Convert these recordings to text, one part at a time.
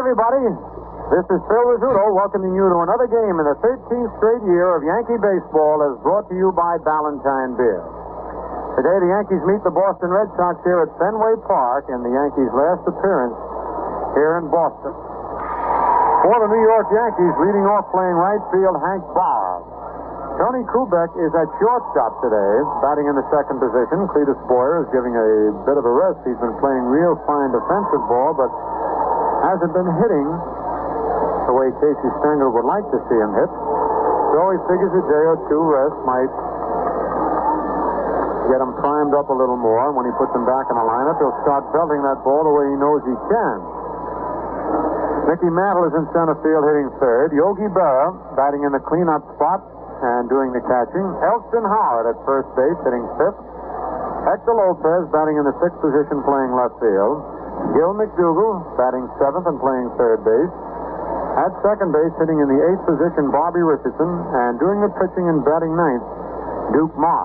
everybody. This is Phil Rizzuto welcoming you to another game in the 13th straight year of Yankee baseball as brought to you by Ballantine Beer. Today, the Yankees meet the Boston Red Sox here at Fenway Park in the Yankees' last appearance here in Boston. For the New York Yankees, leading off playing right field, Hank Bauer. Tony Kubek is at shortstop today, batting in the second position. Cletus Boyer is giving a bit of a rest. He's been playing real fine defensive ball, but hasn't been hitting the way Casey Stengel would like to see him hit. So he figures a day or two rest might get him primed up a little more. And when he puts him back in the lineup, he'll start belting that ball the way he knows he can. Mickey Mantle is in center field hitting third. Yogi Berra batting in the cleanup spot and doing the catching. Elston Howard at first base hitting fifth. Hector Lopez batting in the sixth position playing left field. Gil McDougall batting seventh and playing third base. At second base hitting in the eighth position Bobby Richardson, and doing the pitching and batting ninth Duke Moss.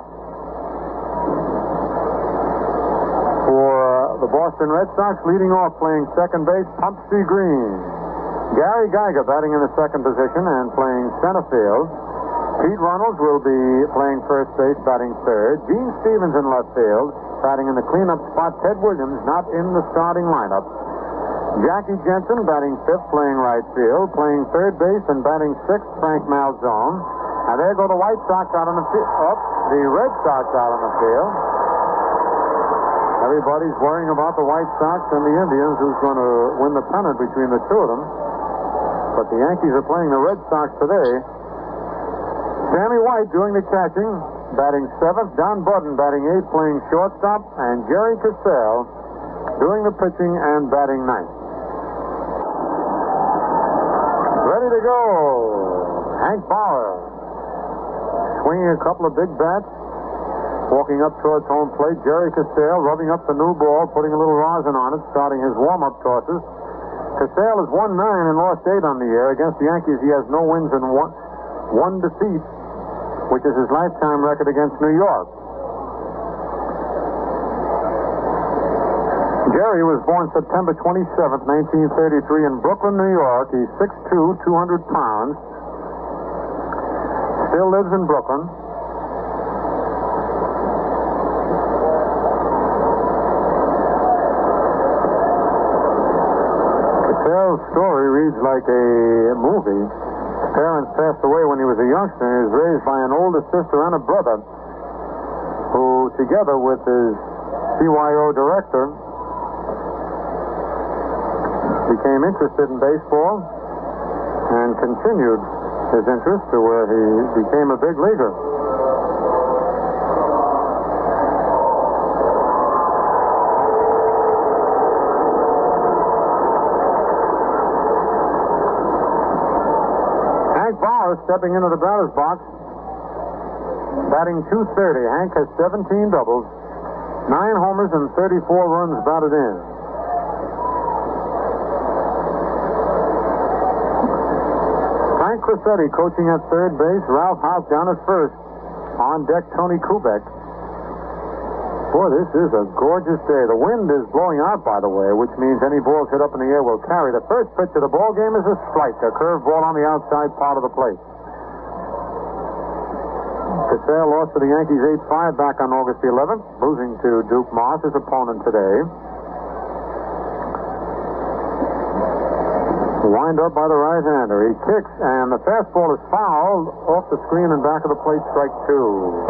For the Boston Red Sox, leading off playing second base Pumpsy Green. Gary Geiger batting in the second position and playing center field. Pete Runnels will be playing first base, batting third. Gene Stevens in left field, batting in the cleanup spot. Ted Williams not in the starting lineup. Jackie Jensen batting fifth, playing right field. Playing third base and batting sixth, Frank Malzone. And there go the White Sox out on the field. The Red Sox out on the field. Everybody's worrying about the White Sox and the Indians, who's going to win the pennant between the two of them. But the Yankees are playing the Red Sox today. Sammy White doing the catching, batting seventh. Don Budden batting eighth, playing shortstop. And Jerry Cassell doing the pitching and batting ninth. Ready to go. Hank Bauer swinging a couple of big bats, walking up towards home plate. Jerry Cassell rubbing up the new ball, putting a little rosin on it, starting his warm-up tosses. Cassell has won 9 and lost 8 on the year. Against the Yankees, he has no wins and one defeat, which is his lifetime record against New York. Jerry was born September 27th, 1933 in Brooklyn, New York. He's 6'2", 200 pounds. Still lives in Brooklyn. Cassell's story reads like a movie. His parents passed away when he was a youngster. He was raised by an older sister and a brother who, together with his CYO director, became interested in baseball and continued his interest to where he became a big leaguer. Hank Bauer stepping into the batter's box, batting .230. Hank has 17 doubles, 9 homers, and 34 runs batted in. Frank Crosetti coaching at third base. Ralph Houk down at first. On deck, Tony Kubek. Boy, this is a gorgeous day. The wind is blowing out, by the way, which means any balls hit up in the air will carry. The first pitch of the ball game is a strike, a curved ball on the outside part of the plate. Cassell lost to the Yankees 8-5 back on August 11th, losing to Duke Moss, his opponent today. Wind up by the right-hander. He kicks, and the fastball is fouled off the screen and back of the plate, strike 2.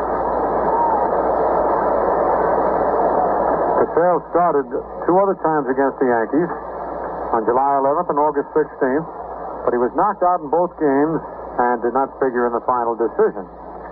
Cassell started 2 other times against the Yankees on July 11th and August 16th, but he was knocked out in both games and did not figure in the final decision.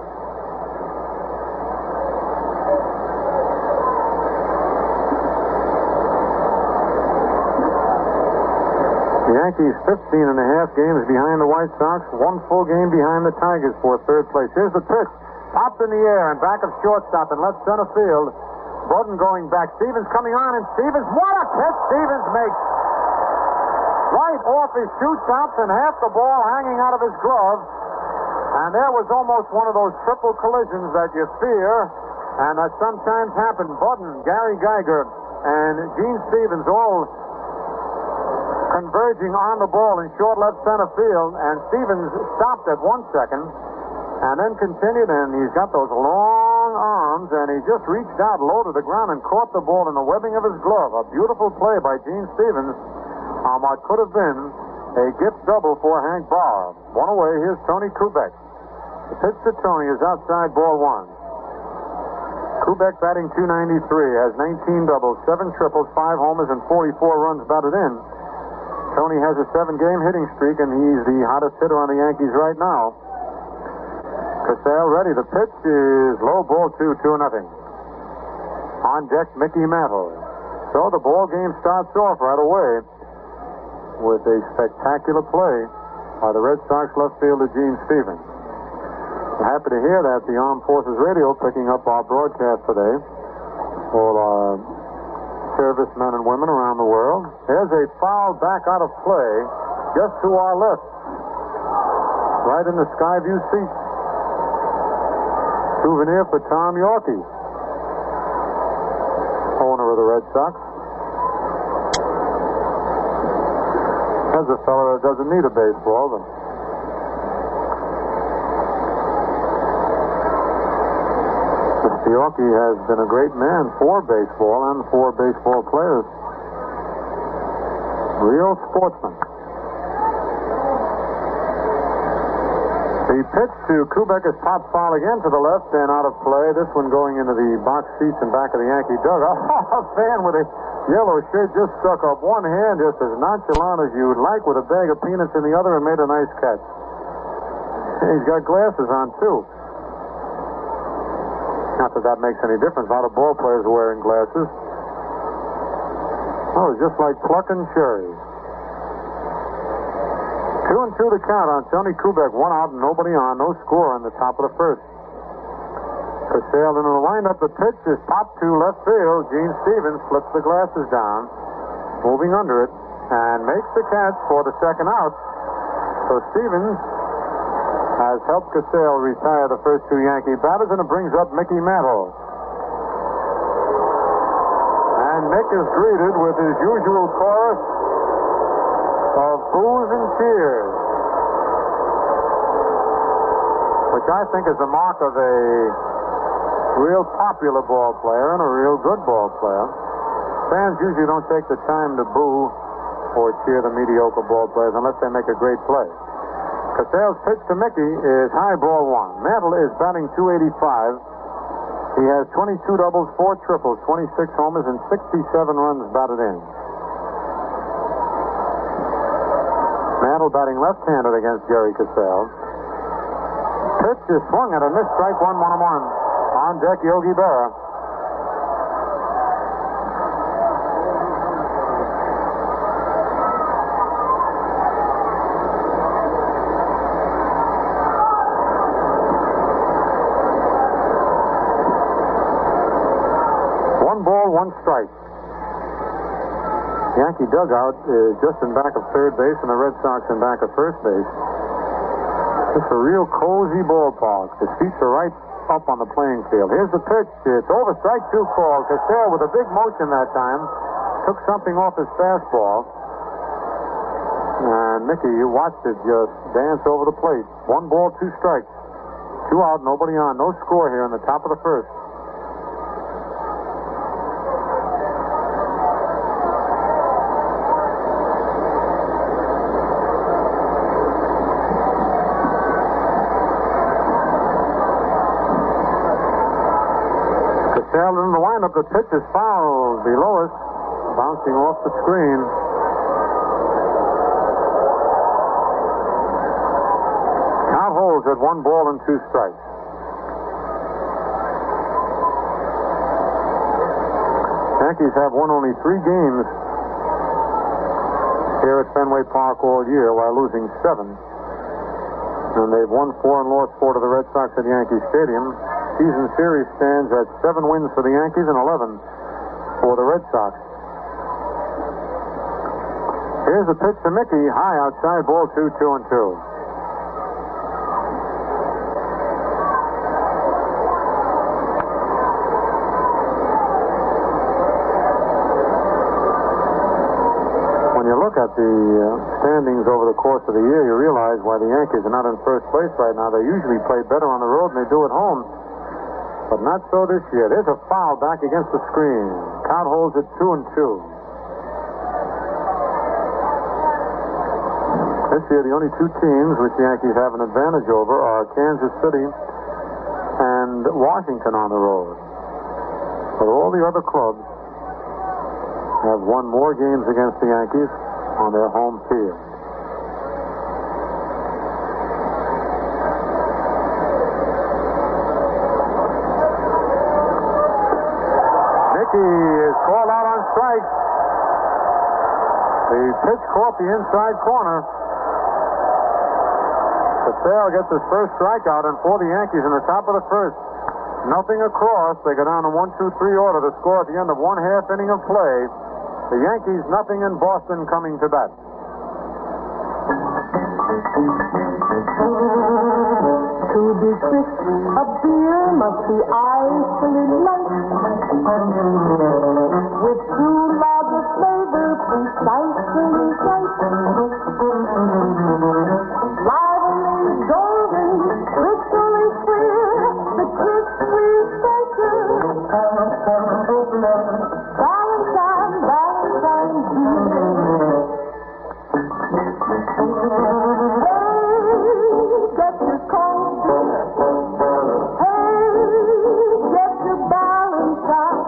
The Yankees 15.5 games behind the White Sox, 1 full game behind the Tigers for third place. Here's the pitch. Popped in the air and back of shortstop and left center field. Budden going back. Stevens coming on, and Stevens, what a catch Stevens makes. Right off his shoe tops and half the ball hanging out of his glove. And there was almost one of those triple collisions that you fear and that sometimes happen. Budden, Gary Geiger, and Gene Stevens all converging on the ball in short left center field, and Stevens stopped at 1 second and then continued, and he's got those long arms, and he just reached out low to the ground and caught the ball in the webbing of his glove. A beautiful play by Gene Stevens on what could have been a gift double for Hank Bauer. One away, here's Tony Kubek. The pitch to Tony is outside, ball one. Kubek batting .293, has 19 doubles, 7 triples, 5 homers, and 44 runs batted in. Tony has a 7-game hitting streak, and he's the hottest hitter on the Yankees right now. Casale ready. The pitch is low, ball 2-0. On deck, Mickey Mantle. So the ball game starts off right away with a spectacular play by the Red Sox left fielder Gene Stevens. I'm happy to hear that. The Armed Forces Radio picking up our broadcast today. All our servicemen and women around the world. There's a foul back out of play just to our left. Right in the Skyview seat. Souvenir for Tom Yorkie, owner of the Red Sox. There's a fellow that doesn't need a baseball, but Mr. Yorkie has been a great man for baseball and for baseball players. Real sportsman. The pitch to Kubek is pop foul again to the left and out of play. This one going into the box seats in back of the Yankee dugout. A fan with a yellow shirt just stuck up one hand just as nonchalant as you'd like with a bag of peanuts in the other and made a nice catch. He's got glasses on, too. Not that that makes any difference. A lot of ball players are wearing glasses. Oh, it's just like plucking cherries. 2-2 the count on Tony Kubek. 1 out and nobody on. No score in the top of the first. Casale into the windup. The pitch is popped to left field. Gene Stevens flips the glasses down, moving under it, and makes the catch for the second out. So Stevens has helped Casale retire the first 2 Yankee batters, and it brings up Mickey Mantle. And Mick is greeted with his usual chorus of boos and cheers, which I think is the mark of a real popular ball player and a real good ball player. Fans usually don't take the time to boo or cheer the mediocre ball players unless they make a great play. Casale's pitch to Mickey is high, ball 1. Mantle is batting .285. He has 22 doubles, 4 triples, 26 homers, and 67 runs batted in. Mantle batting left-handed against Jerry Casale. Pitch is swung at a missed strike, 1-1. On deck, Yogi Berra. One ball, 1 strike. Yankee dugout is just in back of third base, and the Red Sox in back of first base. It's a real cozy ballpark. The seats are right up on the playing field. Here's the pitch. It's over, strike 2 call. Casale with a big motion that time took something off his fastball. And Mickey watched it just dance over the plate. 1 ball, 2 strikes. 2 out, nobody on. No score here in the top of the first. Casale in the windup. The pitch is fouled below us, bouncing off the screen. Count holds at 1 ball and 2 strikes. Yankees have won only 3 games here at Fenway Park all year while losing 7. And they've won 4 and lost 4 to the Red Sox at Yankee Stadium. Season series stands at 7 wins for the Yankees and 11 for the Red Sox. Here's the pitch to Mickey. High outside, ball 2, 2-2. When you look look at the standings over the course of the year, you realize why the Yankees are not in first place right now. They usually play better on the road than they do at home. But not so this year. There's a foul back against the screen. Count holds it 2-2. This year, the only two teams which the Yankees have an advantage over are Kansas City and Washington on the road. But all the other clubs have won more games against the Yankees on their home field. Mickey is called out on strikes. The pitch caught the inside corner. Sale gets his first strikeout, and for the Yankees in the top of the first, nothing across. They go down to 1-2-3 order to score at the end of one half inning of play. The Yankees nothing in Boston coming to bat. To be crisp, a beer must be icily light, with true lager flavor precisely right. Lively, golden, crystally clear, the crisp refresher. Valentine's beer. Hey, get your cold beer. Hey, get your Valentine.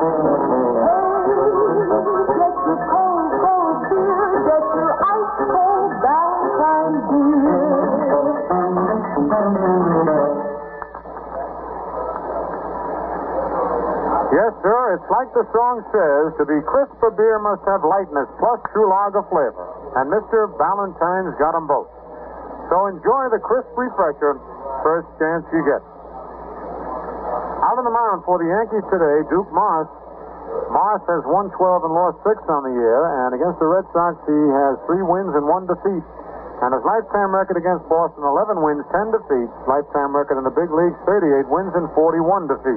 Hey, get your cold beer. Get your ice cold Valentine beer. Yes, sir, it's like the song says, to be crisp, a beer must have lightness plus true lager flavor. And Mr. Valentine's got them both. So enjoy the crisp refresher first chance you get. Out on the mound for the Yankees today, Duke Moss. Moss has won 12 and lost 6 on the year, and against the Red Sox he has 3 wins and 1 defeat. And his lifetime record against Boston, 11 wins, 10 defeats. Lifetime record in the big leagues, 38 wins and 41 defeats.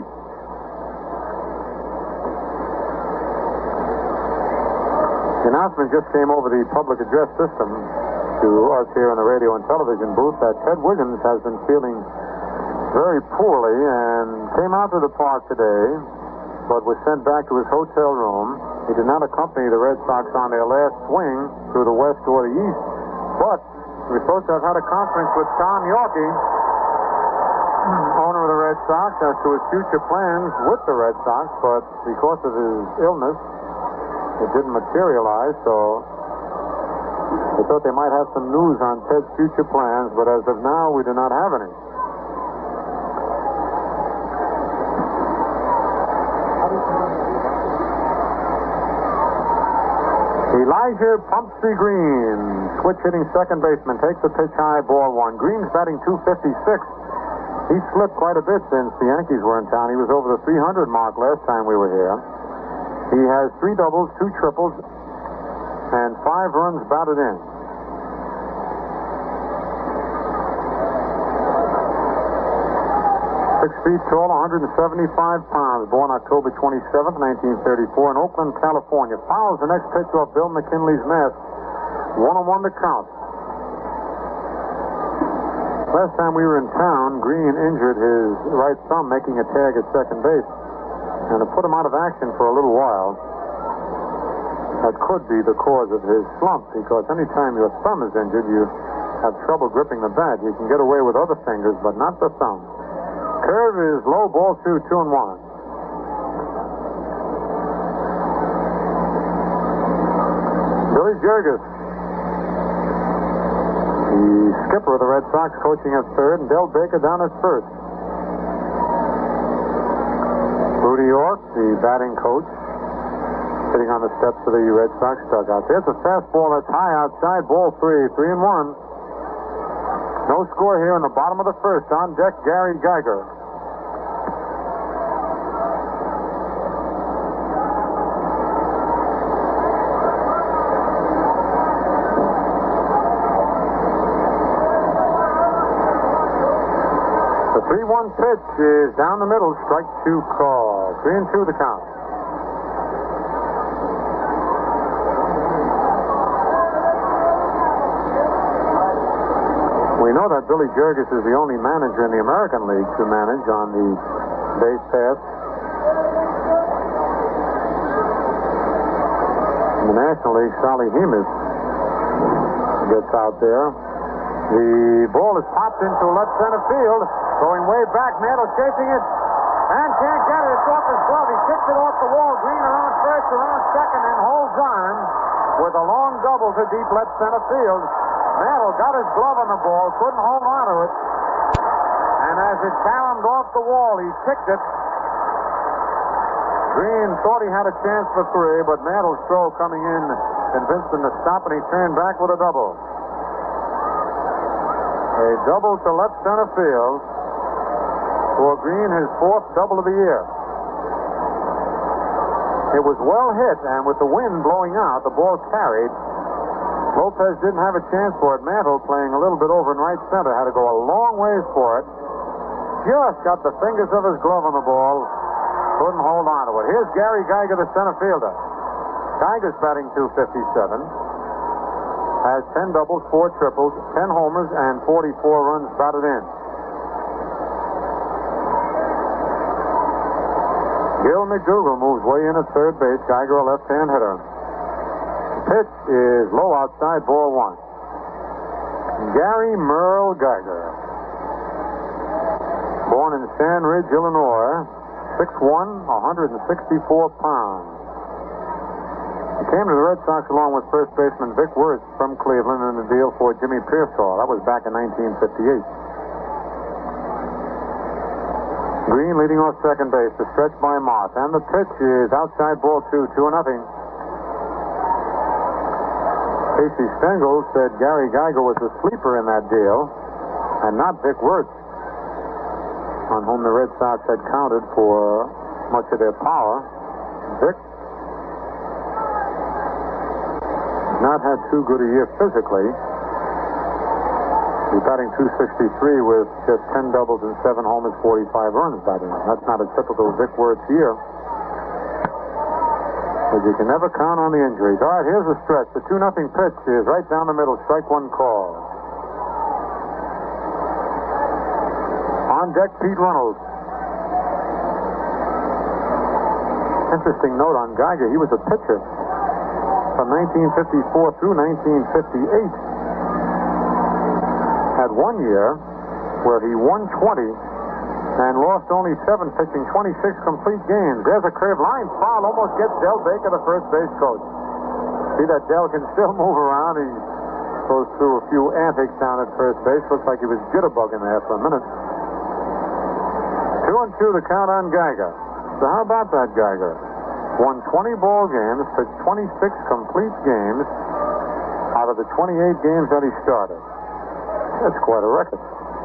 The announcement just came over the public address system to us here in the radio and television booth that Ted Wiggins has been feeling very poorly and came out to the park today, but was sent back to his hotel room. He did not accompany the Red Sox on their last swing through the west or the east, but we're supposed to have had a conference with Tom Yorkie, owner of the Red Sox, as to his future plans with the Red Sox, but because of his illness, it didn't materialize, so I thought they might have some news on Ted's future plans, but as of now, we do not have any. Elijah Pumpsy Green, switch hitting second baseman, takes the pitch high, ball 1. Green's batting .256. He slipped quite a bit since the Yankees were in town. He was over the 300 mark last time we were here. He has 3 doubles, 2 triples, and 5 runs batted in. Six feet tall, 175 pounds. Born October 27th, 1934 in Oakland, California. Fouls the next pitch off Bill McKinley's mask. 1-1 to count. Last time we were in town, Green injured his right thumb making a tag at second base. And to put him out of action for a little while, that could be the cause of his slump, because anytime your thumb is injured, you have trouble gripping the bat. You can get away with other fingers, but not the thumb. Curve is low, ball 2, 2-1. Billy Jurgis, the skipper of the Red Sox, coaching at third, and Del Baker down at first. Rudy York, the batting coach, sitting on the steps of the Red Sox dugout. There's a fastball that's high outside, ball 3, 3-1. No score here in the bottom of the first. On deck, Gary Geiger. The 3-1 pitch is down the middle, strike 2 call. 3-2 the count. You know that Billy Jurgis is the only manager in the American League to manage on the base pass. In the National League, Sally Hemus gets out there. The ball is popped into left center field. Going way back. Mantle chasing it. And can't get it. It's off his glove. He kicks it off the wall. Green around first, around second, and holds on with a long double to deep left center field. Mantle got his glove on the ball. Couldn't hold on to it. And as it caromed off the wall, he kicked it. Green thought he had a chance for three, but Mantle's throw coming in convinced him to stop, and he turned back with a double. A double to left center field for Green, his fourth double of the year. It was well hit, and with the wind blowing out, the ball carried. Lopez didn't have a chance for it. Mantle, playing a little bit over in right center, had to go a long ways for it. Just got the fingers of his glove on the ball. Couldn't hold on to it. Here's Gary Geiger, the center fielder. Geiger's batting .257. Has 10 doubles, 4 triples, 10 homers, and 44 runs batted in. Gil McDougall moves way in at third base. Geiger, a left-hand hitter. The pitch is low outside, ball one. Gary Merle Geiger. Born in Sand Ridge, Illinois. 6'1", 164 pounds. He came to the Red Sox along with first baseman Vic Wertz from Cleveland in a deal for Jimmy Pearsall. That was back in 1958. Green leading off second base, the stretch by Mott. And the pitch is outside, ball 2-0. Casey Stengel said Gary Geiger was a sleeper in that deal and not Vic Wertz, on whom the Red Sox had counted for much of their power. Vic not had too good a year physically. He's batting .263 with just 10 doubles and 7 homers, 45 runs batting. That's not a typical Vic Wertz year. But you can never count on the injuries. All right, here's the stretch. The 2-0 pitch is right down the middle. Strike one call. On deck, Pete Runnels. Interesting note on Geiger. He was a pitcher from 1954 through 1958. Had 1 year where he won 20 and lost only 7, pitching 26 complete games. There's a curve line foul. Almost gets Del Baker, the first base coach. See that Del can still move around. He goes through a few antics down at first base. Looks like he was jitterbugging there for a minute. 2-2 the count on Geiger. So how about that, Geiger? Won 20 ball games, pitched 26 complete games out of the 28 games that he started. That's quite a record.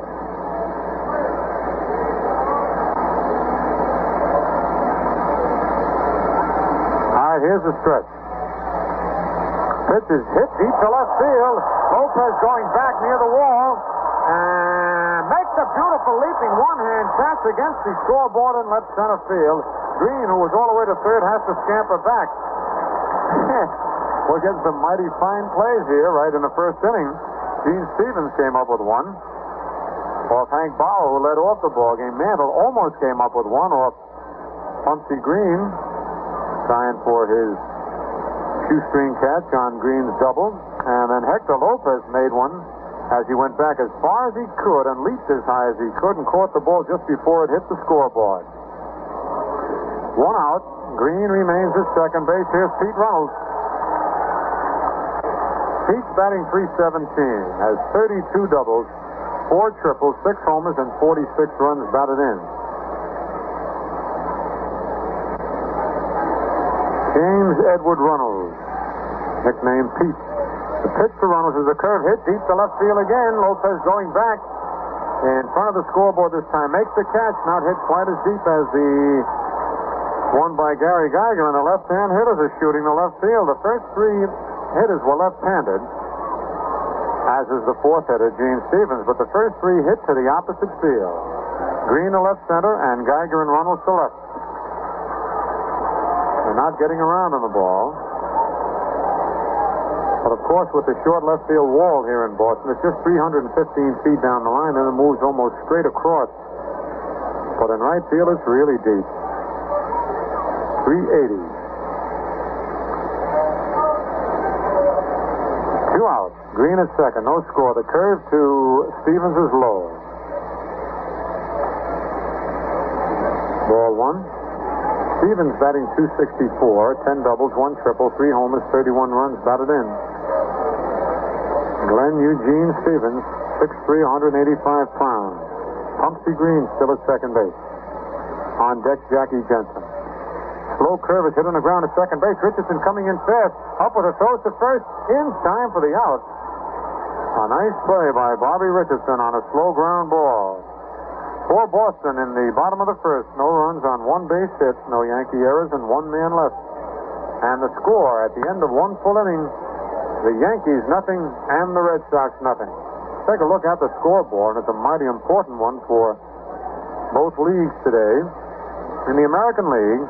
All right, here's the stretch. Pitch is hit deep to left field. Lopez going back near the wall. And makes a beautiful leaping one-hand catch against the scoreboard in left center field. Green, who was all the way to third, has to scamper back. We're getting some mighty fine plays here right in the first inning. Gene Stevens came up with one off Hank Bauer, who led off the ball game. Mantle almost came up with one off Pumpsy Green, trying for his shoestring catch on Green's double. And then Hector Lopez made one as he went back as far as he could and leaped as high as he could and caught the ball just before it hit the scoreboard. 1 out. Green remains at second base. Here's Pete Runnels. Pete's batting .317, has 32 doubles, 4 triples, 6 homers, and 46 runs batted in. James Edward Runnels, nicknamed Pete. The pitch to Runnels is a curve hit deep to left field again. Lopez going back in front of the scoreboard this time. Makes the catch, not hit quite as deep as the one by Gary Geiger, and the left-hand hitters are shooting the left field. The first 3 hitters were left-handed, as is the fourth hitter, Gene Stevens, but the first 3 hit to the opposite field. Green to left center, and Geiger and Runnels to left. They're not getting around on the ball. But, of course, with the short left field wall here in Boston, it's just 315 feet down the line, and it moves almost straight across. But in right field, it's really deep. 380. 2 out. Green at second. No score. The curve to Stevens is low. Ball one. Stevens batting .264, 10 doubles, 1 triple, 3 homers, 31 runs batted in. Glenn Eugene Stevens, 6'3", 185 pounds. Pumpsy Green still at second base. On deck, Jackie Jensen. Slow curve is hit on the ground at second base. Richardson coming in fast. Up with a throw to first. In time for the out. A nice play by Bobby Richardson on a slow ground ball. For Boston in the bottom of the first. No runs on 1 base hit. No Yankee errors and 1 man left. And the score at the end of 1 full inning, the Yankees nothing and the Red Sox nothing. Take a look at the scoreboard, and it's a mighty important one for both leagues today. In the American League,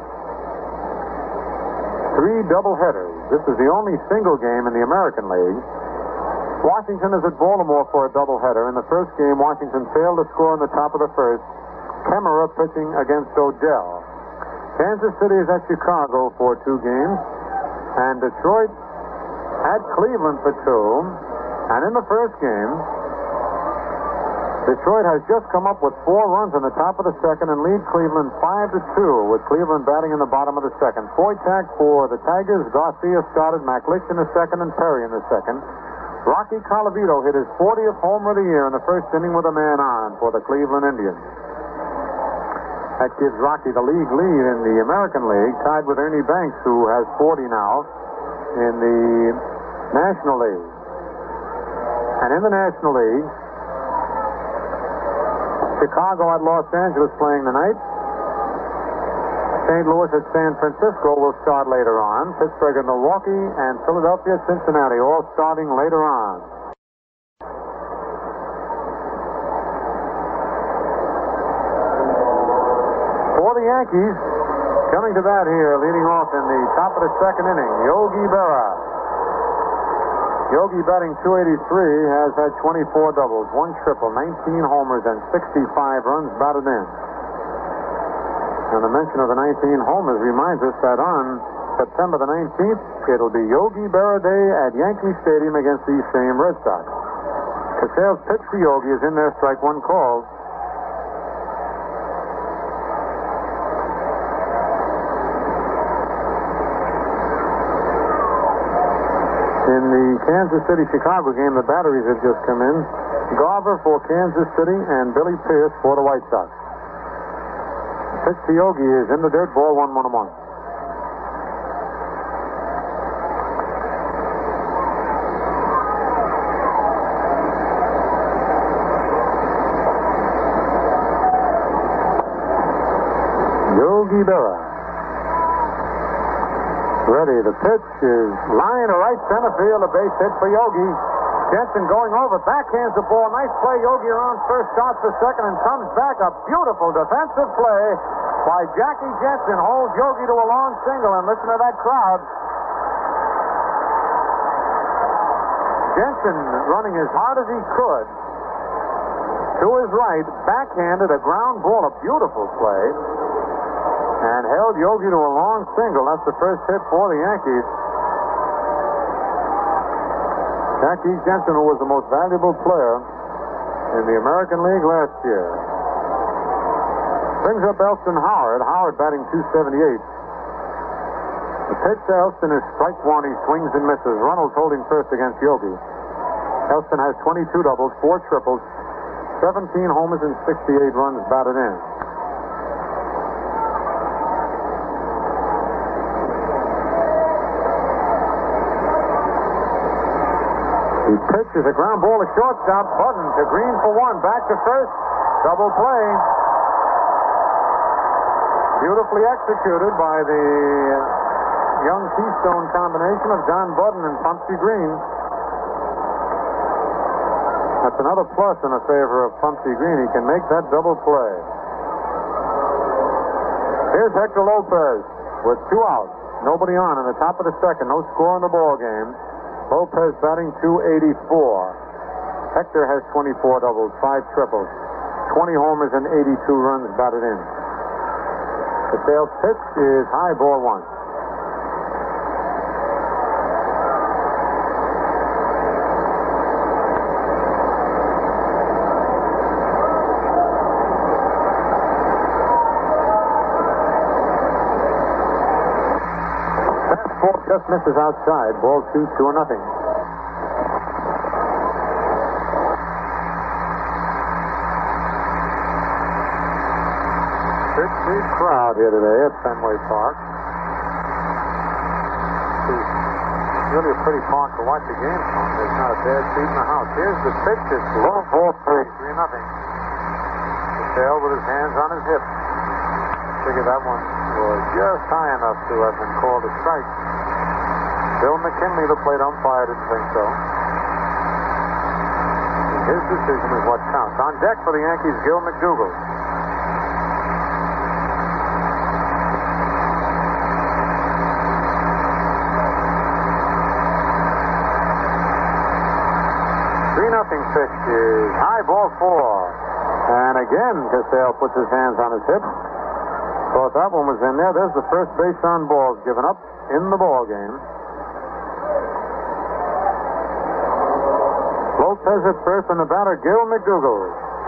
3 doubleheaders. This is the only single game in the American League. Washington is at Baltimore for a doubleheader. In the first game, Washington failed to score in the top of the first. Kemmerer pitching against Odell. Kansas City is at Chicago for 2 games. And Detroit at Cleveland for 2. And in the first game, Detroit has just come up with 4 runs in the top of the second and lead Cleveland 5-2, with Cleveland batting in the bottom of the second. Foytak for the Tigers. Garcia started, McLeish in the second, and Perry in the second. Rocky Colavito hit his 40th homer of the year in the first inning with a man on for the Cleveland Indians. That gives Rocky the league lead in the American League, tied with Ernie Banks, who has 40 now in the National League. And in the National League, Chicago at Los Angeles playing tonight. St. Louis at San Francisco will start later on. Pittsburgh at Milwaukee, and Philadelphia at Cincinnati, all starting later on. For the Yankees, coming to bat here, leading off in the top of the second inning, Yogi Berra. Yogi batting .283, has had 24 doubles, 1 triple, 19 homers, and 65 runs batted in. And the mention of the 19 homers reminds us that on September the 19th, it'll be Yogi Berra Day at Yankee Stadium against these same Red Sox. Cassell's pitch to Yogi is in there, strike 1 called. In the Kansas City-Chicago game, the batteries have just come in. Garver for Kansas City and Billy Pierce for the White Sox. Pitch to Yogi is in the dirt, ball 1-1-1. Yogi Berra. Ready. The pitch is line to right center field. A base hit for Yogi. Jensen going over, backhands the ball. Nice play. Yogi around first, starts for second, and comes back. A beautiful defensive play by Jackie Jensen. Holds Yogi to a long single, and listen to that crowd. Jensen running as hard as he could to his right, backhanded a ground ball, a beautiful play, and held Yogi to a long single. That's the first hit for the Yankees. Jackie Jensen, who was the most valuable player in the American League last year. Brings up Elston Howard. Howard batting .278. The pitch to Elston is strike 1. He swings and misses. Runnels holding first against Yogi. Elston has 22 doubles, 4 triples, 17 homers, and 68 runs batted in. The pitch is a ground ball to shortstop. Budden to Green for 1. Back to first. Double play. Beautifully executed by the young Keystone combination of Don Budden and Pumpsy Green. That's another plus in the favor of Pumpsy Green. He can make that double play. Here's Hector Lopez with 2 outs. Nobody on in the top of the second. No score in the ball game. Lopez batting .284. Hector has 24 doubles, 5 triples, 20 homers, and 82 runs batted in. Casale's pitch is high, ball 1. Fastball just misses outside. Ball 2, 2-0. Big crowd here today at Fenway Park. It's really a pretty park to watch a game from. There's not a bad seat in the house. Here's the pitch. It's low, ball 3, 3-0. Casale with his hands on his hips. Figure that one was just high enough to have been called a strike. Bill McKinley, the plate umpire, didn't think so. His decision is what counts. On deck for the Yankees, Gil McDougall. Nothing pitch is high, ball 4. And again, Casale puts his hands on his hips. Thought that one was in there. There's the first base on balls given up in the ball game. Lopez at first, and the batter, Gil McDougall.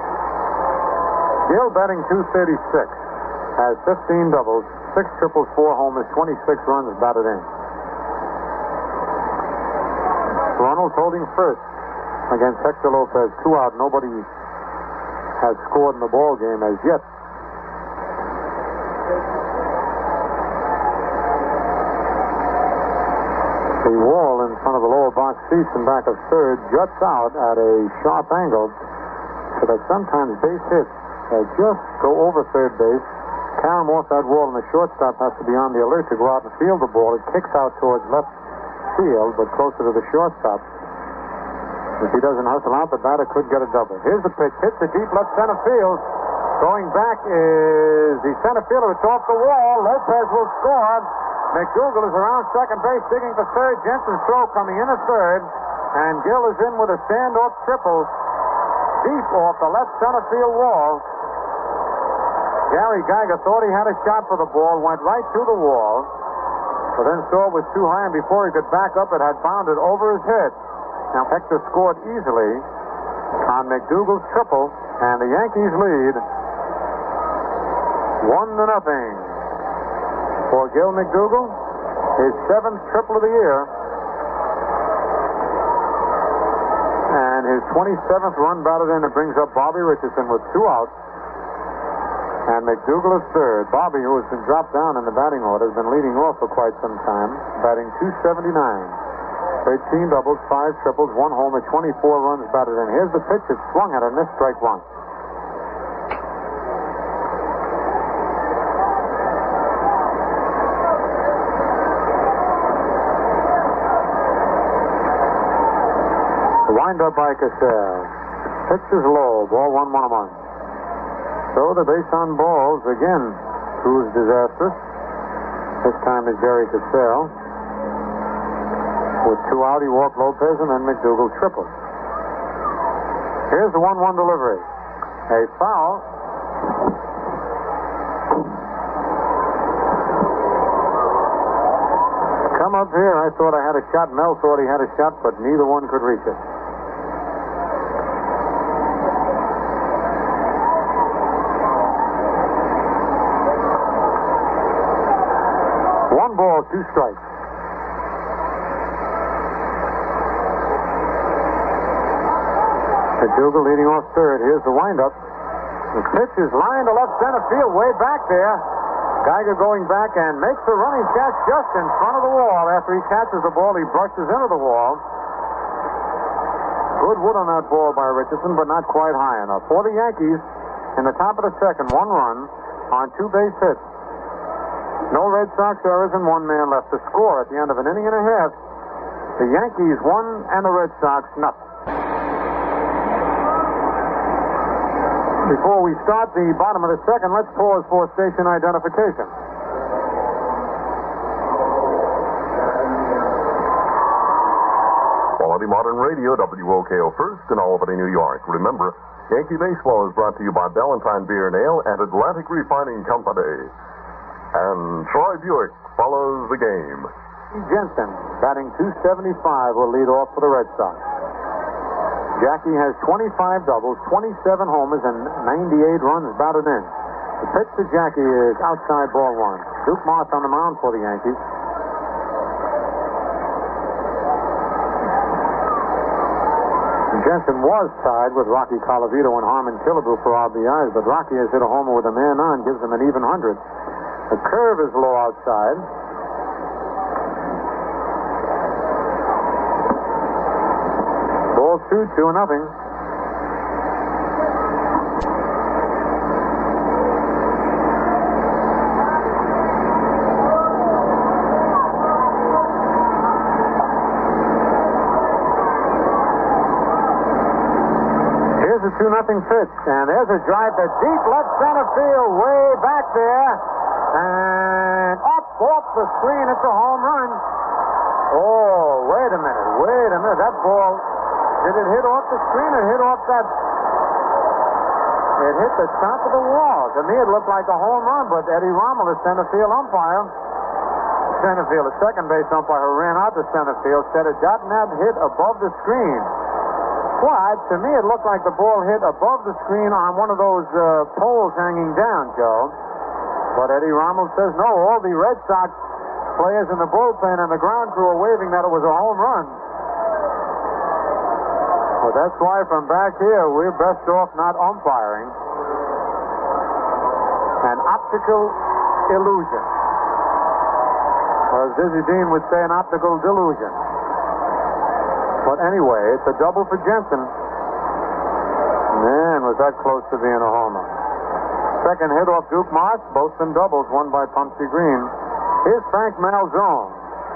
Gil batting .236, has 15 doubles, 6 triples, 4 homers, 26 runs batted in. Ronald's holding first against Hector Lopez. 2 out. Nobody has scored in the ball game as yet. The wall in front of the lower box seats in back of third juts out at a sharp angle so that sometimes base hits just go over third base, carry them off that wall, and the shortstop has to be on the alert to go out and field the ball. It kicks out towards left field, but closer to the shortstop. If he doesn't hustle out, the batter could get a double. Here's the pitch. Hits the deep left center field. Going back is the center fielder. It's off the wall. Lopez will score. McDougall is around second base, digging for third. Jensen's throw coming in at third. And Gil is in with a standoff triple deep off the left center field wall. Gary Geiger thought he had a shot for the ball, went right to the wall, but then saw it was too high, and before he could back up, it had bounded over his head. Now, Hector scored easily on McDougall's triple, and the Yankees lead 1-0 for Gil McDougall, his 7th triple of the year, and his 27th run batted in. It brings up Bobby Richardson with 2 outs, and McDougall is third. Bobby, who has been dropped down in the batting order, has been leading off for quite some time, batting .279. 13 doubles, 5 triples, 1 homer, 24 runs batted in. Here's the pitch. It's swung at a missed, strike 1. The wind-up by Casale. Pitch is low. Ball 1-1. So the base on balls again proves disastrous. This time is Jerry Casale. With 2 out, he walked Lopez, and then McDougall tripled. Here's the 1-1 delivery. A foul. Come up here. I thought I had a shot. Mel thought he had a shot, but neither one could reach it. One ball, 2 strikes. McDougall leading off third. Here's the windup. The pitch is lined to left center field, way back there. Geiger going back and makes the running catch just in front of the wall. After he catches the ball, he brushes into the wall. Good wood on that ball by Richardson, but not quite high enough. For the Yankees, in the top of the second, 1 run on 2 base hits. No Red Sox errors and 1 man left to score at the end of an inning and a half. The Yankees 1 and the Red Sox nothing. Before we start the bottom of the second, let's pause for station identification. Quality Modern Radio, WOKO First in Albany, New York. Remember, Yankee Baseball is brought to you by Ballantine Beer and Ale and Atlantic Refining Company. And Troy Buick follows the game. Jensen, batting .275, will lead off for the Red Sox. Jackie has 25 doubles, 27 homers, and 98 runs batted in. The pitch to Jackie is outside ball one. Duke Moss on the mound for the Yankees. Jensen was tied with Rocky Colavito and Harmon Killebrew for RBIs, but Rocky has hit a homer with a man on, gives him an even 100. The curve is low outside. Ball 2-0. A 2-0 pitch, and there's a drive to deep left center field, way back there, and up off the screen. It's a home run. Oh, wait a minute. That ball, did it hit off the screen or hit off that? It hit the top of the wall. To me, it looked like a home run, but Eddie Rommel, the center field umpire, the second base umpire who ran out to center field, said it got not hit above the screen. But to me, it looked like the ball hit above the screen on one of those poles hanging down, Joe. But Eddie Rommel says no. All the Red Sox players in the bullpen and the ground crew are waving that it was a home run. Well, that's why from back here, we're best off not umpiring. An optical illusion. Or as Dizzy Dean would say, an optical delusion. But anyway, it's a double for Jensen. Man, was that close to being a homer. Second hit off Duke Moss, both been doubles, one by Pumpsy Green. Here's Frank Malzone.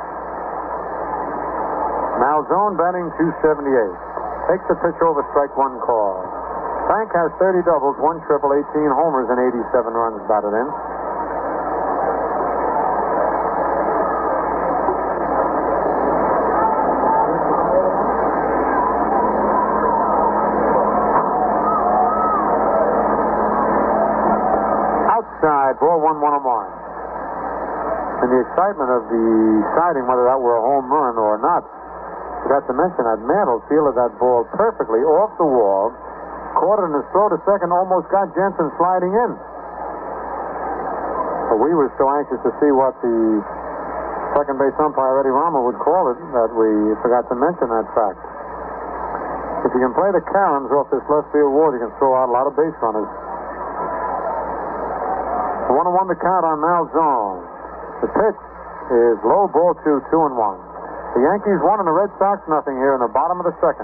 Malzone batting .278. Takes the pitch over, strike one call. Frank has 30 doubles, 1 triple, 18 homers, and 87 runs batted in. Ball 1-1 on one. In the excitement of deciding whether that were a home run or not, I forgot to mention that Mantle fielded that ball perfectly off the wall, caught it in his throw to second, almost got Jensen sliding in. But we were so anxious to see what the second base umpire, Eddie Rommel, would call it that we forgot to mention that fact. If you can play the caroms off this left field wall, you can throw out a lot of base runners. 1-1 the count on Malzone. The pitch is low, ball 2, 2-1. The Yankees 1 and the Red Sox nothing here in the bottom of the second.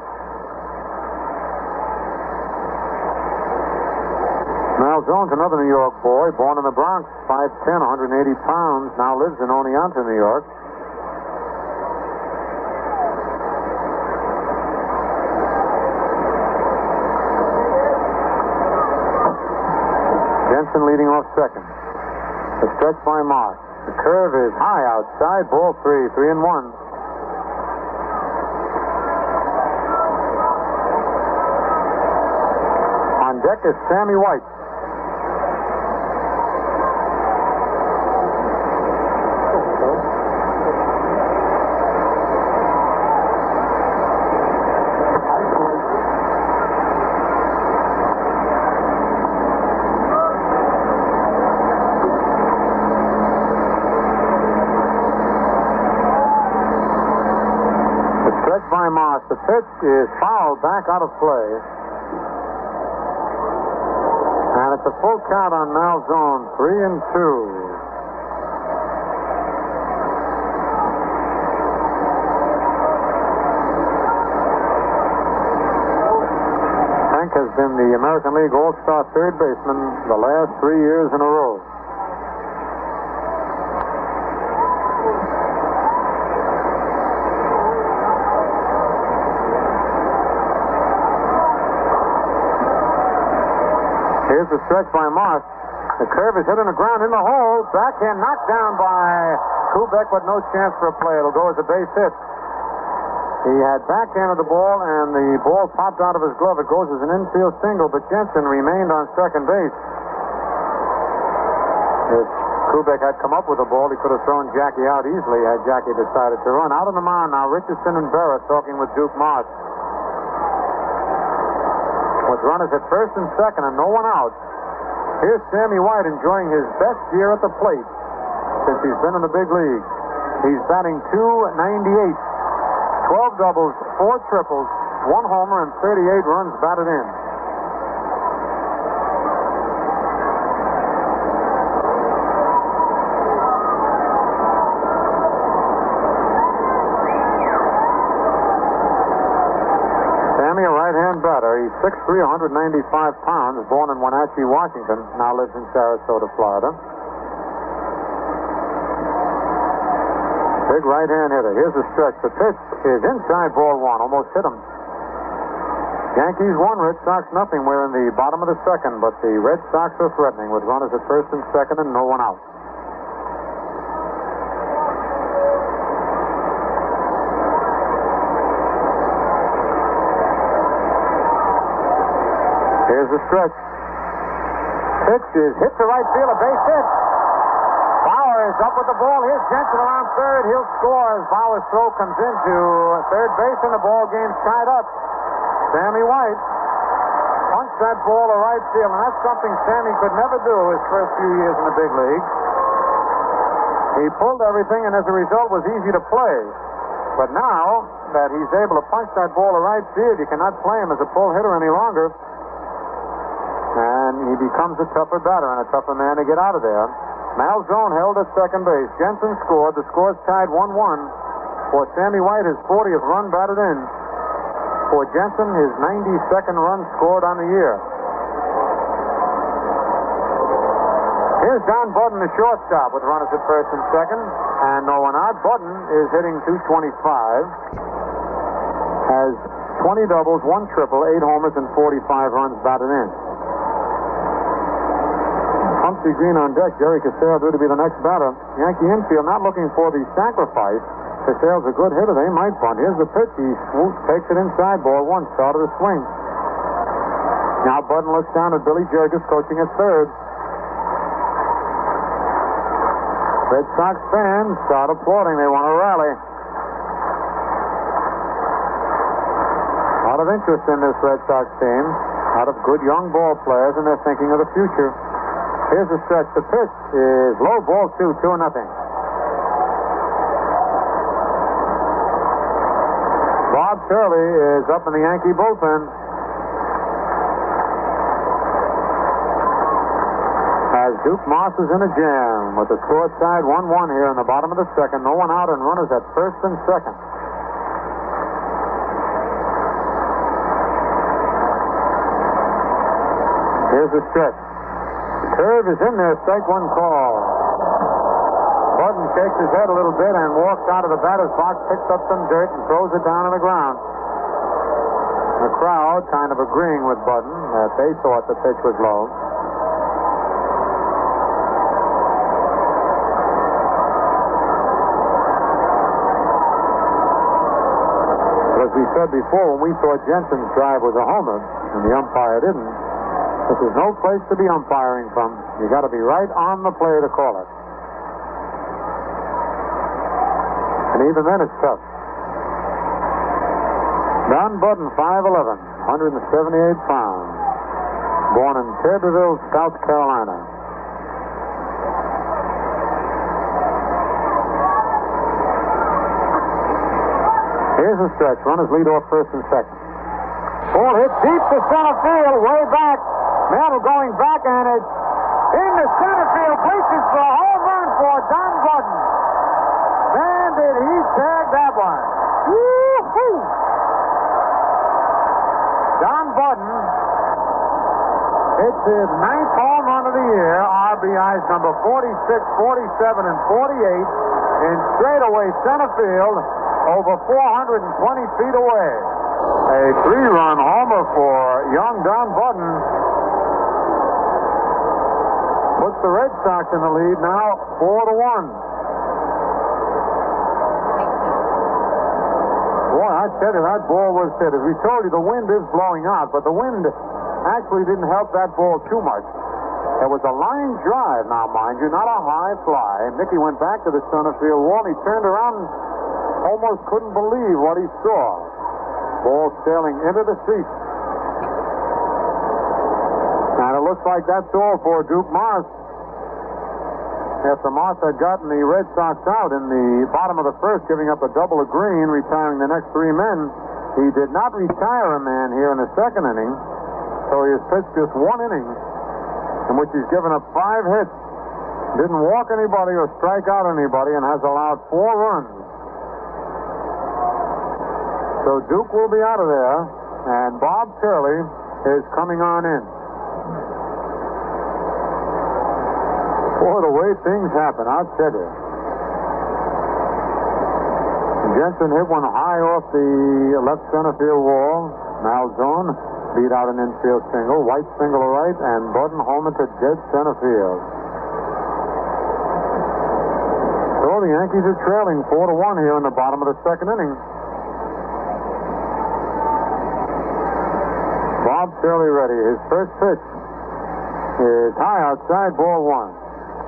Malzone's another New York boy, born in the Bronx, 5'10", 180 pounds, now lives in Oneonta, New York. Jensen leading off second. The stretch by Moss. The curve is high outside. Ball 3, 3-1. On deck is Sammy White. Moss. The pitch is fouled back out of play. And it's a full count on Malzone, 3-2. Frank has been the American League All-Star third baseman the last 3 years in a row. Here's the stretch by Moss. The curve is hit on the ground in the hole. Backhand knocked down by Kubek, but no chance for a play. It'll go as a base hit. He had backhanded the ball, and the ball popped out of his glove. It goes as an infield single, but Jensen remained on second base. If Kubek had come up with the ball, he could have thrown Jackie out easily had Jackie decided to run. Out on the mound now, Richardson and Berra talking with Duke Moss. With runners at first and second and no one out, here's Sammy White enjoying his best year at the plate since he's been in the big league. He's batting .298. 12 doubles, 4 triples, 1 homer, and 38 runs batted in. Sammy, a right-hand batter. He's 6'3", 195 pounds, born in Wenatchee, Washington, now lives in Sarasota, Florida. Big right-hand hitter. Here's the stretch. The pitch is inside, ball one. Almost hit him. Yankees 1, Red Sox nothing. We're in the bottom of the second, but the Red Sox are threatening with runners at first and second and no one out. Here's the stretch. Pitch is hit to right field. A base hit. Bauer is up with the ball. Here's Jensen around third. He'll score as Bauer's throw comes into third base, and the ball game's tied up. Sammy White punched that ball to right field, and that's something Sammy could never do his first few years in the big league. He pulled everything, and as a result was easy to play. But now that he's able to punch that ball to right field, you cannot play him as a pull hitter any longer. And he becomes a tougher batter and a tougher man to get out of there. Malzone held at second base. Jensen scored. The score's tied 1-1. For Sammy White, his 40th run batted in. For Jensen, his 92nd run scored on the year. Here's Don Budden, the shortstop, with runners at first and second, and no one out. Budden is hitting .225. Has 20 doubles, 1 triple, 8 homers, and 45 runs batted in. Humphrey Green on deck. Jerry Casale due to be the next batter. Yankee infield not looking for the sacrifice. Casale's a good hitter. They might bunt. Here's the pitch. He swoops, takes it inside. Ball one. Start of the swing. Now Budden looks down at Billy Jurgis coaching at third. Red Sox fans start applauding. They want to rally. A lot of interest in this Red Sox team. A lot of good young ball players, and they're thinking of the future. Here's the stretch. The pitch is low, ball 2-0. Bob Turley is up in the Yankee bullpen. As Duke Moss is in a jam with the score tied 1-1 here in the bottom of the second. No one out and runners at first and second. Here's the stretch. Curve is in there, strike one call. Budden shakes his head a little bit and walks out of the batter's box, picks up some dirt, and throws it down on the ground. The crowd kind of agreeing with Budden that they thought the pitch was low. But as we said before, when we thought Jensen's drive was a homer, and the umpire didn't, this is no place to be umpiring from. You got to be right on the play to call it. And even then, it's tough. Don Budden, 5'11", 178 pounds. Born in Taberville, South Carolina. Here's the stretch. Runners lead off first and second. Ball hit deep to center field, way back. Mantle going back, and it's into center field. Bleachers for a home run for Don Budden. Man, did he tag that one. Woo-hoo! Don Budden hits his 9th home run of the year. RBIs number 46, 47, and 48 in straightaway center field over 420 feet away. A 3-run homer for young Don Budden puts the Red Sox in the lead now 4-1. Boy, I tell you, that ball was hit. As we told you, the wind is blowing out, but the wind actually didn't help that ball too much. There was a line drive now, mind you, not a high fly. Mickey went back to the center field wall, and he turned around and almost couldn't believe what he saw. Ball sailing into the seats. And it looks like that's all for Duke Morris. After Morris had gotten the Red Sox out in the bottom of the first, giving up a double of Green, retiring the next three men, he did not retire a man here in the second inning, so he has pitched just one inning, in which he's given up 5 hits, didn't walk anybody or strike out anybody, and has allowed 4 runs. So Duke will be out of there, and Bob Turley is coming on in. Boy, the way things happen, I'll tell you. Jensen hit one high off the left center field wall. Malzone beat out an infield single. White single to right, and Budden homer to dead center field. So the Yankees are trailing 4-1 here in the bottom of the second inning. Bob Turley ready. His first pitch is high outside, ball 1.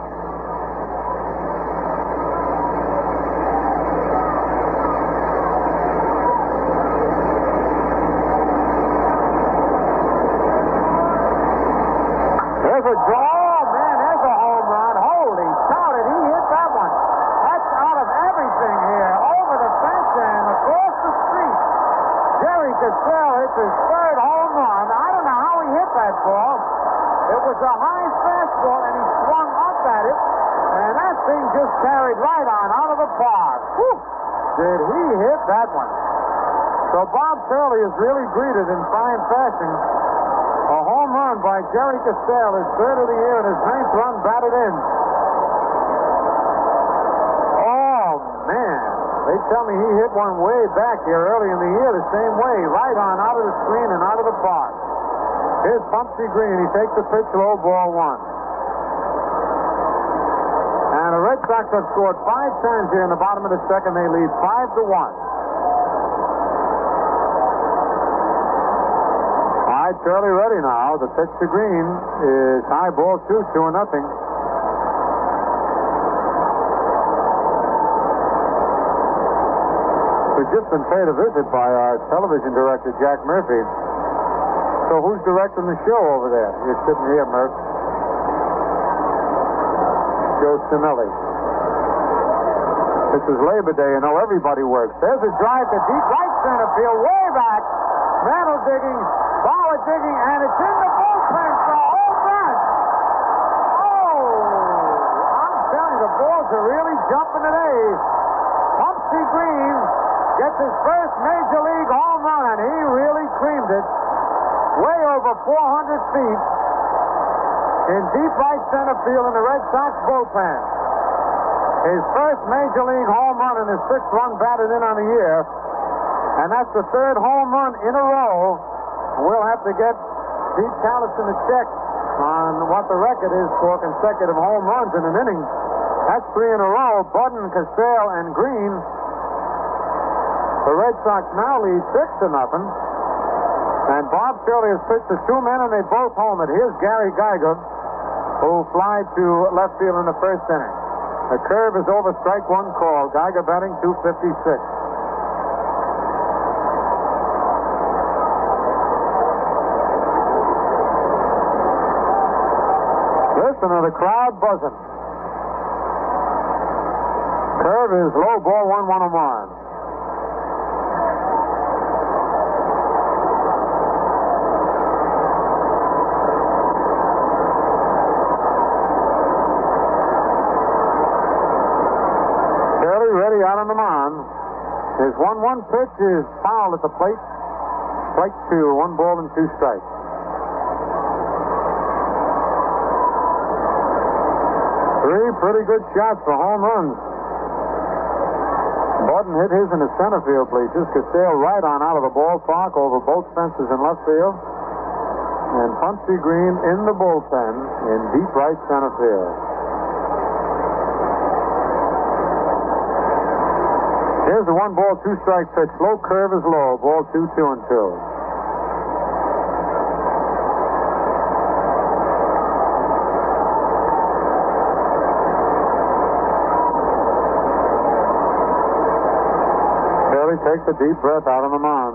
There's a draw. Oh, man, there's a home run. Holy cow, did he hit that one? That's out of everything here. Over the fence and across the street. Jerry Cassell hits his third home run. I don't know how he hit that ball. It was a high fastball, and he swung up at it, and that thing just carried right on out of the park. Whew. Did he hit that one? So Bob Turley is really greeted in fine fashion. A home run by Jerry Cassell, his third of the year, and his 9th run batted in. Oh, man. They tell me he hit one way back here early in the year the same way, right on out of the screen and out of the park. Here's Pumpsy Green. He takes the pitch low, ball 1. And the Red Sox have scored 5 times here in the bottom of the second. They lead 5-1. Turley ready now. The pitch to Green is high, ball 2, 2-0. We've just been paid a visit by our television director, Jack Murphy. So who's directing the show over there? You're sitting here, Murph. Joe Sinelli. This is Labor Day, you know everybody works. There's a drive to deep right center field, way back. Randall digging. Bauer digging, and it's in the bullpen for a home run. Oh, I'm telling you, the balls are really jumping today. Pumpsy Green gets his first major league home run, and he really creamed it. Way over 400 feet in deep right center field in the Red Sox bullpen. His first major league home run and his 6th run batted in on the year. And that's the 3rd home run in a row. We'll have to get Pete Callison to check on what the record is for consecutive home runs in an inning. That's 3 in a row. Budden, Cassell, and Green. The Red Sox now lead 6-0. And Bob Turley has pitched to 2 men, and they both homered. Here's Gary Geiger, who flied to left field in the first inning. The curve is over, strike 1 call. Geiger batting .256. Listen to the crowd buzzing. Curve is low, ball 1, 1-1. Turley ready out on the mound. His 1-1 pitch is fouled at the plate. Strike 2, 1 ball and 2 strikes. Three pretty good shots for home runs. Budden hit his in the center field bleachers. Cassell right on out of the ballpark over both fences in left field. And Pumpsy Green in the bullpen in deep right center field. Here's the 1-ball, 2-strike pitch. Low curve is low. Ball 2, 2-2. Curley takes a deep breath out on the mound.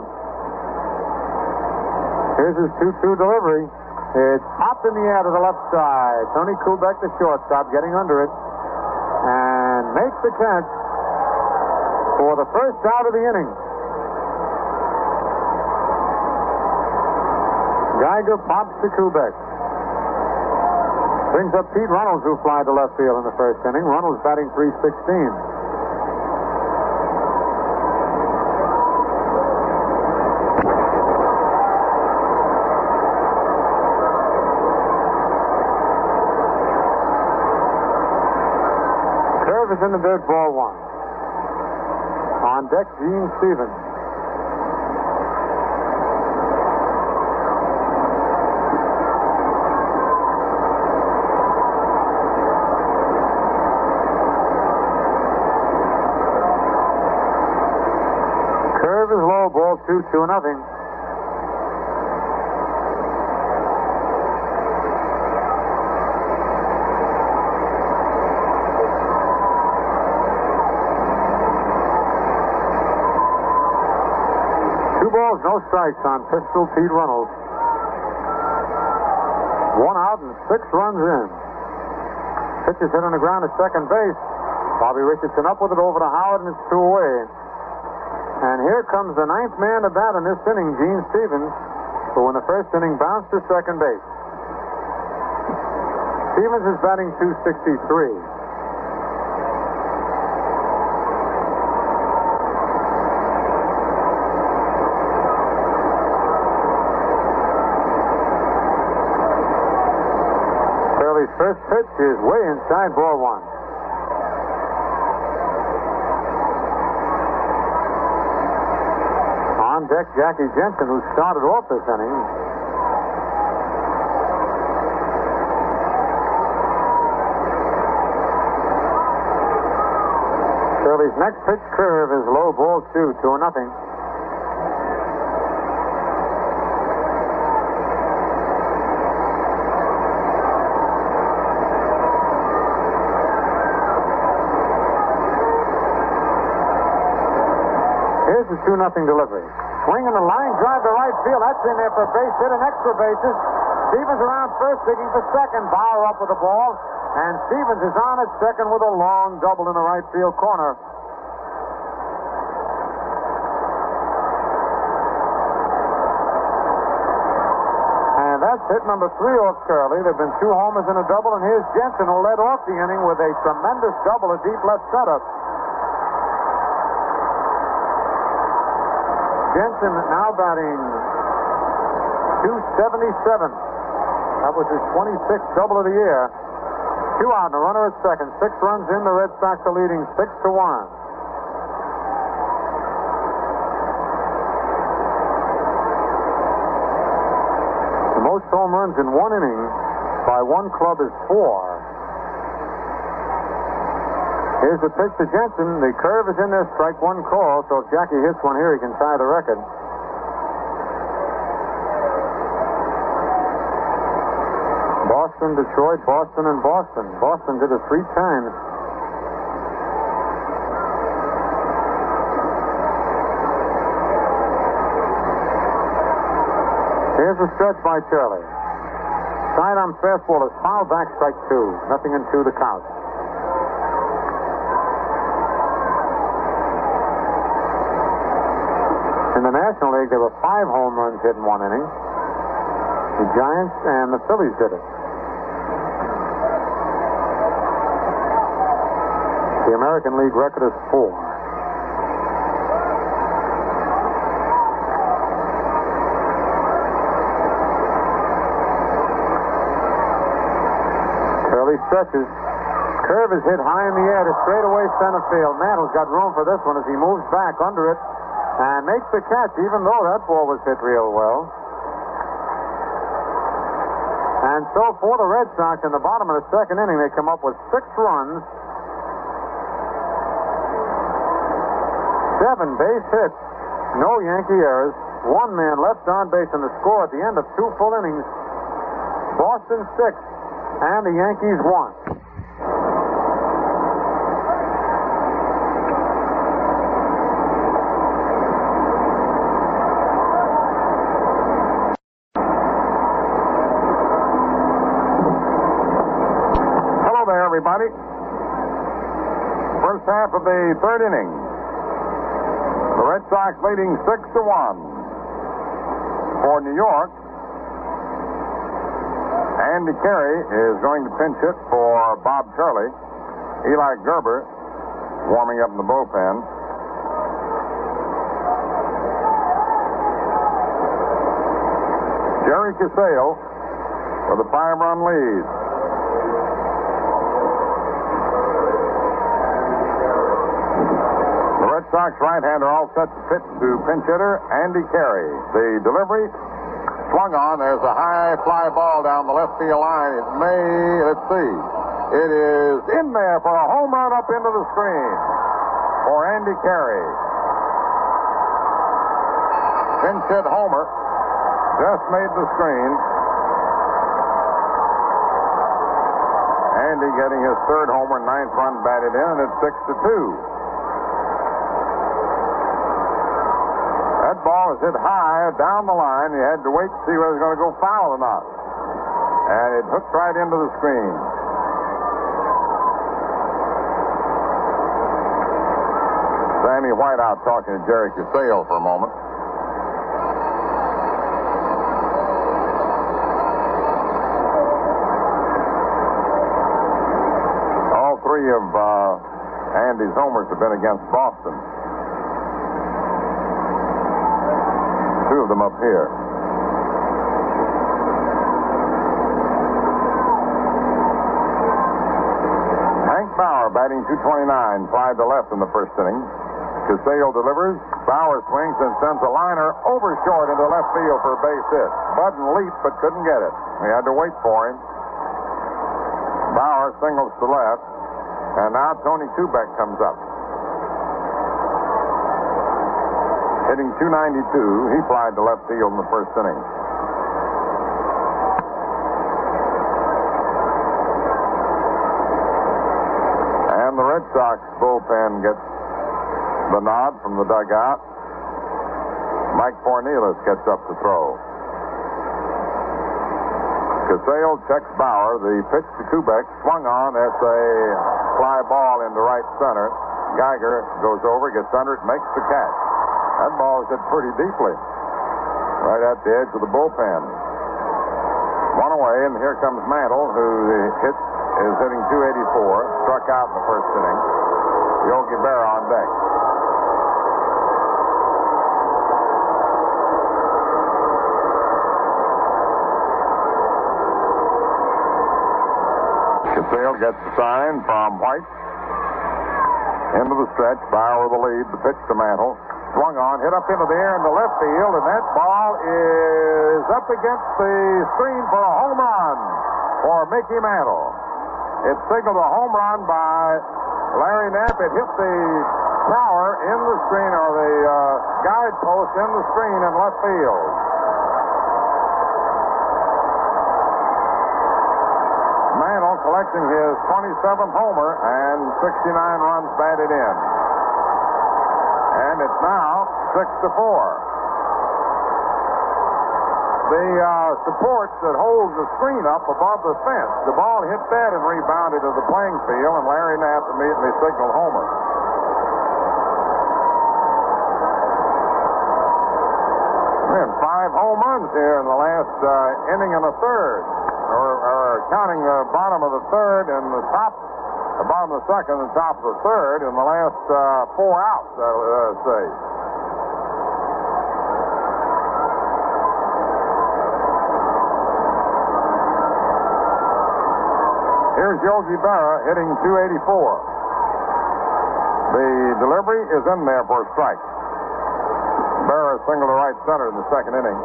Here's his 2-2 delivery. It's popped in the air to the left side. Tony Kubek, the shortstop, getting under it. And makes the catch for the first out of the inning. Geiger pops to Kubek. Brings up Pete Runnels, who fly to left field in the first inning. Runnels batting .316. Is in the dirt, ball 1. On deck, Gene Stevens. Curve is low, ball 2, 2-0. No strikes on Pistol Pete Runnels. 1 out and 6 runs in. Pitch is hit on the ground at second base. Bobby Richardson up with it over to Howard, and it's 2 away. And here comes the 9th man to bat in this inning, Gene Stevens, who in the first inning bounced to second base. Stevens is batting .263. First pitch is way inside, ball 1. On deck, Jackie Jensen, who started off this inning. Curley's next pitch curve is low, ball 2, 2-0. Here's the 2-0 delivery. Swing and a line drive to right field. That's in there for a base hit and extra bases. Stevens around first, digging for second. Bauer up with the ball. And Stevens is on at second with a long double in the right field corner. And that's hit number 3 off Curley. There have been 2 homers and a double. And here's Jensen, who led off the inning with a tremendous double, a deep left center. Jensen now batting .277. That was his 26th double of the year. 2 out and a runner at second. 6 runs in. The Red Sox are leading 6-1. The most home runs in 1 inning by 1 club is 4. Here's the pitch to Jensen. The curve is in there, strike 1 call. So if Jackie hits one here, he can tie the record. Boston, Detroit, Boston, and Boston. Boston did it 3 times. Here's a stretch by Curley. Sidearm fastball is foul back, strike 2. 0-2 to count. In the National League, there were 5 home runs hit in 1 inning. The Giants and the Phillies did it. The American League record is 4. Curley stretches. Curve is hit high in the air to straightaway center field. Mantle's got room for this one as he moves back under it and makes the catch, even though that ball was hit real well. And so for the Red Sox, in the bottom of the second inning, they come up with 6 runs. 7 base hits, no Yankee errors, 1 man left on base, and the score at the end of 2 full innings, Boston 6 and the Yankees 1. Everybody. First half of the 3rd inning. The Red Sox leading 6-1. For New York, Andy Carey is going to pinch hit for Bob Turley. Eli Gerber warming up in the bullpen. Jerry Casale with a 5-run lead. Red Sox right-hander all set to pitch to pinch hitter Andy Carey. The delivery swung on. There's a high fly ball down the left field line. It may, let's see. It is in there for a home run up into the screen for Andy Carey. Pinch hit homer just made the screen. Andy getting his 3rd homer, 9th run batted in, and it's 6-2. That ball is hit high down the line. You had to wait to see whether it was going to go foul or not. And it hooked right into the screen. Sammy Whiteout talking to Jerry Casale for a moment. All 3 of Andy's homers have been against Boston. 2 of them up here. Hank Bauer batting .229, fly to left in the 1st inning. Casale delivers. Bauer swings and sends a liner over short into left field for a base hit. Budden leaped but couldn't get it. He had to wait for him. Bauer singles to left, and now Tony Kubek comes up. Hitting .292, he flied to left field in the 1st inning. And the Red Sox bullpen gets the nod from the dugout. Mike Fornielis gets up to throw. Casale checks Bauer. The pitch to Kubek swung on. That's a fly ball into right center. Geiger goes over, gets under it, makes the catch. That ball is hit pretty deeply, right at the edge of the bullpen. 1 away, and here comes Mantle, who is hitting .284, struck out in the 1st inning. Yogi Berra on deck. Casale gets the sign from White. Into the stretch, Bauer with the lead, the pitch to Mantle. Swung on, hit up into the air in the left field, and that ball is up against the screen for a home run for Mickey Mantle. It signaled a home run by Larry Knapp. It hit the tower in the screen, or the guide post in the screen in left field. Mantle collecting his 27th homer and 69 runs batted in. And it's now 6-4. The support that holds the screen up above the fence, the ball hit that and rebounded to the playing field, and Larry Knapp immediately signaled homer. We had 5 home runs here in the last inning and a third, or counting the bottom of the 3rd and the bottom of the 2nd and top of the 3rd in the last 4 outs, let's say. Here's Yogi Berra hitting .284. The delivery is in there for a strike. Berra single to right center in the 2nd inning.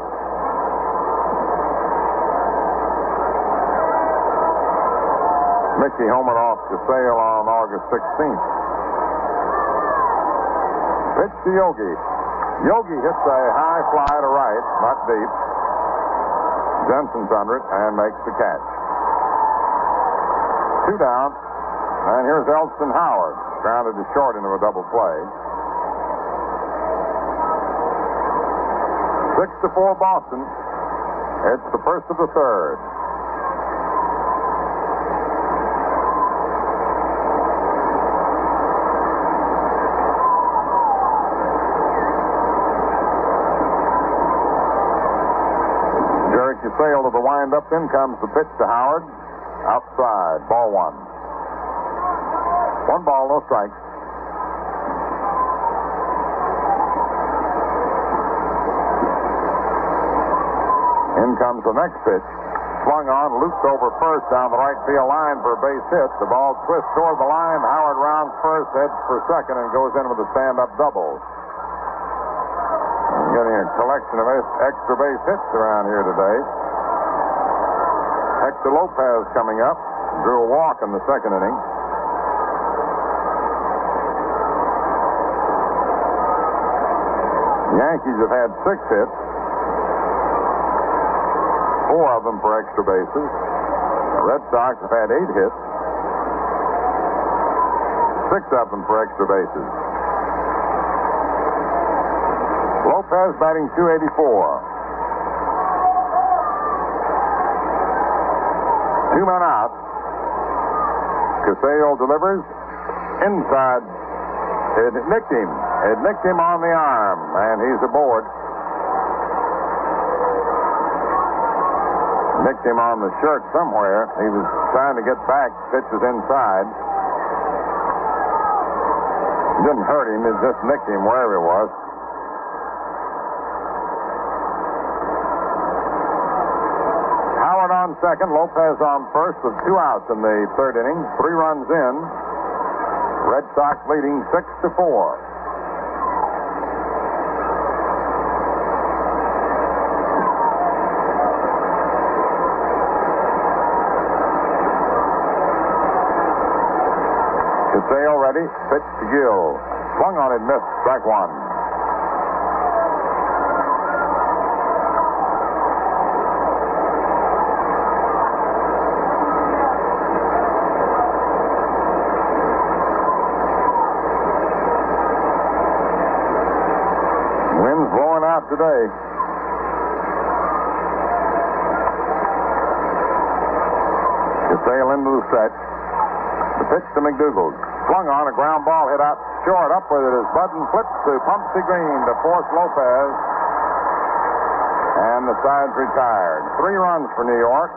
Mickey homered off Casale on August 16th. Pitch to Yogi. Yogi hits a high fly to right, not deep. Jensen's under it and makes the catch. 2 down. And here's Elston Howard. Grounded to short into a double play. 6-4 Boston. It's the first of the third. Jerry Cusale to the windup. In comes the pitch to Howard. Outside. Ball 1. 1 ball, no strikes. In comes the next pitch. Swung on, looped over first down the right field line for a base hit. The ball twists toward the line. Howard rounds first, heads for second, and goes in with a stand-up double. I'm getting a collection of extra base hits around here today. Hector Lopez coming up. Drew a walk in the second inning. The Yankees have had 6 hits. 4 of them for extra bases. The Red Sox have had 8 hits. 6 of them for extra bases. Lopez batting .284. 2 men out. Cusale delivers. Inside. It nicked him. It nicked him on the arm, and he's aboard. Nicked him on the shirt somewhere. He was trying to get back. Pitch was inside. It didn't hurt him. It just nicked him wherever it was. Howard on second. Lopez on first with 2 outs in the third inning. 3 runs in. Red Sox leading 6-4. Cusale ready. Pitch to Gill. Swung on it, missed. Strike 1. Wind's blowing out today. Cusale into the stretch. The pitch to McDougald. Swung on, a ground ball hit out short. Up with it is Budden. Flips to Pumpsy Green to force Lopez. And the side's retired. 3 runs for New York.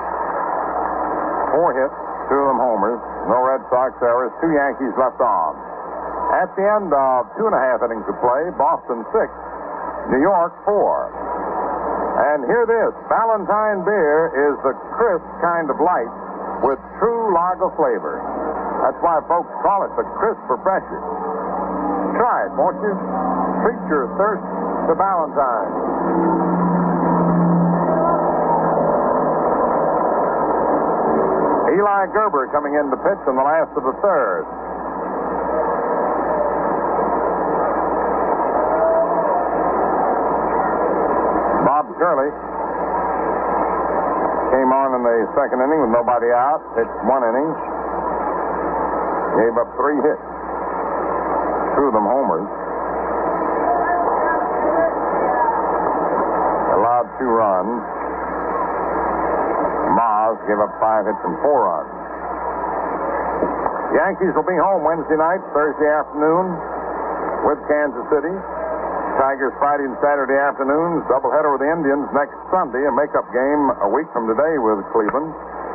4 hits, 2 of them homers. No Red Sox errors. 2 Yankees left on. At the end of 2.5 innings of play, Boston 6, New York 4. And hear this. Ballantine beer is the crisp kind of light with true lager flavor. That's why folks call it the Crisp Refresher. Try it, won't you? Treat your thirst to Ballantine. Eli Gerber coming in to pitch in the last of the third. Bob Curley came on in the second inning with nobody out. Pitched 1 inning. Gave up 3 hits. 2 of them homers. Allowed 2 runs. Maz gave up 5 hits and 4 runs. Yankees will be home Wednesday night, Thursday afternoon with Kansas City. Tigers Friday and Saturday afternoons. Doubleheader with the Indians next Sunday. A makeup game a week from today with Cleveland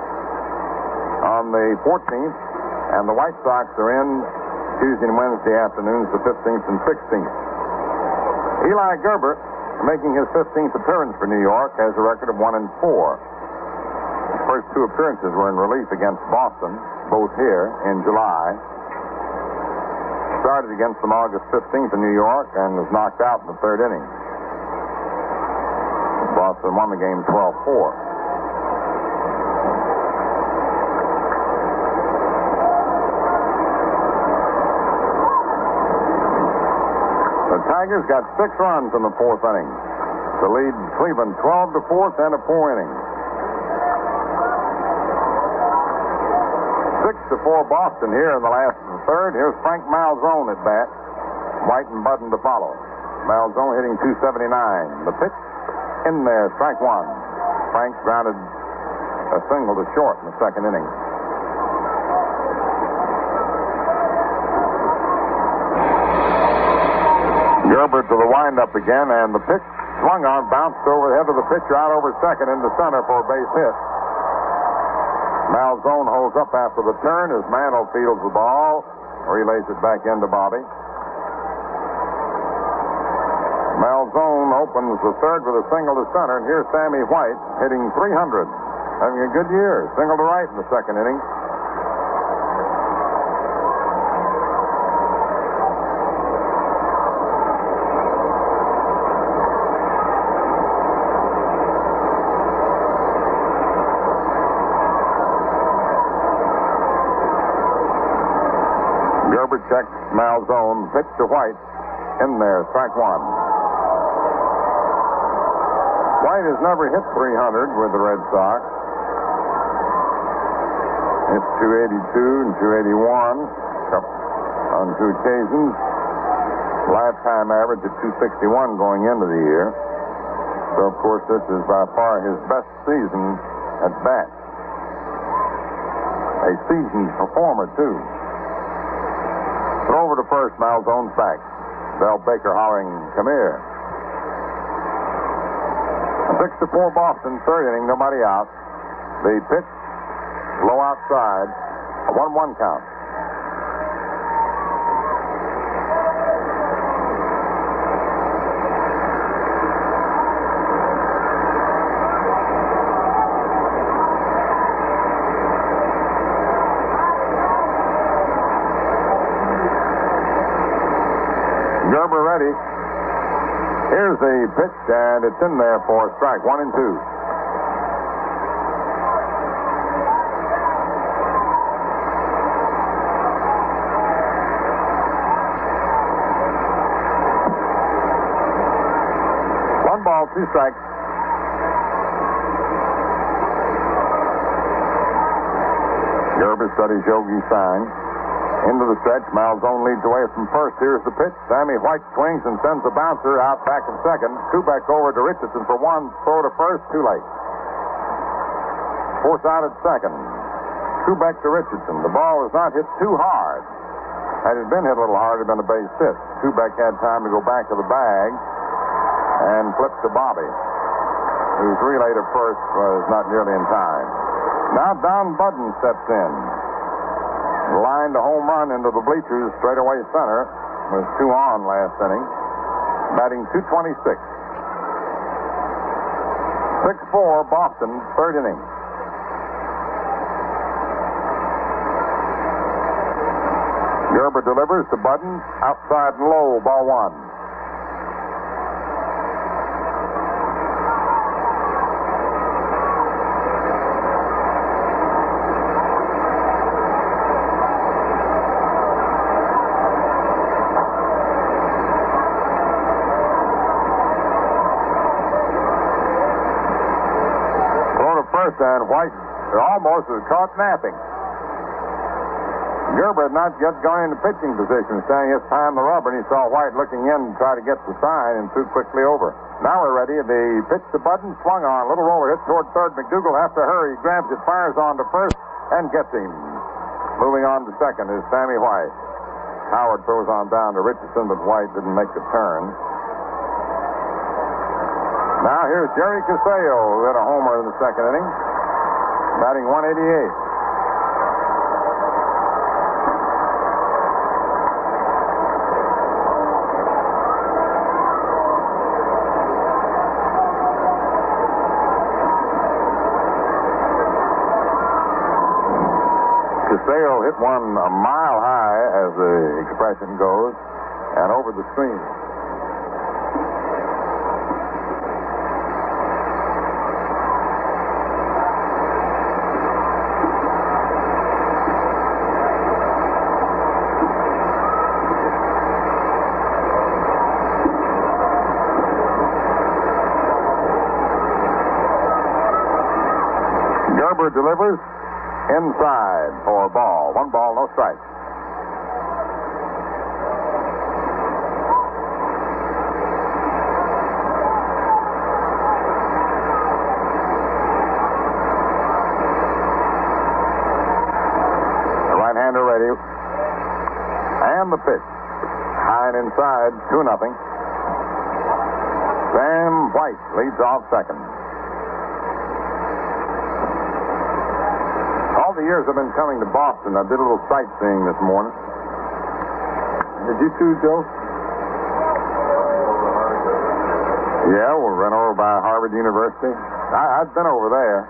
on the 14th. And the White Sox are in Tuesday and Wednesday afternoons, the 15th and 16th. Eli Gerber, making his 15th appearance for New York, has a record of 1-4. His first 2 appearances were in relief against Boston, both here in July. Started against them August 15th in New York and was knocked out in the third inning. Boston won the game 12-4. The Tigers got 6 runs in the 4th inning to lead Cleveland 12 to 4th and of 4 innings. 6-4 Boston here in the last of the 3rd. Here's Frank Malzone at bat. White and Budden to follow. Malzone hitting .279. The pitch in there, strike 1. Frank grounded a single to short in the 2nd inning. Gerber to the windup again, and the pitch swung on, bounced over the head of the pitcher, out over second into center for a base hit. Malzone holds up after the turn as Mantle fields the ball, relays it back into Bobby. Malzone opens the 3rd with a single to center, and here's Sammy White hitting .300, having a good year. Single to right in the 2nd inning. Gerber checks Malzone, pitch to White, in there, strike 1. White has never hit .300 with the Red Sox. It's .282 and .281 on 2 occasions. Lifetime average at .261 going into the year. So, of course, this is by far his best season at bat. A seasoned performer, too. Throw over to first, Malzone's back. Del Baker hollering, come here. 6-4 Boston, 3rd inning, nobody out. The pitch, low outside, a 1-1 count. Gerber ready. Here's the pitch, and it's in there for a strike. 1-2. One ball, 2 strikes. Gerber studies Yogi's sign. Into the stretch, Malzone leads away from first. Here's the pitch. Sammy White swings and sends the bouncer out back in second. Kubek over to Richardson for 1. Throw to first, too late. Force out at second. Kubek to Richardson. The ball was not hit too hard. Had it been hit a little hard, it had been a base hit. Kubek had time to go back to the bag and flip to Bobby, whose relay to first was not nearly in time. Now Don Budden steps in. Lined a home run into the bleachers, straightaway center. Was 2 on last inning. Batting .226. 6-4 Boston, 3rd inning. Gerber delivers to Budden. Outside and low, ball 1. And White almost was caught napping. Gerber had not yet gone into pitching position, standing his time the rubber, and he saw White looking in to try to get the sign and threw quickly over. Now we're ready. The pitch to Budden, swung on, little roller hit toward third. McDougal has to hurry. He grabs it, fires on to first, and gets him. Moving on to second is Sammy White. Howard throws on down to Richardson, but White didn't make the turn. Now here's Jerry Castillo, who hit a homer in the 2nd inning, batting .188. Castillo hit one a mile high, as the expression goes, and over the screen. Gerber delivers inside for a ball. 1 ball, no strikes. The right-hander ready. And the pitch. High and inside, 2-0. Sam White leads off second. All the years I've been coming to Boston, I did a little sightseeing this morning. Did you too, Joe? Yeah, we ran over by Harvard University. I've been over there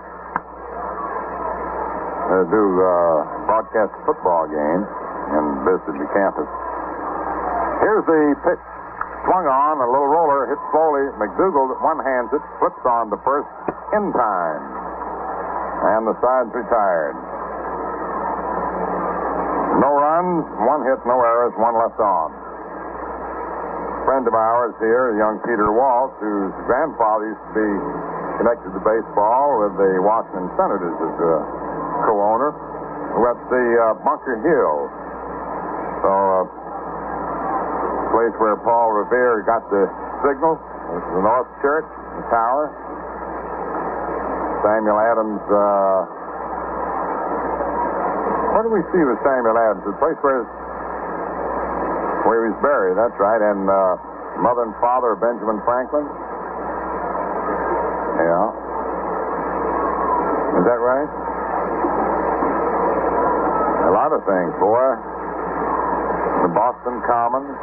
to do broadcast football games and visited the campus. Here's the pitch. Swung on, a little roller, hit slowly. McDougal one-hands it, flips on to first in time. And the side's retired. No runs, 1 hit, no errors, 1 left on. A friend of ours here, young Peter Walsh, whose grandfather used to be connected to baseball with the Washington Senators as a co-owner, who went to Bunker Hill. So, place where Paul Revere got the signal. This is the North Church, the tower. Samuel Adams, what do we see with Samuel Adams? The place where he was buried, that's right. And mother and father of Benjamin Franklin. Yeah. Is that right? A lot of things, boy. The Boston Commons.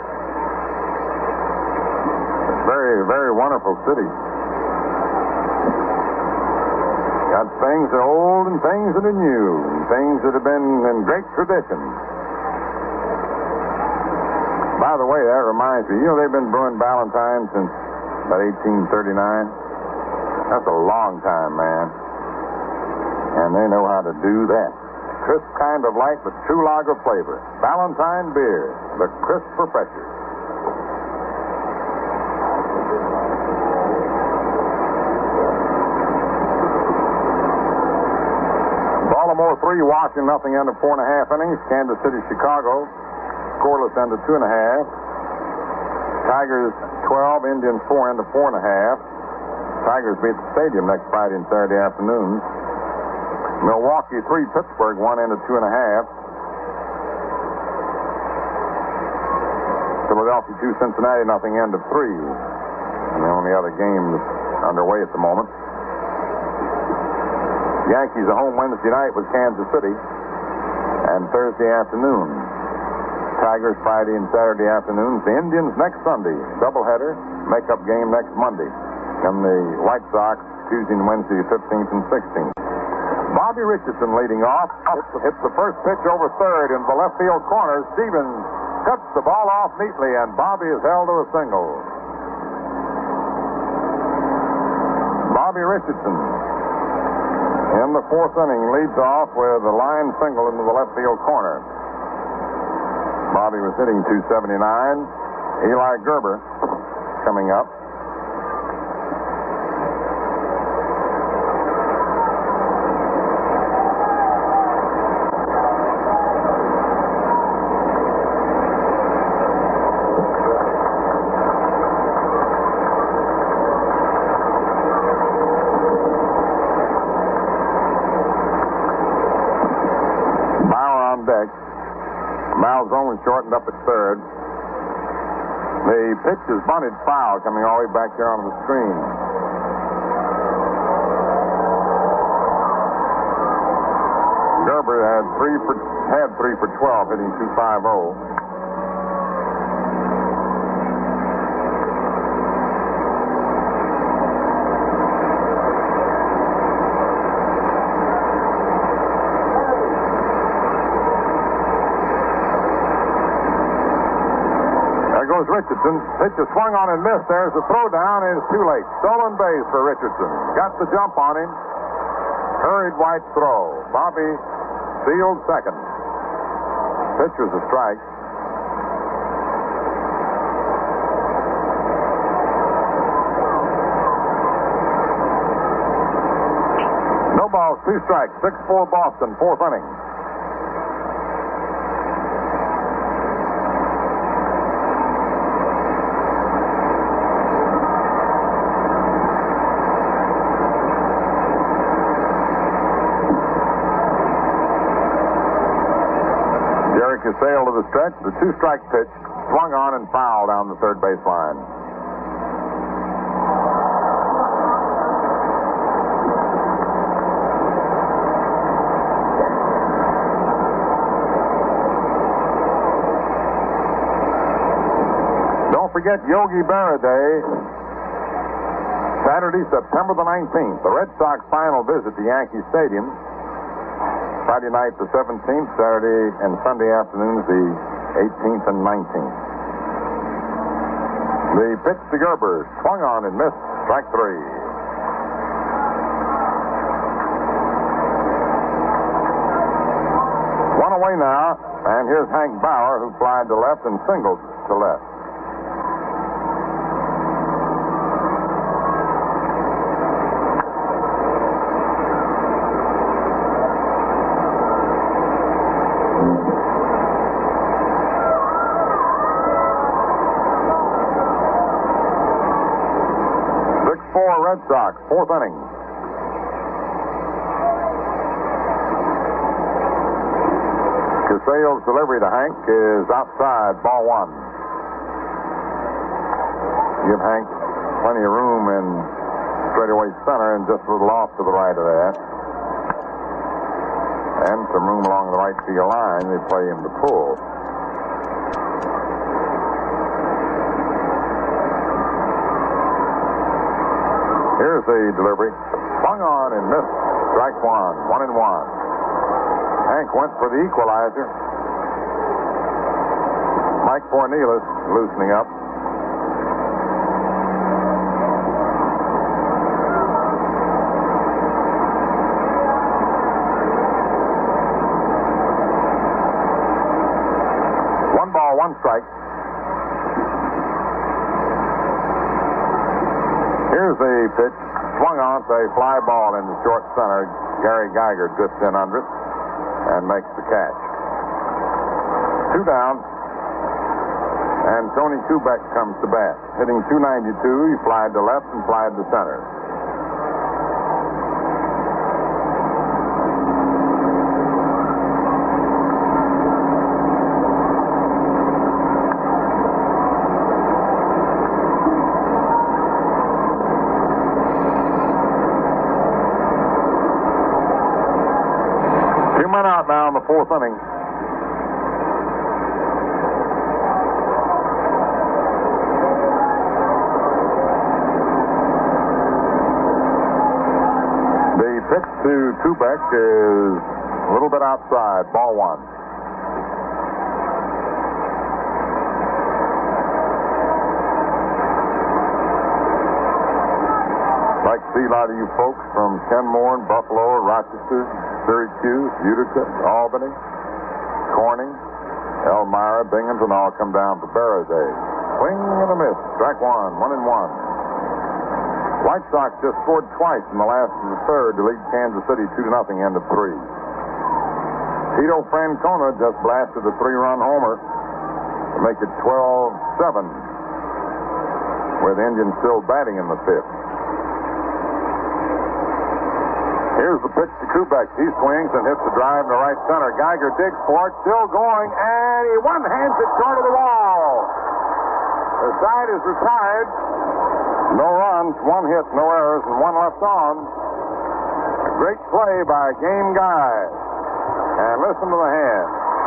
Very, very wonderful city. Got things that are old and things that are new, and things that have been in great tradition. By the way, that reminds me, they've been brewing Ballantine since about 1839. That's a long time, man. And they know how to do that. Crisp kind of light, but true lager flavor. Ballantine beer, the crisp refresher. Baltimore 3, Washington nothing end of 4.5 innings. Kansas City, Chicago, scoreless end of 2.5. Tigers 12, Indians 4 end of 4.5. Tigers beat the Stadium next Friday and Saturday afternoons. Milwaukee 3, Pittsburgh 1 end of 2.5. Philadelphia 2, Cincinnati nothing end of 3. And the only other game that's underway at the moment. Yankees at home Wednesday night with Kansas City. And Thursday afternoon. Tigers Friday and Saturday afternoons. The Indians next Sunday. Doubleheader. Makeup game next Monday. And the White Sox Tuesday and Wednesday, 15th and 16th. Bobby Richardson leading off. Hits the first pitch over third in the left field corner. Stevens cuts the ball off neatly, and Bobby is held to a single. Bobby Richardson in the 4th inning leads off with a line single into the left field corner. Bobby was hitting .279. Eli Gerber coming up. Malzone was shortened up at third. The pitch is bunted foul coming all the way back there on the screen. Gerber had 3 for 12, hitting .250. Richardson. Pitch is swung on and missed. There's a throw down, and it's too late. Stolen base for Richardson. Got the jump on him. Hurried White throw. Bobby field second. Pitch was a strike. No balls, balls, 2 strikes, 6-4 Boston, 4th inning. Derek has sailed to the stretch. The 2-strike pitch swung on and fouled down the third base line. Don't forget Yogi Berra Day, Saturday, September the 19th. The Red Sox final visit to Yankee Stadium. Friday night the 17th, Saturday and Sunday afternoons the 18th and 19th. The pitch to Gerber, swung on and missed, strike 3. One away now, and here's Hank Bauer, who flied to left and singled to left. Red Sox, 4th inning. Casal's delivery to Hank is outside, ball 1. Give Hank plenty of room in straightaway center and just a little off to the right of that. And some room along the right field line. They play him to pull. Here's the delivery. Swung on and missed. Strike 1. 1-1. Hank went for the equalizer. Mike Cornelius loosening up. One ball, 1 strike. Here's the pitch. Swung on to a fly ball into short center. Gary Geiger drifts in under it and makes the catch. 2 down. And Tony Kubek comes to bat. Hitting .292, he flied to left and flied to center. Out now in the 4th inning. The pitch to Kubek is a little bit outside, ball 1. Like to see a lot of you folks from Kenmore and Buffalo, Rochester, Syracuse, Utica, Albany, Corning, Elmira, Binghamton all come down for Berra Day. Swing and a miss. Strike 1. 1-1. White Sox just scored twice in the last of the third to lead Kansas City 2-0, end of 3. Tito Francona just blasted a 3-run homer to make it 12-7, with the Indians still batting in the 5th. Here's the pitch to Kubek. He swings and hits the drive in the right center. Geiger digs for it, still going, and he one-hands it short of the wall. The side is retired. No runs, 1 hit, no errors, and 1 left on. A great play by a game guy. And listen to the hand.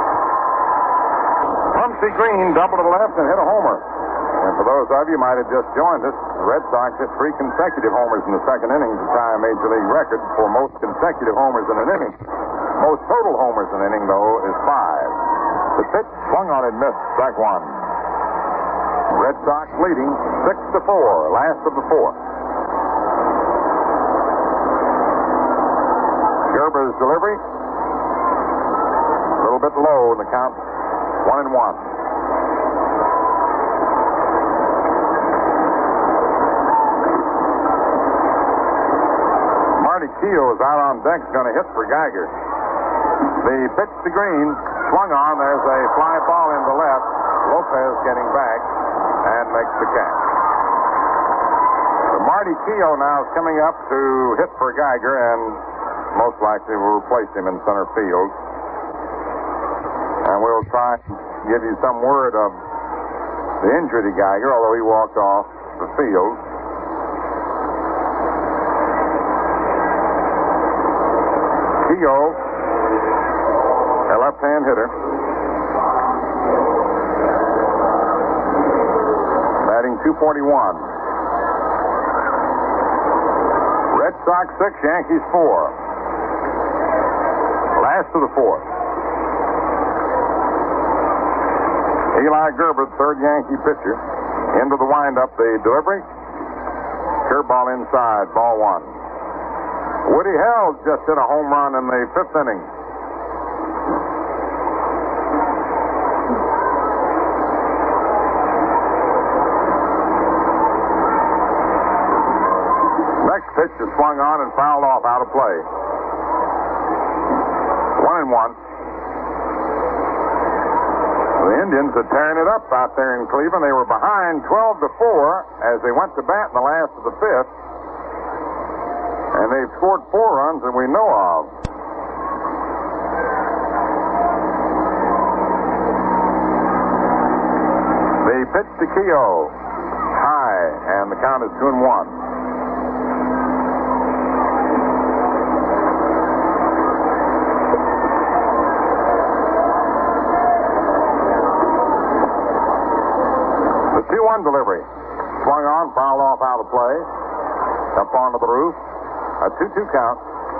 Humphrey Green doubled to the left and hit a homer. And for those of you who might have just joined us, the Red Sox hit 3 consecutive homers in the 2nd inning to tie a Major League record for most consecutive homers in an inning. Most total homers in an inning, though, is 5. The pitch swung on and missed. Strike 1. Red Sox leading 6-4, last of the 4th. Gerber's delivery. A little bit low in the count. 1-1. Keogh is out on deck, is going to hit for Geiger. The pitch to Green, swung on. There's a fly ball into left. Lopez getting back and makes the catch. So Marty Keogh now is coming up to hit for Geiger and most likely will replace him in center field. And we'll try to give you some word of the injury to Geiger, although he walked off the field. Keogh, a left-hand hitter. Batting .241. Red Sox 6, Yankees 4. Last of the fourth. Eli Gerber, third Yankee pitcher. Into the windup, the delivery. Curveball inside, ball one. Woody Held just hit a home run in the fifth inning. Next pitch is swung on and fouled off out of play. 1-1. The Indians are tearing it up out there in Cleveland. They were behind 12-4 as they went to bat in the last of the fifth. And they've scored 4 runs that we know of. The pitch to Keogh. High, and the count is 2-1. The 2-1 delivery. Swung on, fouled off out of play. Up onto the roof. A 2-2 count.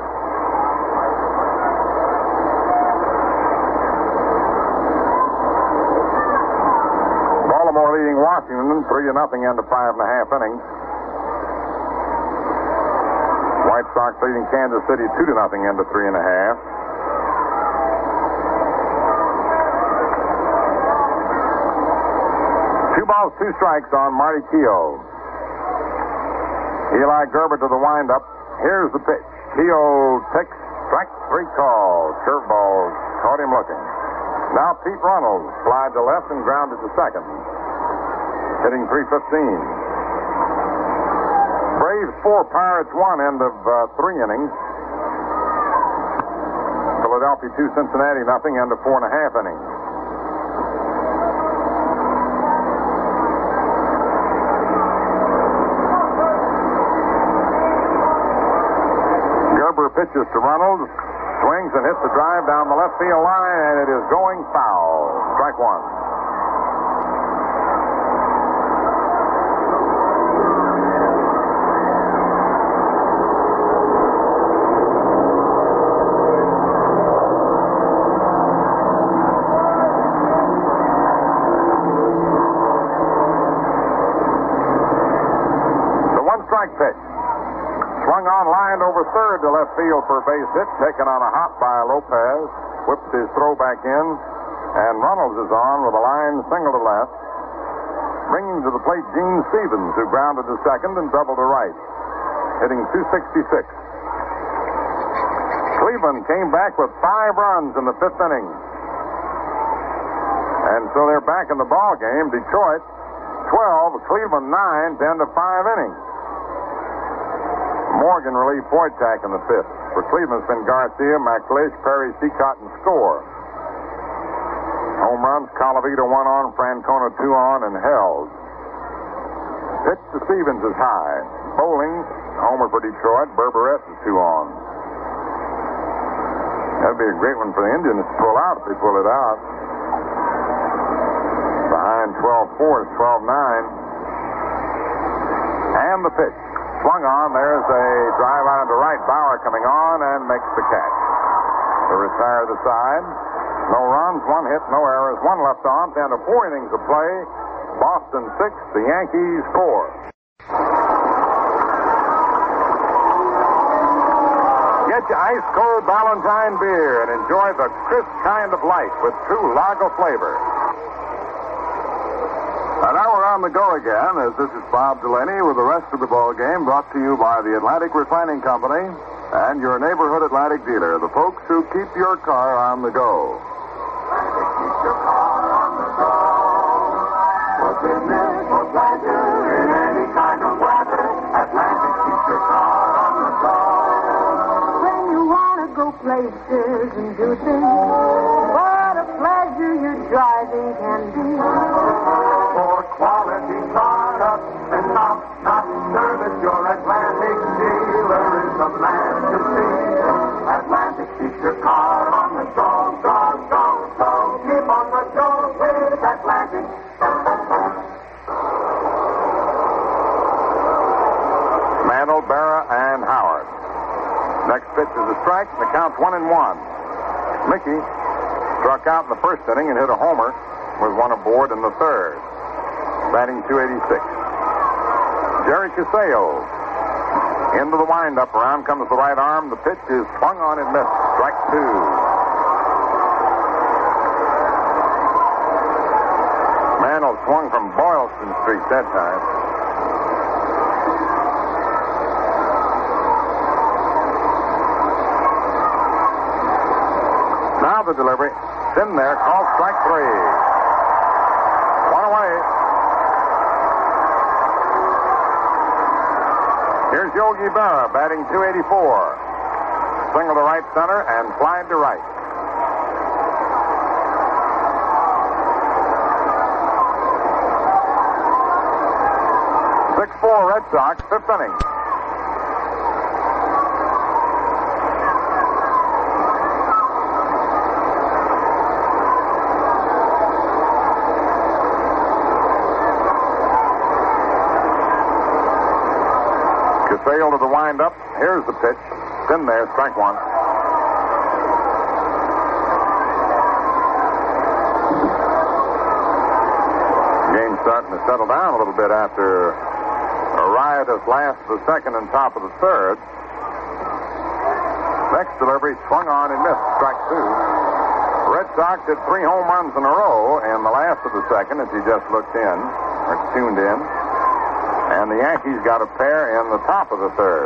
Baltimore leading Washington 3-0 into 5.5 innings. White Sox leading Kansas City 2-0 into 3.5. Two balls, 2 strikes on Marty Keogh. Eli Gerber to the windup. Here's the pitch. Keogh takes strike 3 call. Curveball caught him looking. Now Pete Runnels flied to left and grounded to second. Hitting .315. Braves 4, Pirates 1, end of 3 innings. Philadelphia 2, Cincinnati nothing, end of 4.5 innings. Pitches to Runnels, swings and hits the drive down the left field line, and it is going foul. Strike 1. The 1-strike pitch. Swung on, lined over third to left field for a base hit. Taken on a hop by Lopez. Whips his throw back in. And Runnels is on with a line single to left. Bringing to the plate Gene Stevens, who grounded to second and doubled to right. Hitting .266. Cleveland came back with 5 runs in the 5th inning. And so they're back in the ball game. Detroit 12, Cleveland 9 to end of 5 innings. Morgan relieved Wojtak in the 5th. For Cleveland, it's been Garcia, McLeish, Perry, Seacott, and Score. Home runs, Colavito 1 on, Francona 2 on, and Held. Pitch to Stevens is high. Bowling, homer for Detroit. Berberette is 2 on. That'd be a great one for the Indians to pull out if they pull it out. Behind 12-4 is 12-9. And the pitch. Swung on. There's a drive out into right. Bauer coming on and makes the catch. To retire the side. No runs, 1 hit, no errors, 1 left on. Down to 4 innings of play. Boston 6, the Yankees 4. Get your ice-cold Ballantine beer and enjoy the crisp kind of life with true lager flavor. And now we're on the go again, as this is Bob Delaney with the rest of the ball game brought to you by the Atlantic Refining Company And your neighborhood Atlantic dealer, the folks who keep your car on the go. Atlantic keeps your car on the go. For business, for pleasure, in any kind of weather, Atlantic keeps your car on the go. When you want to go places and do things, what a pleasure your driving can be. For quality products and top-notch service, your Atlantic dealer is the man to see. Atlantic keeps your car on the go, go, go, go. Keep on the go with Atlantic. Mantle, Berra, and Howard. Next pitch is a strike, and the count's 1-1. Mickey struck out in the first inning and hit a homer with one aboard in the third. Batting .286. Jerry Casale. Into the windup. Around comes the right arm. The pitch is swung on and missed. Strike two. Mantle swung from Boylston Street that time. Now the delivery. It's in there. Called strike three. One away. Here's Yogi Berra batting .284. Single to right center and fly to right. .6-4 Red Sox, fifth inning. Casale to the windup. Here's the pitch. It's in there, strike one. Game's starting to settle down a little bit after a riotous last of the second and top of the third. Next delivery swung on and missed. Strike two. The Red Sox hit 3 home runs in a row in the last of the second, as you just looked in, or tuned in. And the Yankees got a pair in the top of the third.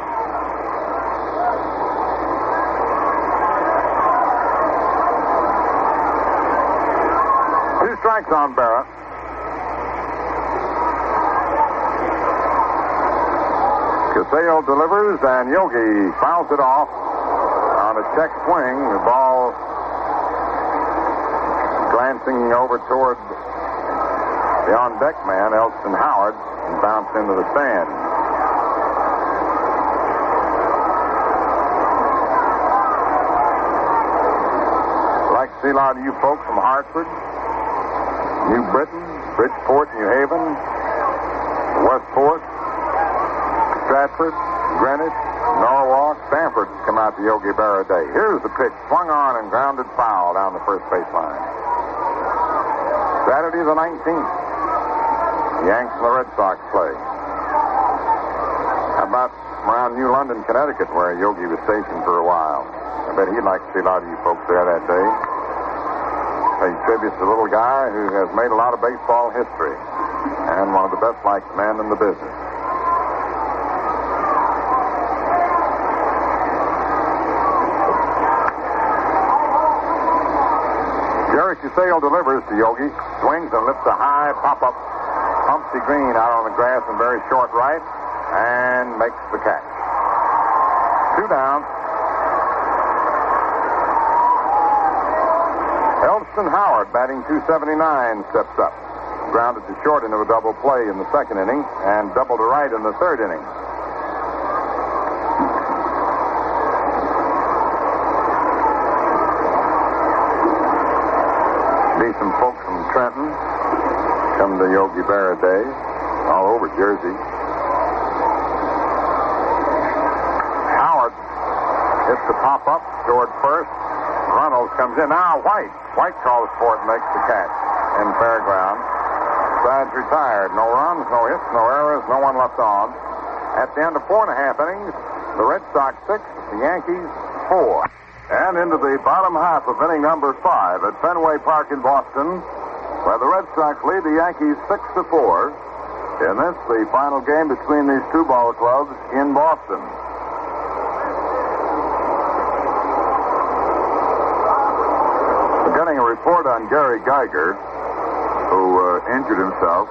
Two strikes on Berra. Casale delivers, and Yogi fouls it off on a check swing. The ball glancing over toward the on-deck man, Elston Howard, and bounced into the stand. I'd like to see a lot of you folks from Hartford, New Britain, Bridgeport, New Haven, Westport, Stratford, Greenwich, Norwalk, Stamford come out to Yogi Berra Day. Here's the pitch, swung on and grounded foul down the first baseline. Saturday the 19th. The Yanks and the Red Sox play. How about around New London, Connecticut, where Yogi was stationed for a while? I bet he'd like to see a lot of you folks there that day. Pay tribute to the little guy who has made a lot of baseball history and one of the best liked men in the business. Jerry Casale delivers to Yogi, swings and lifts a high pop-up Humpty Green out on the grass in very short right, and makes the catch. 2 down. Elston Howard, batting .279, steps up. Grounded to short into a double play in the second inning, and double to right in the third inning. Some folks from Trenton come to Yogi Berra Day, all over Jersey. Howard hits the pop-up toward first. Runnels comes in. Now White. White calls for it and makes the catch in fair ground. Sides retired. No runs, no hits, no errors, no one left on. At the end of 4.5 innings, the Red Sox 6, the Yankees 4. And into the bottom half of inning number 5 at Fenway Park in Boston, where the Red Sox lead the Yankees 6-4. In this, the final game between these two ball clubs in Boston. getting a report on Gary Geiger, who injured himself.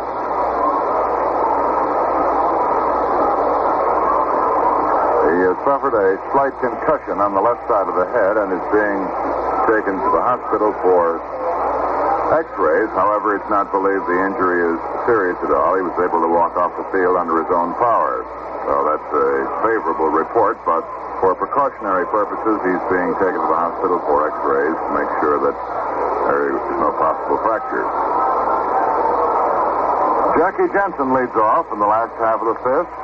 He has suffered a slight concussion on the left side of the head and is being taken to the hospital for X-rays. However, it's not believed the injury is serious at all. He was able to walk off the field under his own power. So that's a favorable report, but for precautionary purposes, he's being taken to the hospital for X-rays to make sure that there is no possible fracture. Jackie Jensen leads off in the last half of the fifth.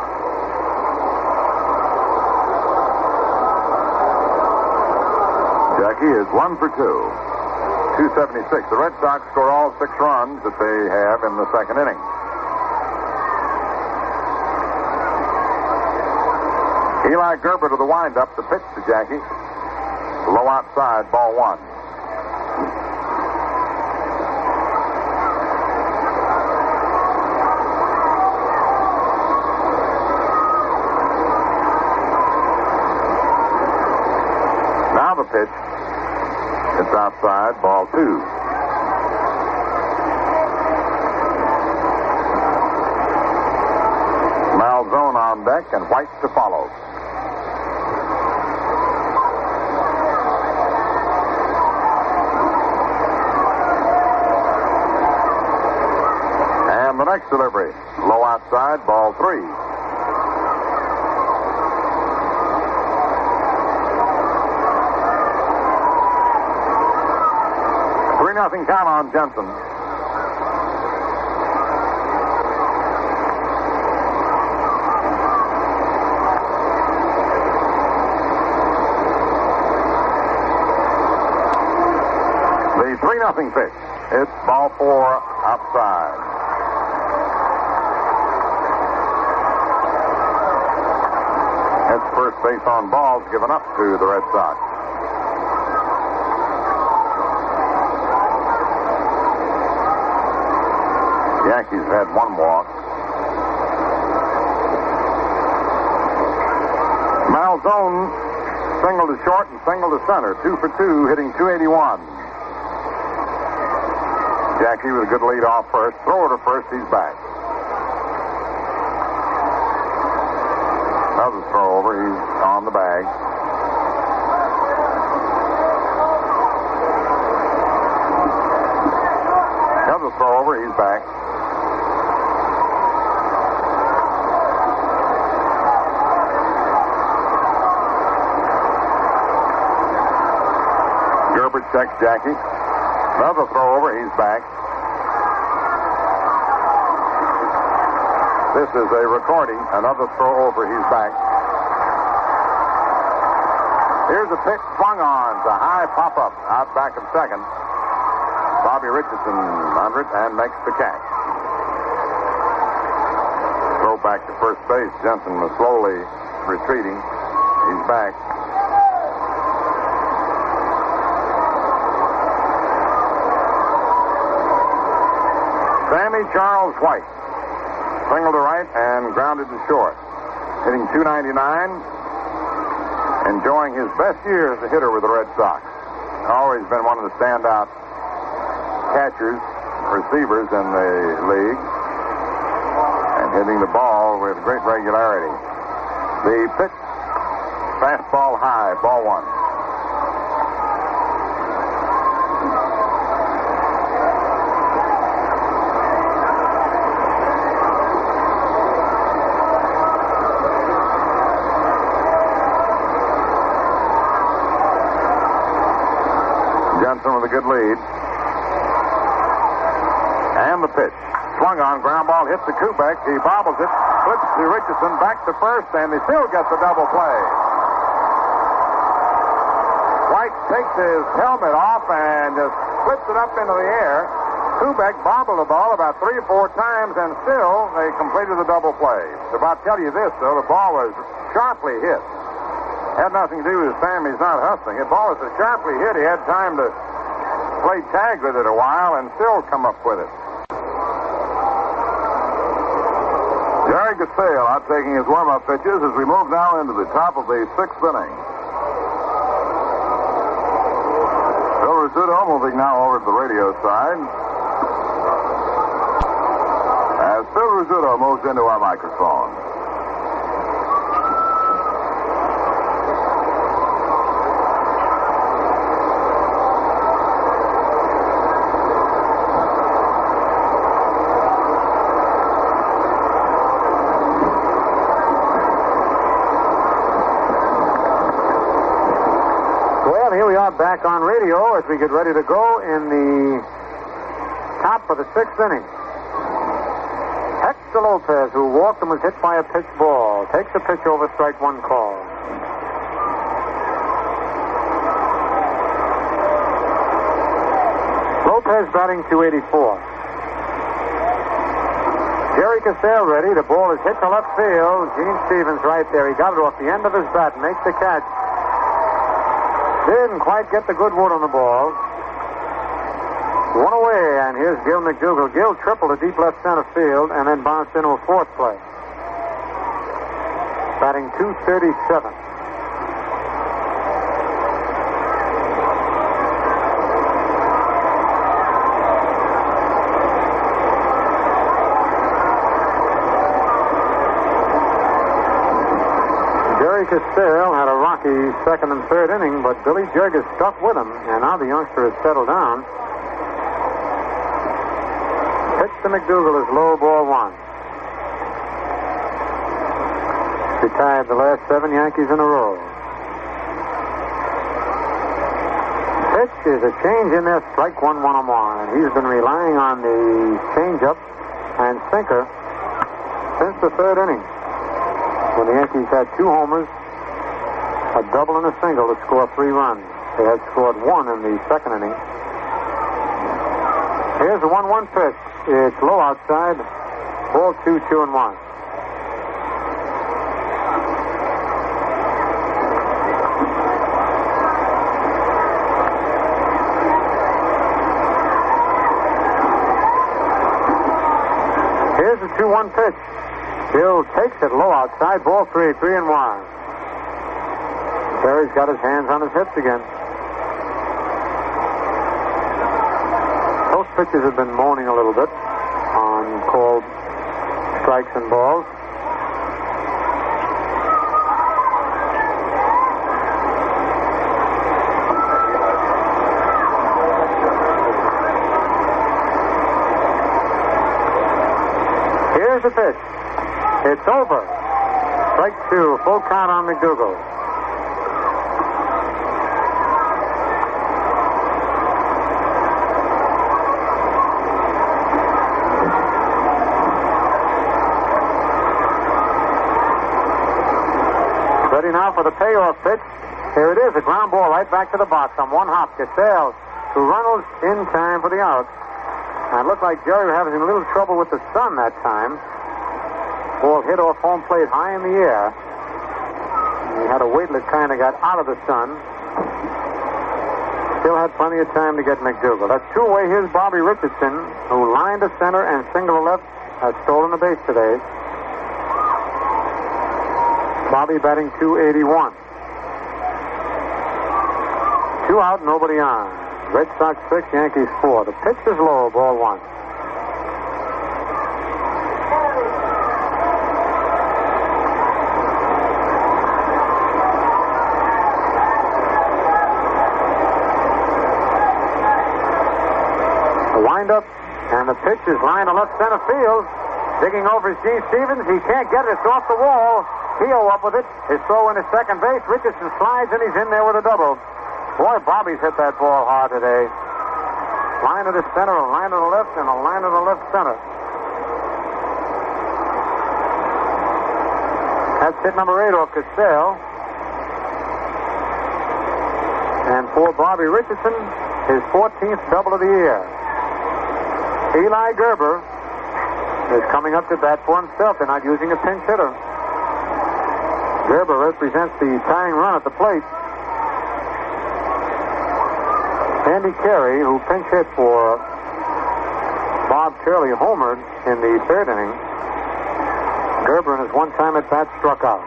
Jackie is 1 for 2. 276. The Red Sox score all 6 runs that they have in the second inning. Eli Gerber to the windup. The pitch to Jackie. Low outside, ball 1. Now the pitch. It's outside, ball 2. Malzone on deck and White to follow. And the next delivery, low outside, ball 3. Nothing count on Jensen. The 3-0 pitch. It's ball 4 outside. That's first base on balls given up to the Red Sox. Yankees had 1 walk. Malzone single to short and single to center. 2 for 2, hitting .281. Jackie with a good lead off first. Throw it to first, he's back. Another throw over, he's on the bag. Another throw over, he's back. Gerber checks Jackie. Another throw over, he's back. This is a recording. Another throw over, he's back. Here's a pitch swung on. It's a high pop-up out back of second. Bobby Richardson under it and makes the catch. Throw back to first base. Jensen was slowly retreating. He's back. Sammy Charles White. Single to right and grounded to short. Hitting .299. Enjoying his best year as a hitter with the Red Sox. Always been one of the standout catchers, receivers in the league. And hitting the ball with great regularity. The pitch, fastball high, ball 1. Jensen with a good lead. And the pitch. Swung on, ground ball, hit to Kubek. He bobbles it, flips to Richardson, back to first, and he still gets a double play. White takes his helmet off and just flips it up into the air. Kubek bobbled the ball about 3 or 4 times, and still they completed the double play. So I'll tell you this, though, the ball was sharply hit. Had nothing to do with Sammy's not hustling. The ball was so sharply hit, he had time to play tag with it a while and still come up with it. Jerry Gasale out taking his warm-up pitches as we move now into the top of the 6th inning. Phil Rizzuto moving now over to the radio side. As Phil Rizzuto moves into our microphone. Here we are back on radio as we get ready to go in the top of the sixth inning. Hector Lopez, who walked and was hit by a pitch ball, takes the pitch over, strike one call. Lopez batting .284. Jerry Casale ready. The ball is hit to left field. Gene Stevens right there. He got it off the end of his bat and makes the catch. Didn't quite get the good wood on the ball. One away, and here's Gil McDougall. Gil tripled to deep left center field and then bounced into a fourth play. Batting .237. Jerry Casale had a rocky second and third inning, but Billy Jurgis stuck with him, and now the youngster has settled down. Pitch to McDougall is low, ball one. Retired the last 7 Yankees in a row. Pitch is a change in there, strike 1-1 on one, and he's been relying on the changeup and sinker since the third inning, when the Yankees had 2 homers, a double and a single to score 3 runs. They had scored 1 in the second inning. Here's the 1-1 pitch. It's low outside. Ball 2, 2-1. Here's the 2-1 pitch. Bill takes it low outside. Ball 3, 3-1. Terry's got his hands on his hips again. Both pitchers have been moaning a little bit on called strikes and balls. Here's the pitch. It's over. Strike 2, full count on McDougall. Ready now for the payoff pitch. Here it is, a ground ball right back to the box on one hop. Casale to Reynolds in time for the out. And it looked like Jerry was having a little trouble with the sun that time. Ball hit off home plate high in the air. He had a weight that kind of got out of the sun. Still had plenty of time to get McDougall. That's 2 away. Here's Bobby Richardson, who lined to center and single to left, has stolen the base today. Bobby batting .281. 2 out, nobody on. Red Sox 6, Yankees 4. The pitch is low, ball 1. The windup, and the pitch is lined to left center field. Digging over is Gene Stevens. He can't get it. It's off the wall. Keogh up with it. His throw into second base. Richardson slides, and he's in there with a double. Boy, Bobby's hit that ball hard today. Line to the center, a line to the left, and a line to the left center. That's hit number 8 off Casale. And for Bobby Richardson, his 14th double of the year. Eli Gerber is coming up to bat for himself. They're not using a pinch hitter. Gerber represents the tying run at the plate. Andy Carey, who pinch hit for Bob Turley, homered in the third inning. Gerber in his one time at bat struck out.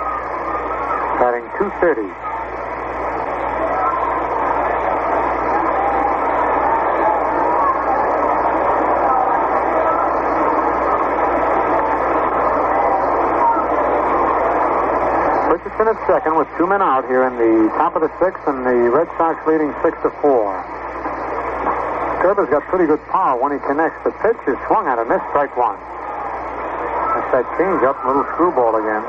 Batting .230. Jensen at second with 2 men out here in the top of the sixth, and the Red Sox leading 6-4. Gerber's got pretty good power when he connects. The pitch is swung at a miss, strike one. That's that change-up, little screwball again.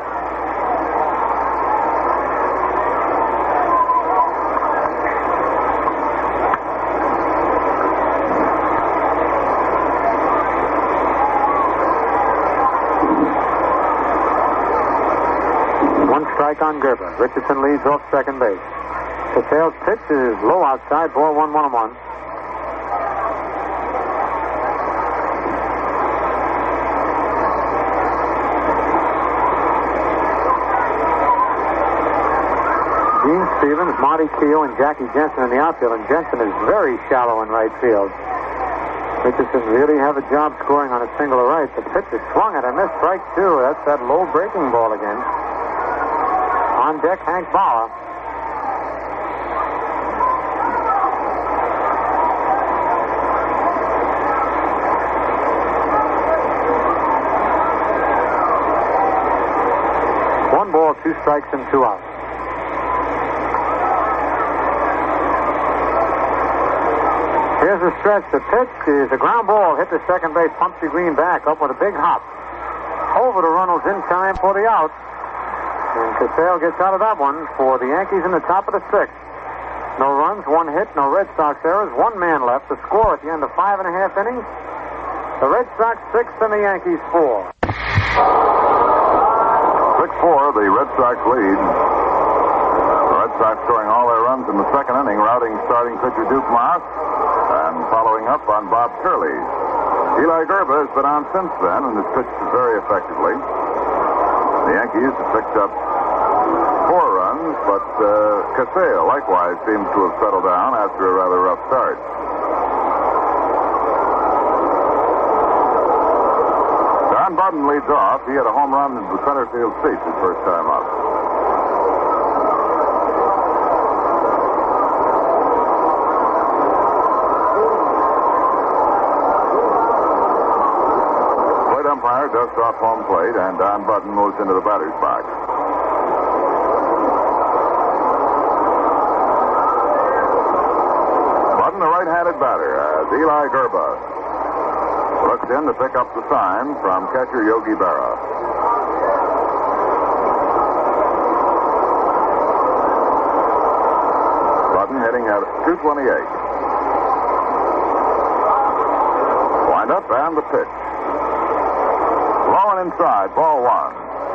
Strike on Gerber. Richardson leads off second base. Cassell's pitch is low outside. Ball 1-1-1. Gene Stevens, Marty Keough, and Jackie Jensen in the outfield. And Jensen is very shallow in right field. Richardson really have a job scoring on a single to right. The pitch is swung at a miss, strike two. That's that low breaking ball again. On deck, Hank Bauer. One ball, 2 strikes, and 2 outs. Here's the stretch. The pitch is a ground ball. Hit the second base. Pumpsy Green back up with a big hop. Over to Runnels in time for the out. And Cassell gets out of that one for the Yankees in the top of the sixth. No runs, 1 hit, no Red Sox errors, 1 man left. The score at the end of 5.5 innings, the Red Sox 6 and the Yankees 4. 6-4, the Red Sox lead. The Red Sox scoring all their runs in the second inning, routing starting pitcher Duke Moss and following up on Bob Curley. Eli Gerber has been on since then and has pitched very effectively. The Yankees have picked up 4 runs, but Cassell likewise seems to have settled down after a rather rough start. Don Budden leads off. He had a home run into the center field seats his first time up. Umpire dusts off home plate, and Don Budden moves into the batter's box. Budden, a right-handed batter, as Eli Gerber looks in to pick up the sign from catcher Yogi Berra. Budden hitting at 228. Wind up and the pitch. Low and inside, ball 1.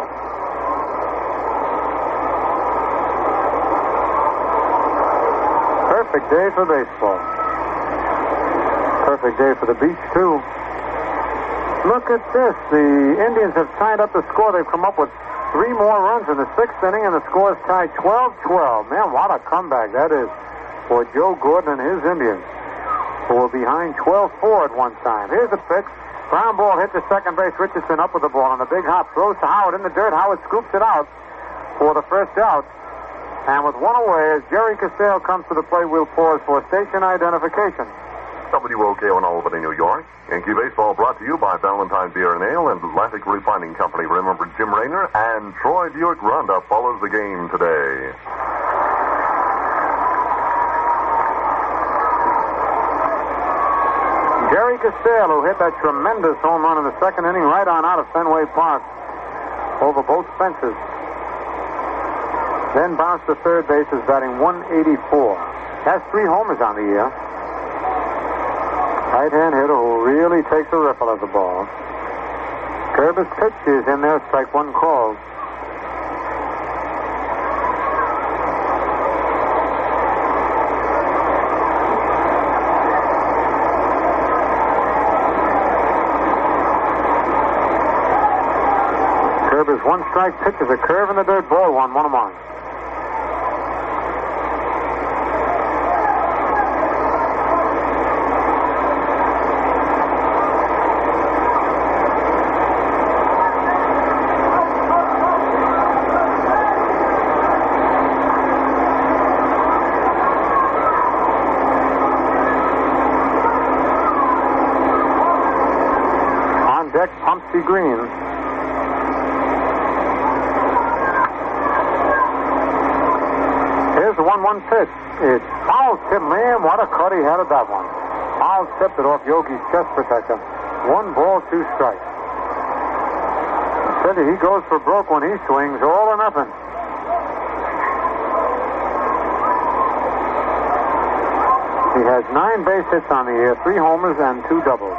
Perfect day for baseball. Perfect day for the beach, too. Look at this. The Indians have tied up the score. They've come up with 3 more runs in the 6th inning, and the score is tied 12-12. Man, what a comeback that is for Joe Gordon and his Indians, who were behind 12-4 at one time. Here's the pitch. Ground ball hit to second base. Richardson up with the ball on a big hop. Throws to Howard in the dirt. Howard scoops it out for the first out. And with 1 away, as Jerry Cassell comes to the plate, we'll pause for station identification. WOKO in Albany, New York. Yankee Baseball brought to you by Valentine Beer and Ale and Atlantic Refining Company. Remember, Jim Raynor and Troy Buick Roundup follows the game today. Jerry Cassell, who hit that tremendous home run in the second inning right on out of Fenway Park over both fences. Then bounced to third base, is batting 184. Has 3 homers on the year. Right-hand hitter who really takes a ripple of the ball. Gerber's pitch is in there, strike 1 called. Gerber's 1 strike pitch is a curve in the dirt, ball 1-1. On deck, Pumpsy Green. 1-1 pitch. It's foul tip, man. What a cut he had of that one. Foul tipped it off Yogi's chest protector. 1 ball, 2 strikes. I tell you, he goes for broke when he swings, all or nothing. He has 9 base hits on the year, 3 homers and 2 doubles.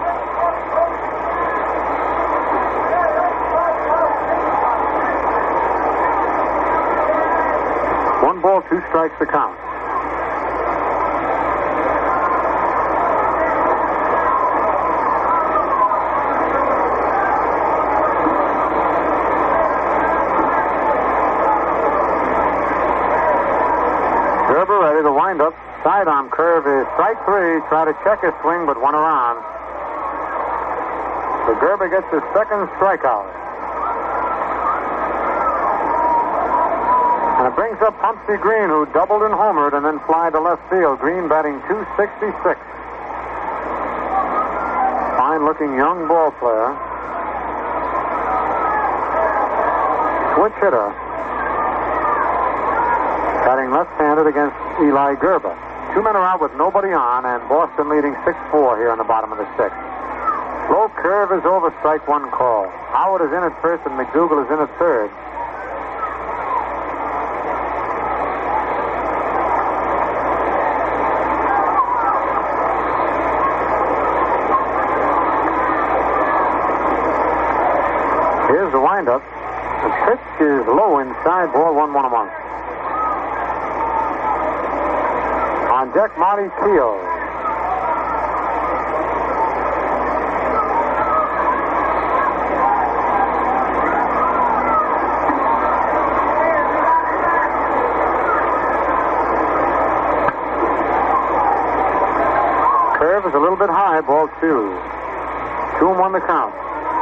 One ball, 2 strikes to count. Gerber ready to wind up. Sidearm curve is strike 3. Try to check his swing, but went around. So Gerber gets his second strikeout. And it brings up Pumpsy Green, who doubled and homered and then fly to left field. Green batting .266. Fine-looking young ball player. Switch hitter. Batting left-handed against Eli Gerber. 2 men are out with nobody on, and Boston leading 6-4 here in the bottom of the 6th. Low curve is over, strike 1 call. Howard is in at first, and McDougal is in at third. Here's the windup. The pitch is low inside, ball 1-1. On deck, Marty Teal. Curve is a little bit high, ball 2. 2-1 the count.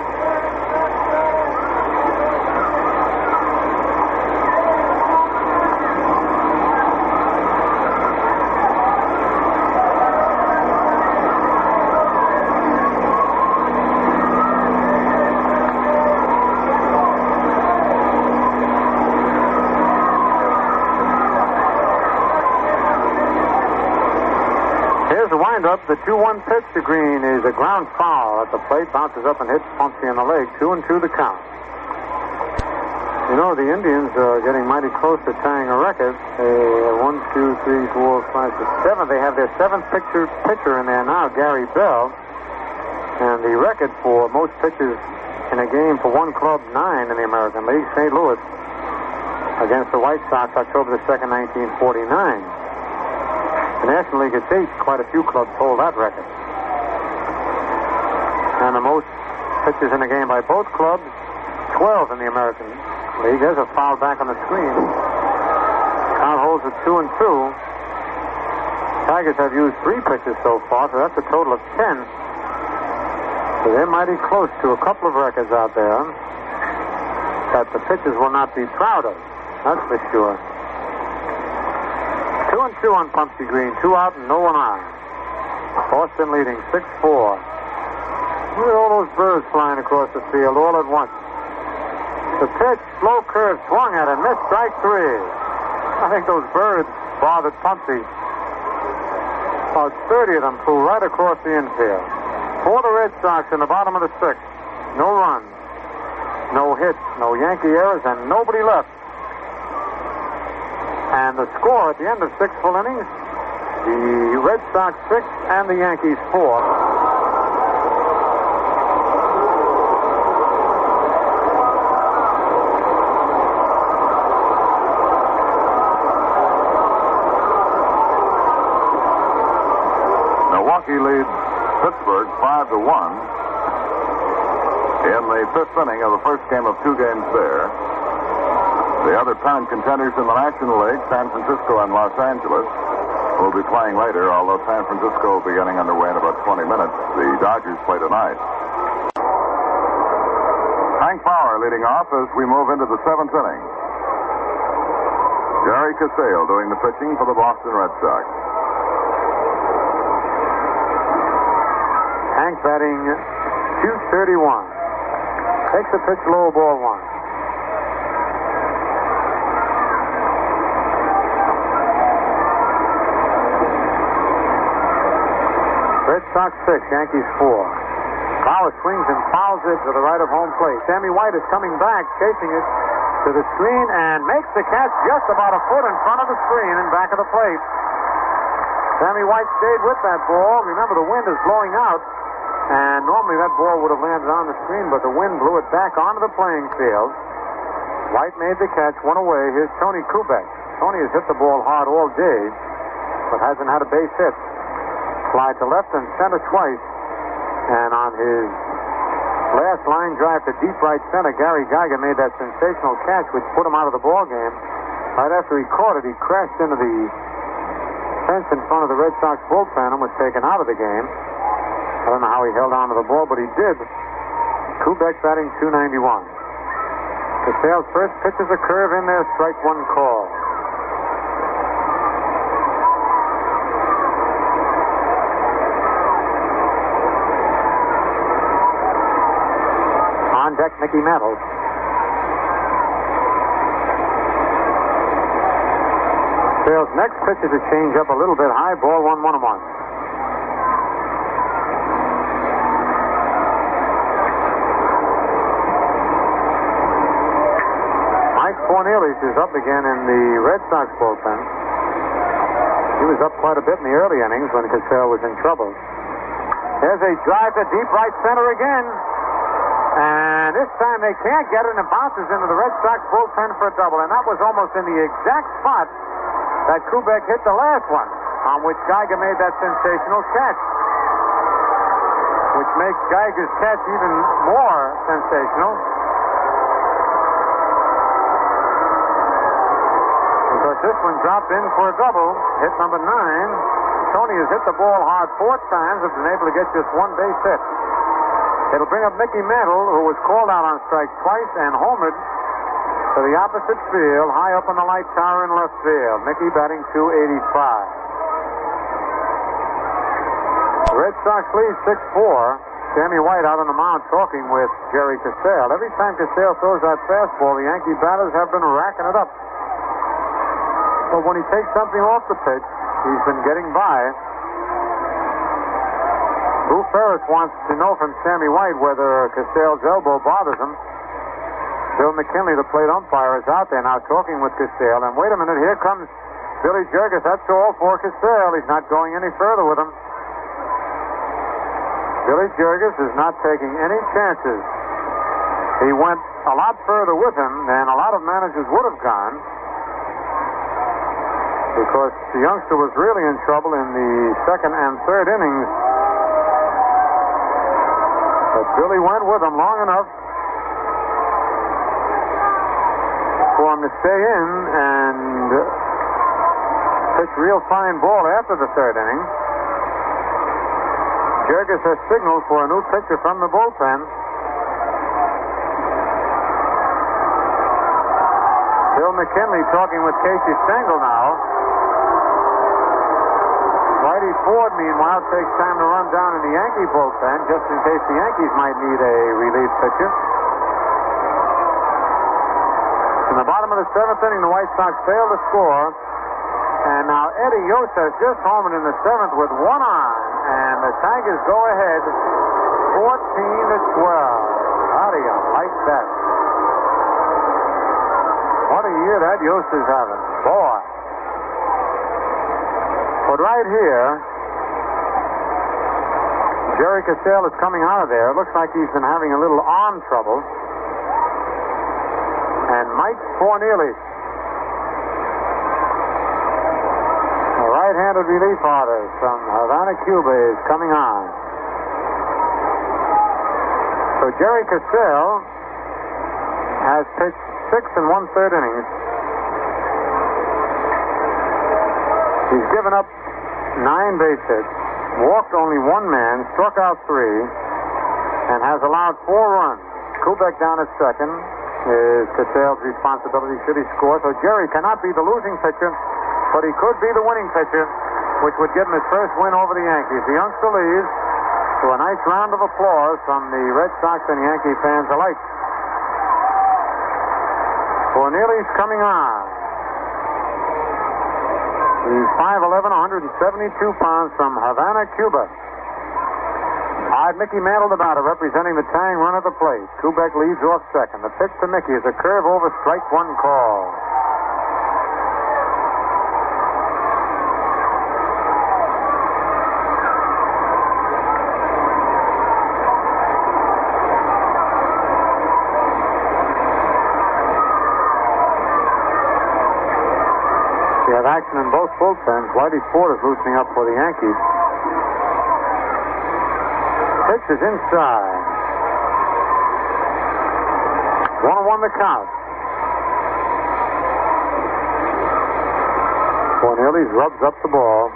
Up the 2-1 pitch to Green is a ground foul at the plate, bounces up and hits Pumpsy on the leg. 2-2 the count. You know, the Indians are getting mighty close to tying a record. 1, 2, 3, 4, 5, 6, 7. They have their 7th pitcher in there now, Gary Bell. And the record for most pitches in a game for one club, 9 in the American League, St. Louis against the White Sox, October the 2nd, 1949. The National League, it's 8. Quite a few clubs hold that record. And the most pitches in a game by both clubs, 12 in the American League. There's a foul back on the screen. Count holds at 2-2. Tigers have used 3 pitches so far, so that's a total of 10. So they're mighty close to a couple of records out there that the pitchers will not be proud of. That's for sure. 2-2 on Pumpsy Green. 2 out and no one on. Boston leading 6-4. Look at all those birds flying across the field all at once. The pitch, slow curve, swung at it, missed, strike 3. I think those birds bothered Pumpsy. About 30 of them flew right across the infield. For the Red Sox in the bottom of the 6th. No runs, no hits, no Yankee errors, and nobody left. And the score at the end of 6 full innings, the Red Sox 6 and the Yankees 4. Milwaukee leads Pittsburgh 5-1 in the 5th inning of the first game of 2 games there. The other pound contenders in the National League, San Francisco and Los Angeles, will be playing later, although San Francisco will be getting underway in about 20 minutes. The Dodgers play tonight. Hank Bauer leading off as we move into the 7th inning. Jerry Casale doing the pitching for the Boston Red Sox. Hank batting .231. Takes the pitch low, ball 1. Sox 6, Yankees 4. Bauer swings and fouls it to the right of home plate. Sammy White is coming back, chasing it to the screen, and makes the catch just about a foot in front of the screen and back of the plate. Sammy White stayed with that ball. Remember, the wind is blowing out, and normally that ball would have landed on the screen, but the wind blew it back onto the playing field. White made the catch, one away. Here's Tony Kubek. Tony has hit the ball hard all day, but hasn't had a base hit. Slide to left and center twice. And on his last line drive to deep right center, Gary Geiger made that sensational catch which put him out of the ball game. Right after he caught it, he crashed into the fence in front of the Red Sox bullpen and was taken out of the game. I don't know how he held on to the ball, but he did. Kubek batting .291. Castell's first pitch is a curve in there, strike one call. On deck, Mickey Mantle. Castell's next pitch is a change up a little bit high, ball 1-1-1. Cornelius is up again in the Red Sox bullpen. He was up quite a bit in the early innings when Castell was in trouble. There's a drive to deep right center again. And this time they can't get it, and it bounces into the Red Sox bullpen for a double. And that was almost in the exact spot that Kubek hit the last one, on which Geiger made that sensational catch. Which makes Geiger's catch even more sensational. Because this one dropped in for a double. Hit number 9. Tony has hit the ball hard 4 times and been able to get just one base hit. It'll bring up Mickey Mantle, who was called out on strike twice and homered to the opposite field, high up on the light tower in left field. Mickey batting .285. The Red Sox lead 6-4. Sammy White out on the mound talking with Jerry Castell. Every time Castell throws that fastball, the Yankee batters have been racking it up. But when he takes something off the pitch, he's been getting by. Lou Ferris wants to know from Sammy White whether Castell's elbow bothers him. Bill McKinley, the plate umpire, is out there now talking with Castell. And wait a minute, here comes Billy Jurgis. That's all for Castell. He's not going any further with him. Billy Jurgis is not taking any chances. He went a lot further with him than a lot of managers would have gone, because the youngster was really in trouble in the second and third innings. But Billy went with him long enough for him to stay in and pitch real fine ball after the third inning. Jurgis has signaled for a new pitcher from the bullpen. Bill McKinley talking with Casey Stengel now. Whitey Ford, meanwhile, takes time to run down in the Yankee bullpen just in case the Yankees might need a relief pitcher. In the bottom of the 7th inning, the White Sox fail to score. And now Eddie Yost has just homered in the 7th with one on. And the Tigers go ahead 14-12. How do you like that? What a year that Yost is having. Boy. But right here, Jerry Castell is coming out of there. It looks like he's been having a little arm trouble. And Mike Cornelius, a right-handed relief artist from Havana, Cuba, is coming on. So Jerry Castell has pitched 6 1/3 innings. He's given up 9 base hits, walked only 1 man, struck out 3, and has allowed 4 runs. Kubek down at second is Castell's responsibility should he score. So Jerry cannot be the losing pitcher, but he could be the winning pitcher, which would give him his first win over the Yankees. The youngster leads to a nice round of applause from the Red Sox and Yankee fans alike. Cornelius coming on. He's 5'11", 172 pounds from Havana, Cuba. All right, Mickey Mantle, the batter, representing the tying run at the plate. Kubek leads off second. The pitch to Mickey is a curve over strike one call. We have action in both bullpens. Whitey Ford is loosening up for the Yankees. Pitch is inside. 1-1 the count. Cornelius rubs up the ball.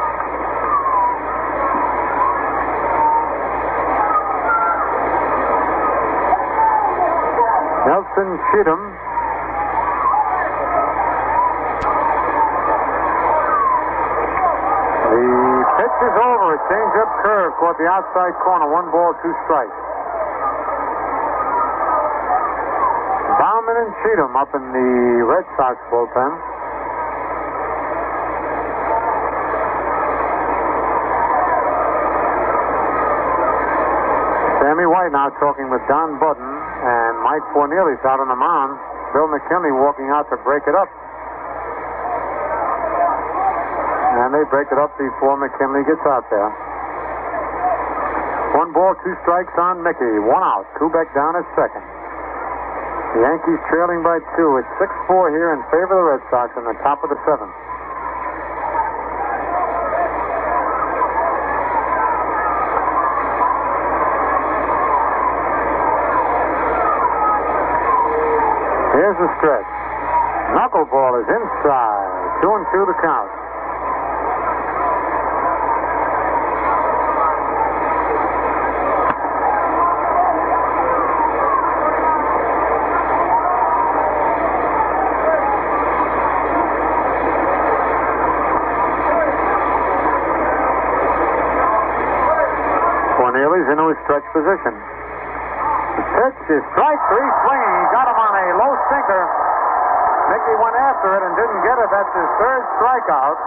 Nelson Cheatham. The pitch is over. A change-up curve toward the outside corner. 1 ball, 2 strikes. Bauman and Cheatham up in the Red Sox bullpen. Sammy White now talking with Don Budden and Mike Cornelius out on the mound. Bill McKinley walking out to break it up. And they break it up before McKinley gets out there. 1 ball, 2 strikes on Mickey. 1 out. Kubek down at second. The Yankees trailing by 2. It's 6-4 here in favor of the Red Sox in the top of the 7th. Here's the stretch. Knuckleball is inside. 2-2 the count. Cornelius into his stretch position. The pitch is strike 3 swinging. He got him on a low sinker. Mickey went after it and didn't get it. That's his 3rd strikeout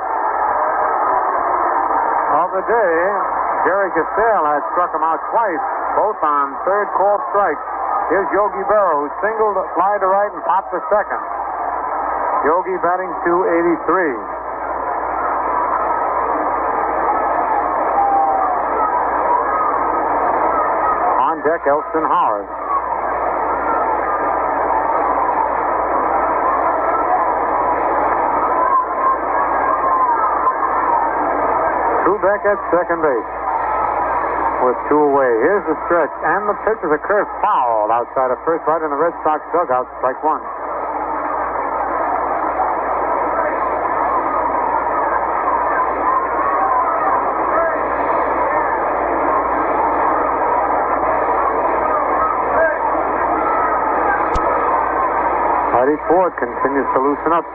of the day. Jerry Castell had struck him out twice, both on 3rd called strikes. Here's Yogi Berra, who singled, fly to right, and popped to second. Yogi batting .283. Deck Elston Howard. Kubek at second base with 2 away. Here's the stretch, and the pitch is a curve foul outside of first, right in the Red Sox dugout. Strike 1. Whitey Ford continues to loosen up.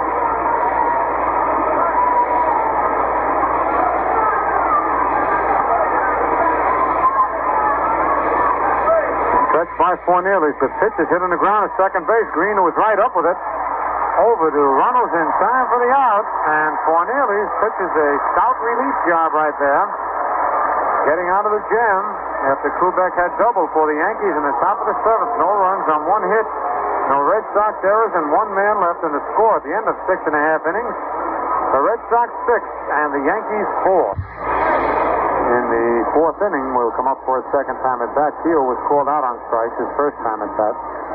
Stretch by Cornelius. The pitch is hit on the ground at second base. Green was right up with it. Over to Runnels in time for the out. And Cornelius pitches a stout relief job right there. Getting out of the jam after Kubek had doubled for the Yankees in the top of the 7th. No runs on 1 hit. No Red Sox errors and 1 man left in the score at the end of 6.5 innings. The Red Sox 6 and the Yankees 4. In the 4th inning, we'll come up for a second time at bat. Keel was called out on strikes his first time at bat.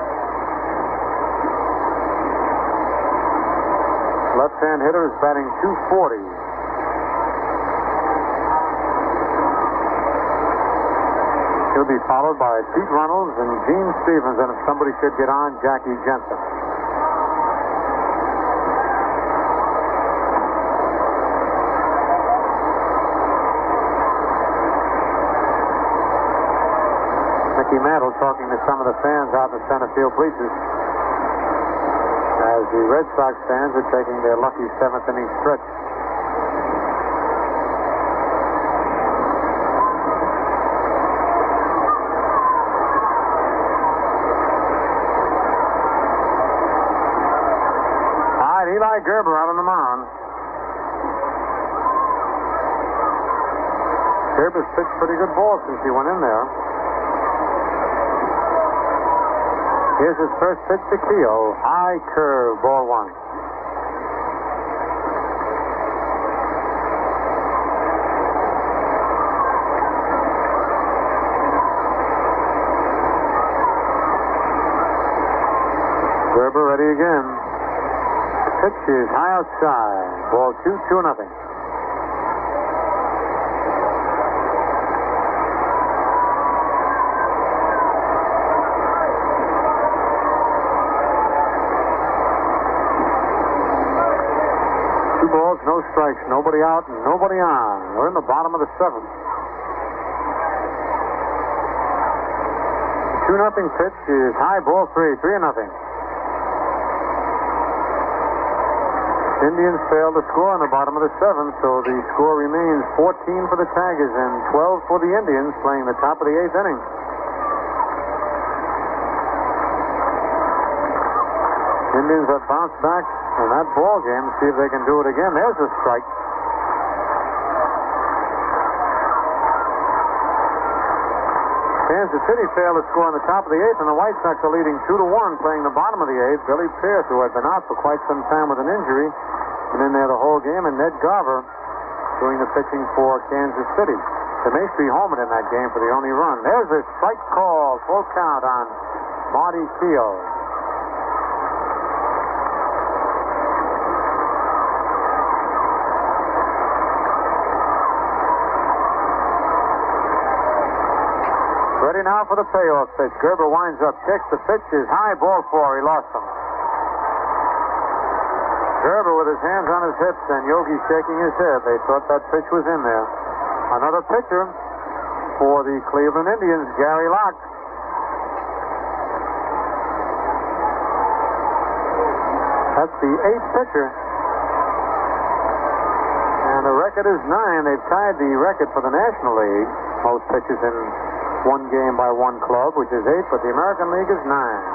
Left-hand hitter is batting .240. He'll be followed by Pete Runnels and Gene Stevens, and if somebody should get on, Jackie Jensen. Mickey Mantle talking to some of the fans out in the center field bleachers as the Red Sox fans are taking their lucky 7th inning stretch. Eli Gerber out on the mound. Gerber's pitched pretty good ball since he went in there. Here's his first pitch to Keogh. High curve, ball one. Gerber ready again. Pitch is high outside. Ball 2-0. Two balls, no strikes, nobody out, and nobody on. We're in the bottom of the seventh. 2-0 pitch is high, ball 3-0. Indians fail to score in the bottom of the seventh, so the score remains 14 for the Tigers and 12 for the Indians, playing the top of the eighth inning. Indians have bounced back in that ball game. See if they can do it again. There's a strike. Kansas City failed to score in the top of the eighth, and the White Sox are leading 2-1, playing the bottom of the eighth. Billy Pierce, who had been out for quite some time with an injury, been in there the whole game, and Ned Garver doing the pitching for Kansas City. They may be homered in that game for the only run. There's a strike call, full count on Marty Keogh. Ready now for the payoff pitch. Gerber winds up, kicks. The pitch is high, ball 4. He lost him. Gerber with his hands on his hips and Yogi shaking his head. They thought that pitch was in there. Another pitcher for the Cleveland Indians, Gary Locke. That's the 8th pitcher. And the record is 9. They've tied the record for the National League. Most pitches in one game by one club, which is 8, but the American League is 9.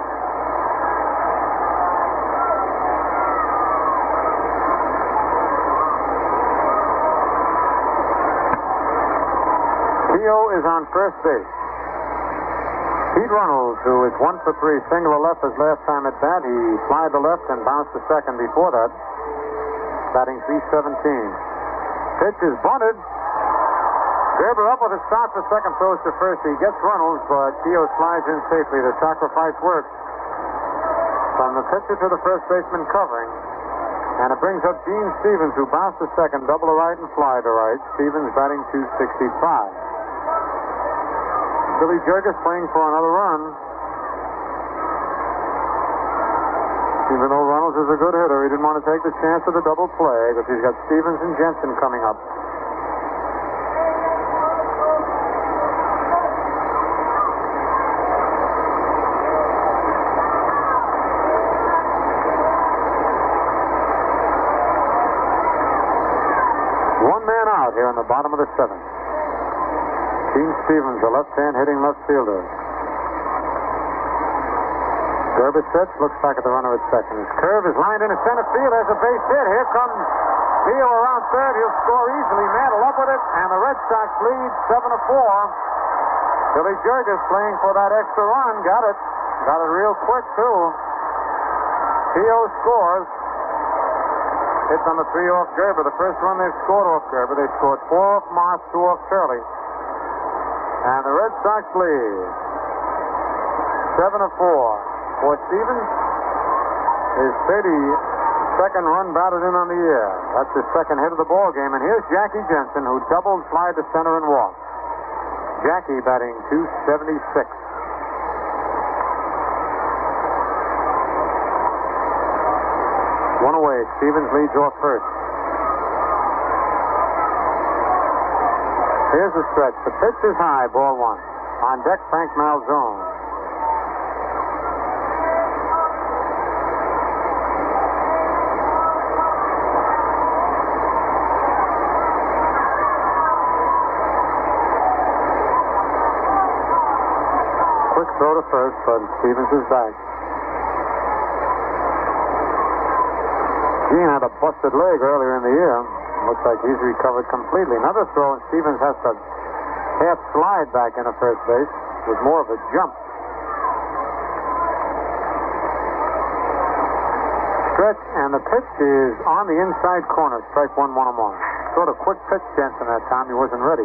Keogh is on first base. Pete Runnels, who is 1 for 3, single to left his last time at bat. He flied to left and bounced to second before that, batting .317. Pitch is bunted. Gerber up with a start for second, throws to first. He gets Runnels, but Keogh slides in safely. The sacrifice works. From the pitcher to the first baseman covering. And it brings up Gene Stevens, who bounced to second, double to right and fly to right. Stevens batting .265. Billy Jurgis playing for another run. Even though Runnels is a good hitter, he didn't want to take the chance of the double play because he's got Stevens and Jensen coming up. Here in the bottom of the seventh. Gene Stevens, a left-hand hitting left fielder. Gerber sets, looks back at the runner at second. His curve is lined into center field. There's a base hit. Here comes Keogh around third. He'll score easily. Mantle up with it, and the Red Sox lead 7-4. Billy Jurgis playing for that extra run. Got it. Got it real quick, too. Keogh scores. Hit number 3 off Gerber. The first run they've scored off Gerber. They scored 4 off Moss, 2 off Curley. And the Red Sox lead 7-4. For Stevens, his 32nd run batted in on the year. That's his second hit of the ball game. And here's Jackie Jensen, who doubled, fly to center, and walked. Jackie batting .276. One away. Stevens leads off first. Here's the stretch. The pitch is high, ball 1. On deck, Frank Malzone. Quick throw to first, but Stevens is back. Gene had a busted leg earlier in the year. Looks like he's recovered completely. Another throw, and Stevens has to half slide back into first base. It was more of a jump. Stretch, and the pitch is on the inside corner. Strike 1, 1 1. Sort of quick pitch, Jensen, that time. He wasn't ready.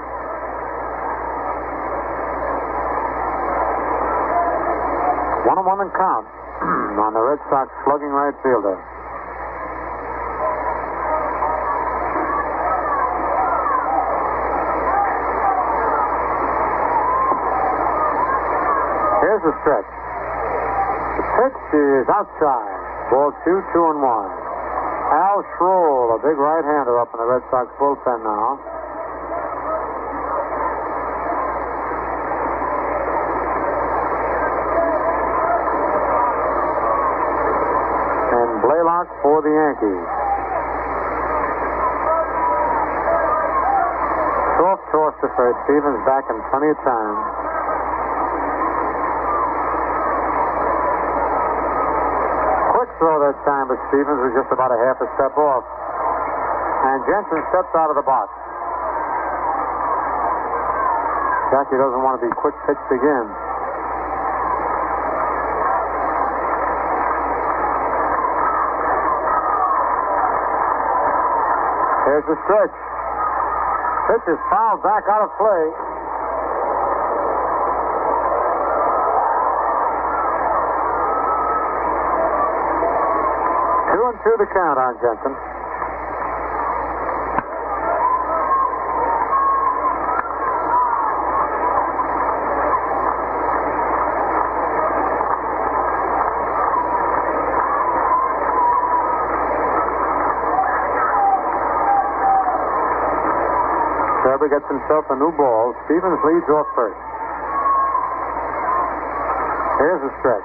1-1 and count on the Red Sox slugging right fielder. Here's the stretch. The pitch is outside. Ball 2, 2-1. Al Schroll, a big right-hander up in the Red Sox bullpen now. And Blaylock for the Yankees. Soft toss to first. Stevens back in plenty of time. Throw that time, but Stevens was just about a half a step off. And Jensen steps out of the box. Jackie doesn't want to be quick pitched again. Here's the stretch. Pitch is fouled back out of play. 2-2 the count on Jensen. Gerber gets himself a new ball. Stevens leads off first. Here's the stretch.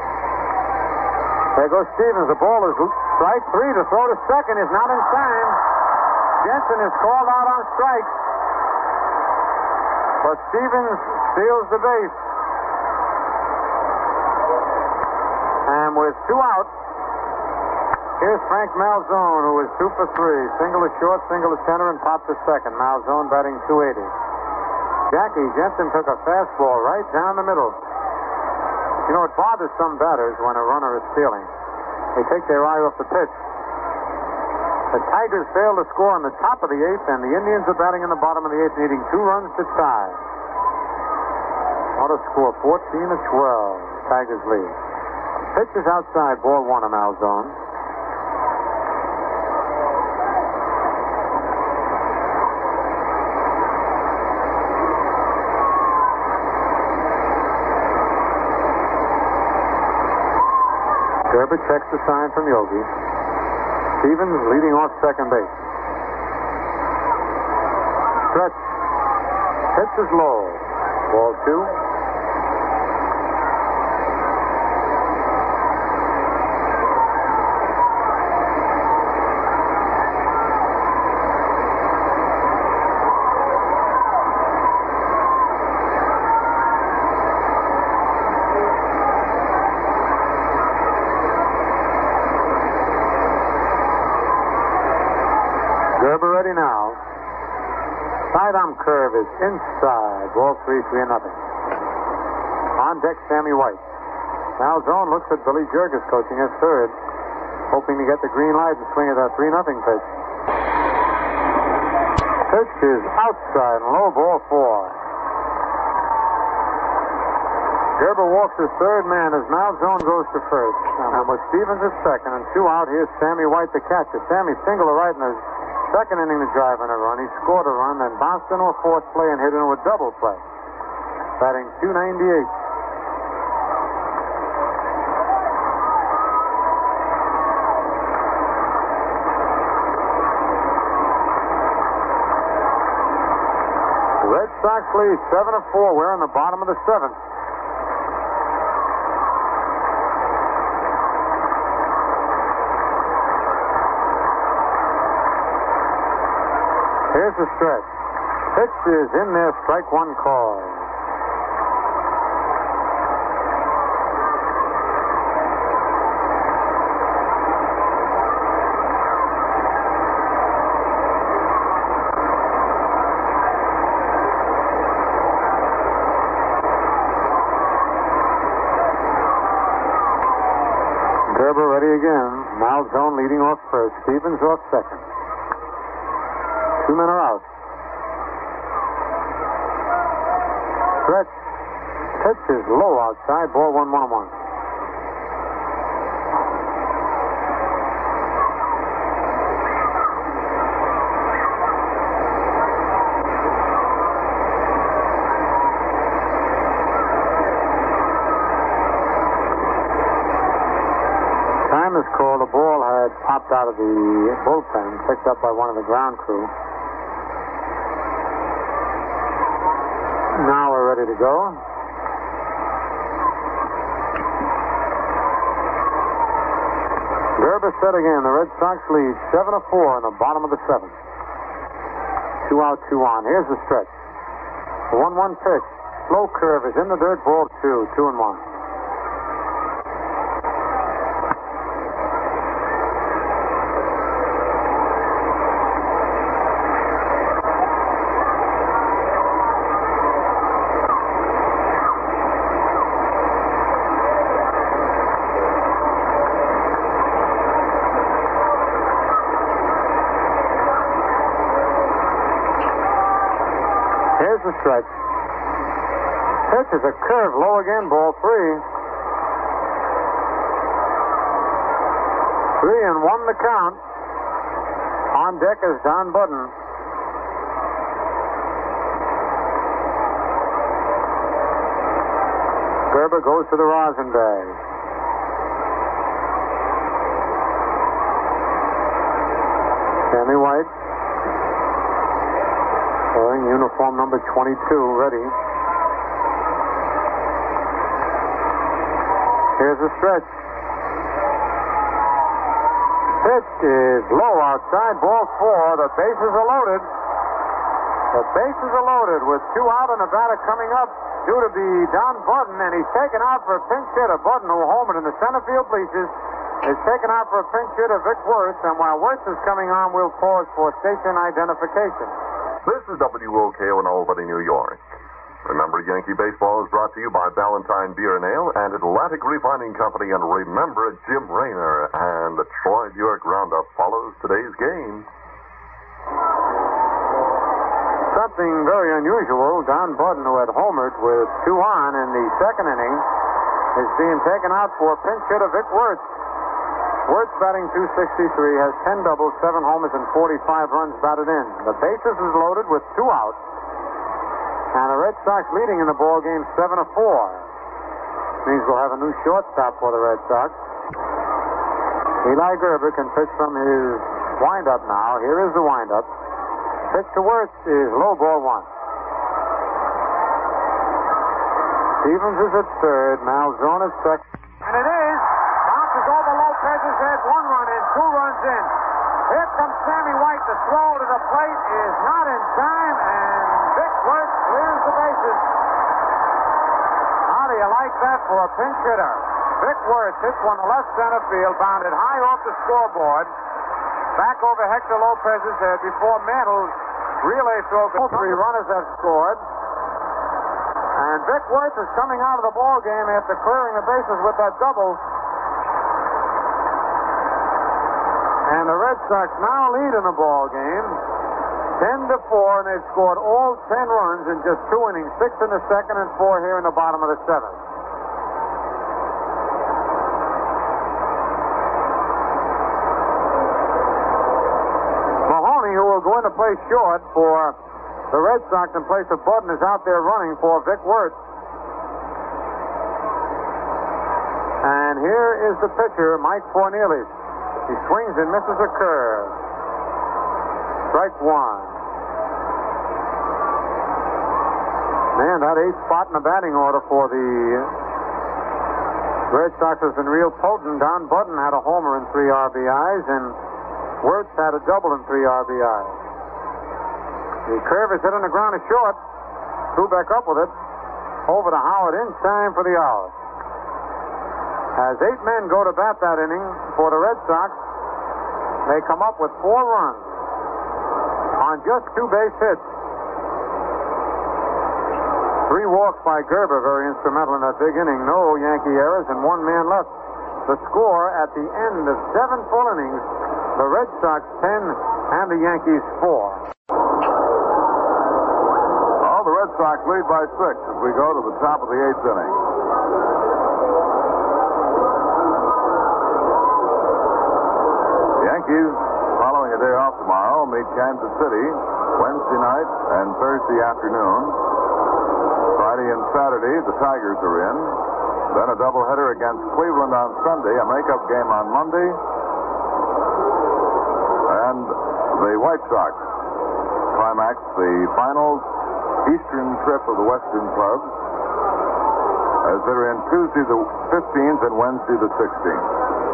There goes Stevens. The ball is strike 3. To throw to second is not in time. Jensen is called out on strikes. But Stevens steals the base. And with 2 outs, here's Frank Malzone, who is 2 for 3. Single to short, single to center, and pop to second. Malzone batting .280. Jackie, Jensen took a fastball right down the middle. You know, it bothers some batters when a runner is stealing. They take their eye off the pitch. The Tigers fail to score on the top of the 8th, and the Indians are batting in the bottom of the 8th, needing 2 runs to tie. Ought to score 14-12. Tigers lead. Pitch is outside, ball 1 on Malzone. Gerber checks the sign from Yogi. Stevens leading off second base. Stretch. Pitch is low. Ball 2. Gerber ready now. Sidearm curve is inside. Ball 3, 3-0. On deck, Sammy White. Malzone looks at Billy Jurgis coaching at third, hoping to get the green light and swing at that 3-0 pitch. Pitch is outside and low, ball 4. Gerber walks his third man as Malzone goes to first. And with Stevens at second and 2 out, here's Sammy White, the catcher. Sammy single to right in the second inning to drive in a run. He scored a run, then bounced into a fourth play and hit into a double play. Batting .298. The Red Sox lead 7-4. We're in the bottom of the 7th. Here's the stretch. Pitch is in there, strike 1 call. ready again. Malzone leading off first. Stevens off second. 2 men are out. Stretch. Pitch is low outside. Ball 1-1-1. Time is called. The ball had popped out of the bullpen, picked up by one of the ground crew. Now we're ready to go. Gerber set again. The Red Sox lead 7-4 in the bottom of the seventh. 2 out, 2 on. Here's the stretch. The 1-1 pitch. Slow curve is in the dirt. Ball 2. 2-1. Here's the stretch. Pitch is a curve, low again, ball 3. 3-1 the count. On deck is Don Budden. Gerber goes to the rosin bag. Sammy White. Wearing uniform number 22, ready. Here's the stretch. Pitch is low outside, ball 4. The bases are loaded. The bases are loaded with 2 out and a batter coming up due to be Don Budden, and he's taken out for a pinch hitter. Budden, who homered in the center field bleachers, is taken out for a pinch hitter, Vic Wertz, and while Wertz is coming on, we'll pause for station identification. This is WOKO in Albany, New York. Remember, Yankee Baseball is brought to you by Ballantine Beer and Ale and Atlantic Refining Company. And remember, Jim Rayner and the Troy Buick Roundup follows today's game. Something very unusual. Don Budden, who had homered with 2 on in the second inning, is being taken out for pinch hitter Vic Wertz. Wertz batting .263, has 10 doubles, 7 homers, and 45 runs batted in. The bases is loaded with 2 outs. And the Red Sox leading in the ball game 7-4. Means we'll have a new shortstop for the Red Sox. Eli Gerber can pitch from his windup now. Here is the windup. Pitch to Wertz is low, ball 1. Stevens is at third. Malzone at second. And it is. Bounces over Lopez's head. 1 run in, 2 runs in. Here comes Sammy White. The throw to the plate is not in time, and Vic Wertz clears the bases. How do you like that for a pinch hitter? Vic Wertz hits one to left center field, bounded high off the scoreboard, back over Hector Lopez's head before Mantle's relay throw. 3 runners have scored. And Vic Wertz is coming out of the ball game after clearing the bases with that double. And the Red Sox now lead in the ball game 10-4, and they've scored all 10 runs in just 2 innings, 6 in the second and 4 here in the bottom of the 7th. Mahoney, who will go in to play short for the Red Sox in place of Budden, is out there running for Vic Wertz. And here is the pitcher, Mike Cornelius. He swings and misses a curve. Strike 1. Man, that 8th spot in the batting order for the Red Sox has been real potent. Don Budden had a homer and 3 RBIs, and Wertz had a double and 3 RBIs. The curve is hit on the ground, is short. Threw back up with it. Over to Howard in time for the out. As 8 men go to bat that inning for the Red Sox, they come up with 4 runs on just 2 base hits. 3 walks by Gerber, very instrumental in that big inning. No Yankee errors and 1 man left. The score at the end of 7 full innings, the Red Sox 10 and the Yankees 4. Oh, the Red Sox lead by 6 as we go to the top of the 8th inning. The Yankees, following a day off tomorrow, meet Kansas City Wednesday night and Thursday afternoon. Friday and Saturday, the Tigers are in. Then a doubleheader against Cleveland on Sunday, a makeup game on Monday. And the White Sox climax the final eastern trip of the Western clubs as they're in Tuesday the 15th and Wednesday the 16th.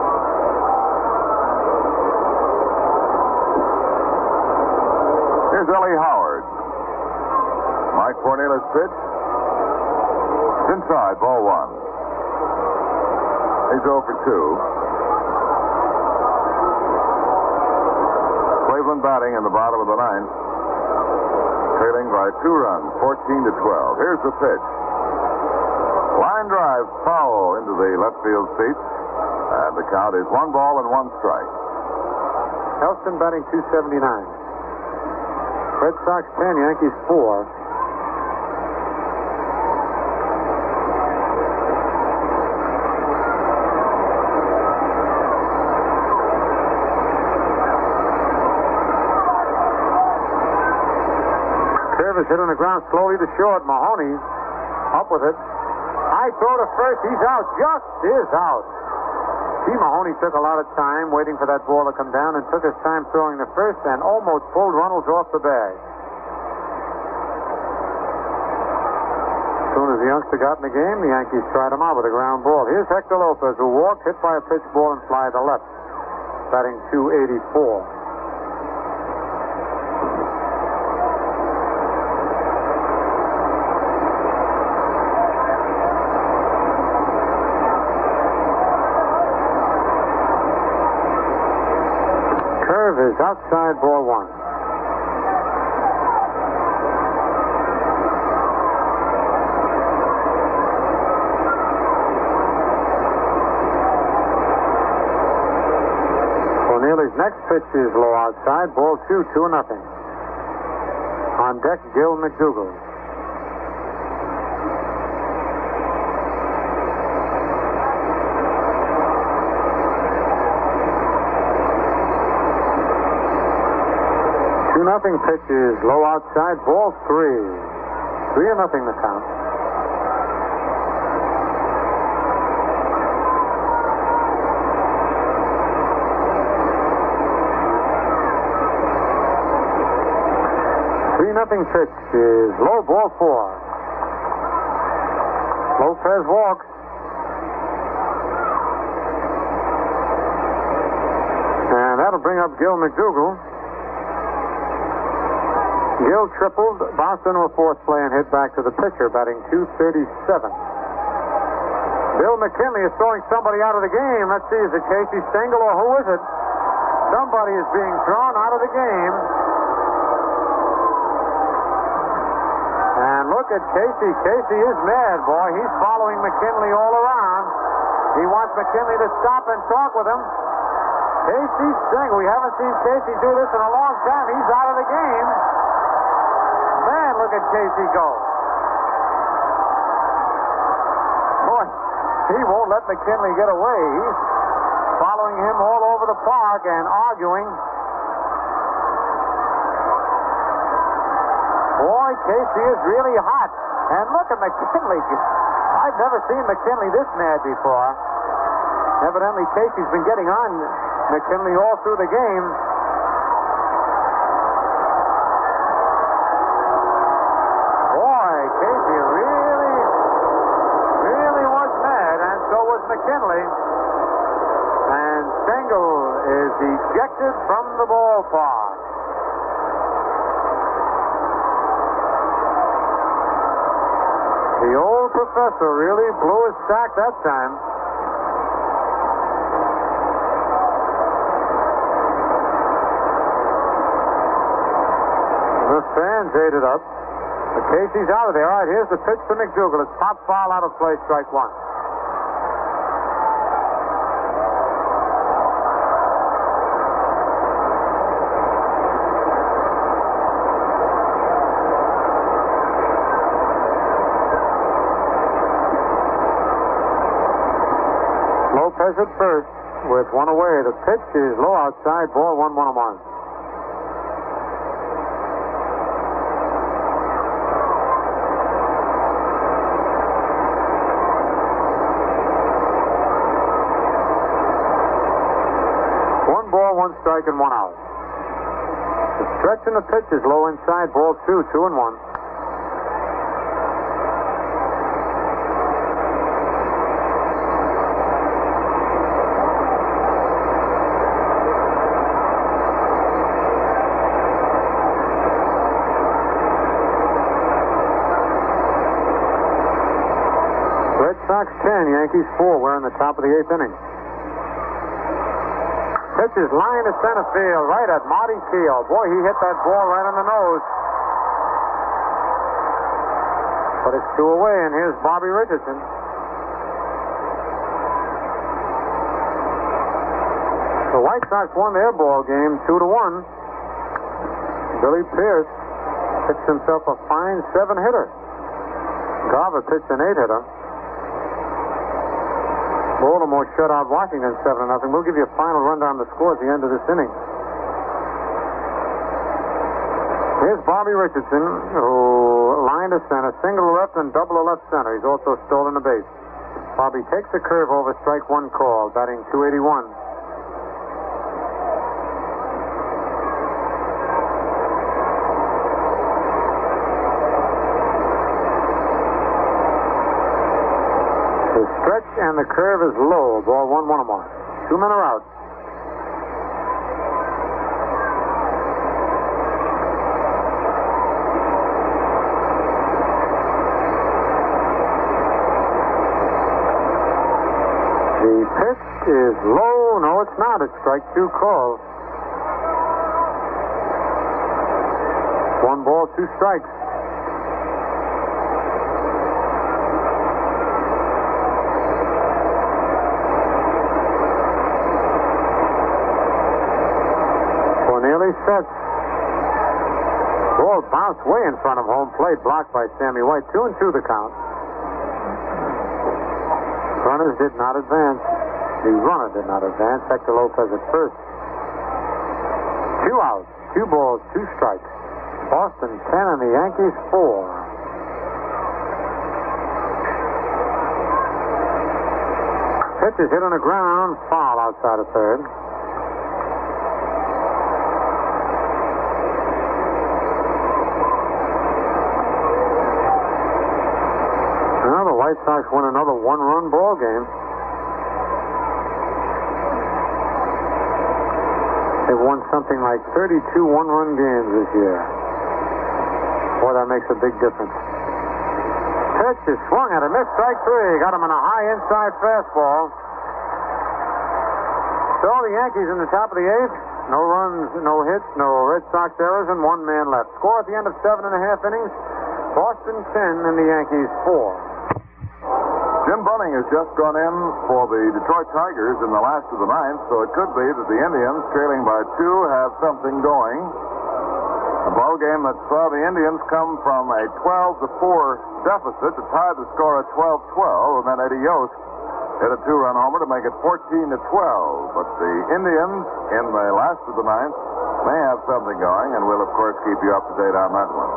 Here's Ellie Howard. Mike Cornelius pitch. It's inside, ball 1. He's 0 for 2. Cleveland batting in the bottom of the 9th. Trailing by 2 runs, 14-12. Here's the pitch. Line drive foul into the left field seats. And the count is 1 ball and 1 strike. Helston batting .279. Red Sox 10, Yankees 4. Curve is hit on the ground slowly to short. Mahoney up with it. High throw to first. He's out. Just is out. See, Mahoney took a lot of time waiting for that ball to come down and took his time throwing the first and almost pulled Runnels off the bag. As soon as the youngster got in the game, the Yankees tried him out with a ground ball. Here's Hector Lopez, who walked, hit by a pitch ball, and fly to left, batting .284. Is outside, ball 1. Cornelius' next pitch is low outside, ball 2, 2-0. On deck, Gil McDougall. Nothing pitch is low outside, ball 3. 3-0 the count. Nothing pitch is low, ball 4. Lopez walks. And that'll bring up Gil McDougall. Gil tripled, bounced into a fourth play, and hit back to the pitcher, batting .237. Bill McKinley is throwing somebody out of the game. Let's see, is it Casey Stengel or who is it? Somebody is being thrown out of the game. And look at Casey. Casey is mad, boy. He's following McKinley all around. He wants McKinley to stop and talk with him. Casey Stengel. We haven't seen Casey do this in a long time. He's out of the game. Man, look at Casey go. Boy, he won't let McKinley get away. He's following him all over the park and arguing. Boy, Casey is really hot. And look at McKinley. I've never seen McKinley this mad before. Evidently, Casey's been getting on McKinley all through the game. Boy, Casey really was mad, and so was McKinley. And Stengel is ejected from the ballpark. The old professor really blew his sack that time. The fans ate it up. But Casey's out of there. All right, here's the pitch to McDougall. It's pop foul out of play, strike 1. Runners at first with one away. The pitch is low outside. Ball 1-1 on one. One ball, one strike, and one out. The stretch in the pitch is low inside. Ball 2, 2-1. Red Sox 10, Yankees 4. We're in the top of the 8th inning. Pitch is line to center field, right at Marty Keel. Boy, he hit that ball right on the nose. But it's 2 away, and here's Bobby Richardson. The White Sox won their ball game 2-1. Billy Pierce pitched himself a fine 7-hitter. Garver pitched an 8-hitter. Baltimore shut out Washington 7-0. We'll give you a final rundown of the score at the end of this inning. Here's Bobby Richardson, who lined to center, single to left and double to left center. He's also stolen a base. Bobby takes a curve over, strike one call, batting .281. The stretch and the curve is low. Ball 1-1 on one. 2 men are out. The pitch is low. No, it's not. It's strike 2 call. 1 ball, 2 strikes. Sets. Ball bounced way in front of home plate, blocked by Sammy White. 2-2 the count. Runners did not advance. The runner did not advance. Hector Lopez at first. 2 outs, 2 balls, 2 strikes. Boston 10 and the Yankees 4. Pitch is hit on the ground, foul outside of third. White Sox won another 1-run ball game. They've won something like 32 one-run games this year. Boy, that makes a big difference. Pitch is swung at a missed, strike 3. Got him on a high inside fastball. So the Yankees in the top of the 8th. No runs, no hits, no Red Sox errors, and 1 man left. Score at the end of 7.5 innings. Boston 10 and the Yankees 4. Jim Bunning has just gone in for the Detroit Tigers in the last of the 9th, so it could be that the Indians, trailing by 2, have something going. A ball game that saw the Indians come from a 12-4 deficit to tie the score at 12-12, and then Eddie Yost hit a 2-run homer to make it 14-12. But the Indians, in the last of the 9th, may have something going, and we'll, of course, keep you up to date on that one.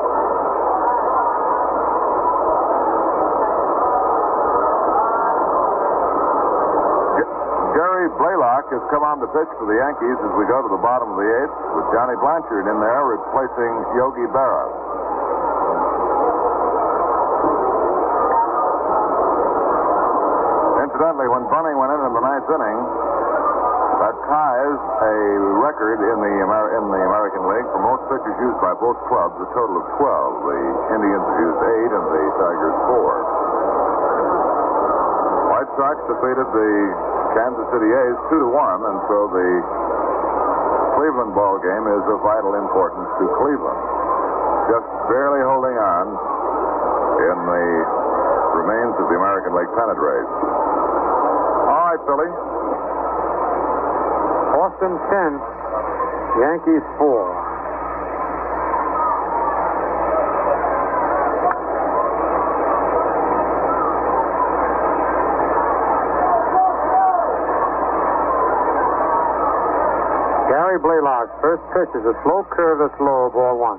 Gary Blaylock has come on to pitch for the Yankees as we go to the bottom of the 8th, with Johnny Blanchard in there replacing Yogi Berra. Incidentally, when Bunning went in the 9th inning, that ties a record in the American League for most pitchers used by both clubs, a total of 12. The Indians used 8 and the Tigers 4. White Sox defeated the Kansas City A's 2-1, and so the Cleveland ball game is of vital importance to Cleveland. Just barely holding on in the remains of the American League pennant race. All right, Philly. Boston 10, Yankees 4. Gary Blaylock, first pitch is a slow curve that's low, ball one.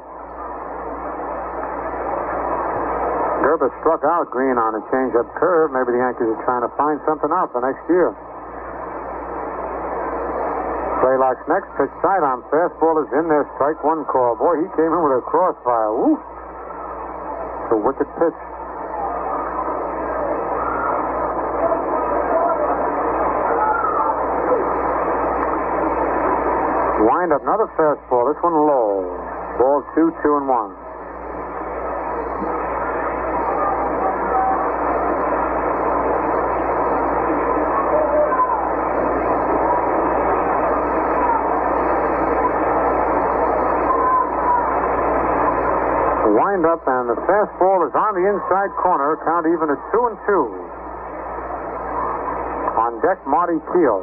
Gerber struck out Green on a change-up curve. Maybe the Yankees are trying to find something out for next year. Blaylock's next pitch, sidearm fastball is in there. Strike one call. Boy, he came in with a crossfire. Woo! It's a wicked pitch. Wind up another fastball. This one low. Ball 2, 2-1. Wind up, and the fastball is on the inside corner. Count even at 2-2. On deck, Marty Keough.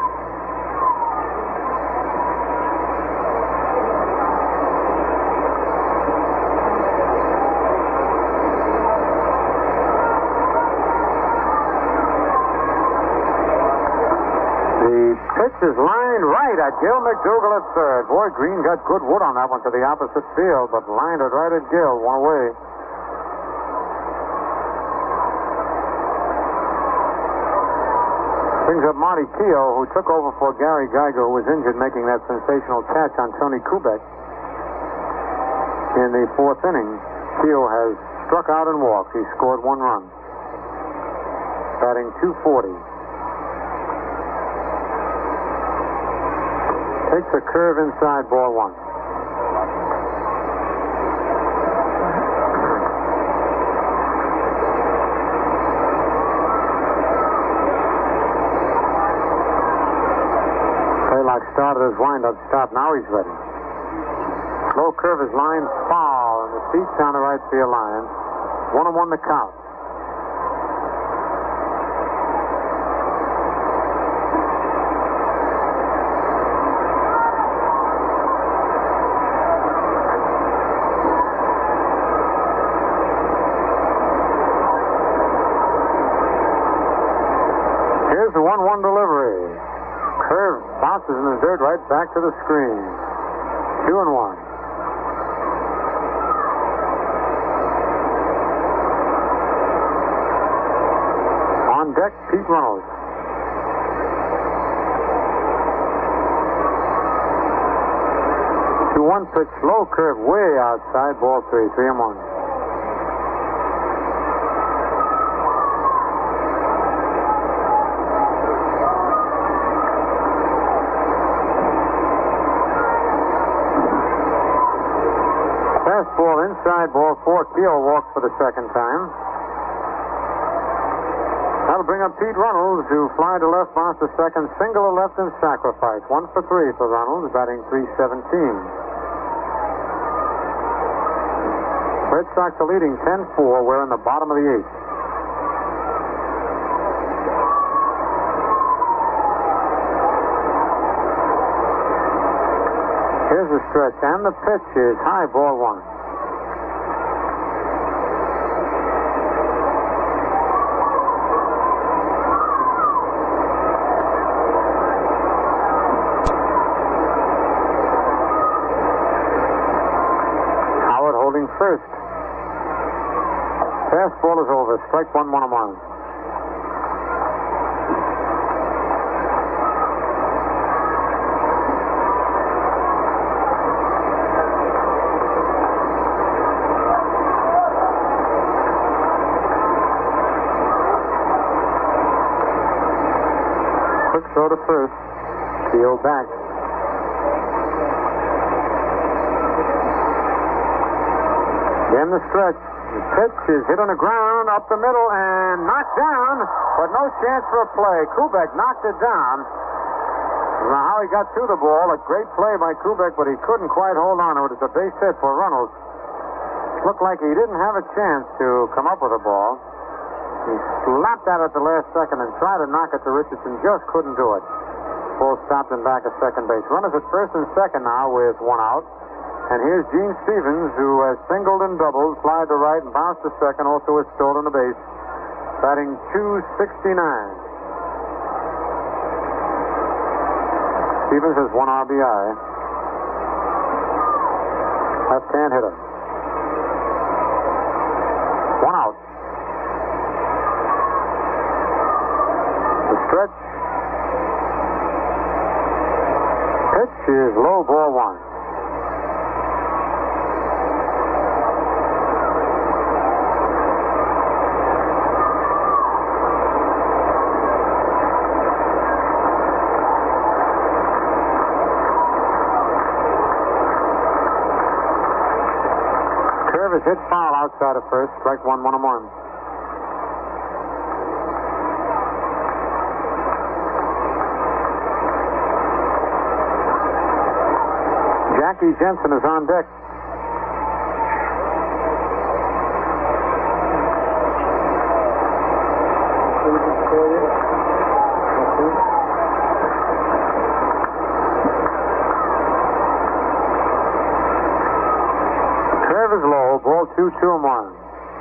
The pitch is lined right at Gil McDougall at third. Boy, Green got good wood on that one to the opposite field, but lined it right at Gil, one away. Brings up Marty Keough, who took over for Gary Geiger, who was injured making that sensational catch on Tony Kubek in the fourth inning. Keough has struck out and walked. He scored one run. Batting .240. Takes a curve inside, ball one. Blaylock started his windup stop. Now he's ready. Slow curve is lined foul, and the seats down the right field line. 1-1 the count. Here's the 1-1 delivery. Curve bounces in the dirt right back to the screen. 2-1. On deck, Pete Reynolds. To 1 pitch, slow curve way outside, ball 3, 3-1. Fastball inside, ball 4. Keough walks for the second time. That'll bring up Pete Reynolds, who fly to left, bounce to second, single to left, and sacrifice. 1 for 3 for Reynolds, batting .317. Red Sox are leading 10-4. We're in the bottom of the 8th. Here's the stretch, and the pitch is high, ball 1. Howard holding first. Fastball is over. Strike 1, 1-1. Throw to first. Keough back. Then the stretch. The pitch is hit on the ground, up the middle, and knocked down, but no chance for a play. Kubek knocked it down. I don't know how he got to the ball. A great play by Kubek, but he couldn't quite hold on to it. It's a base hit for Reynolds. It looked like he didn't have a chance to come up with a ball. He slapped at it at the last second and tried to knock it to Richardson. Just couldn't do it. Ball stopped him back at second base. Runners at first and second now with 1 out. And here's Gene Stevens, who has singled and doubled, flied to right and bounced to second, also has stolen a base. Batting .269. Stevens has 1 RBI. Left-hand hitter. 1 out. The stretch. Pitch is low, ball 1. Curve is hit foul outside of first. Strike 1, 1-1. Jackie Jensen is on deck. Curve is low. Ball 2, 2-1.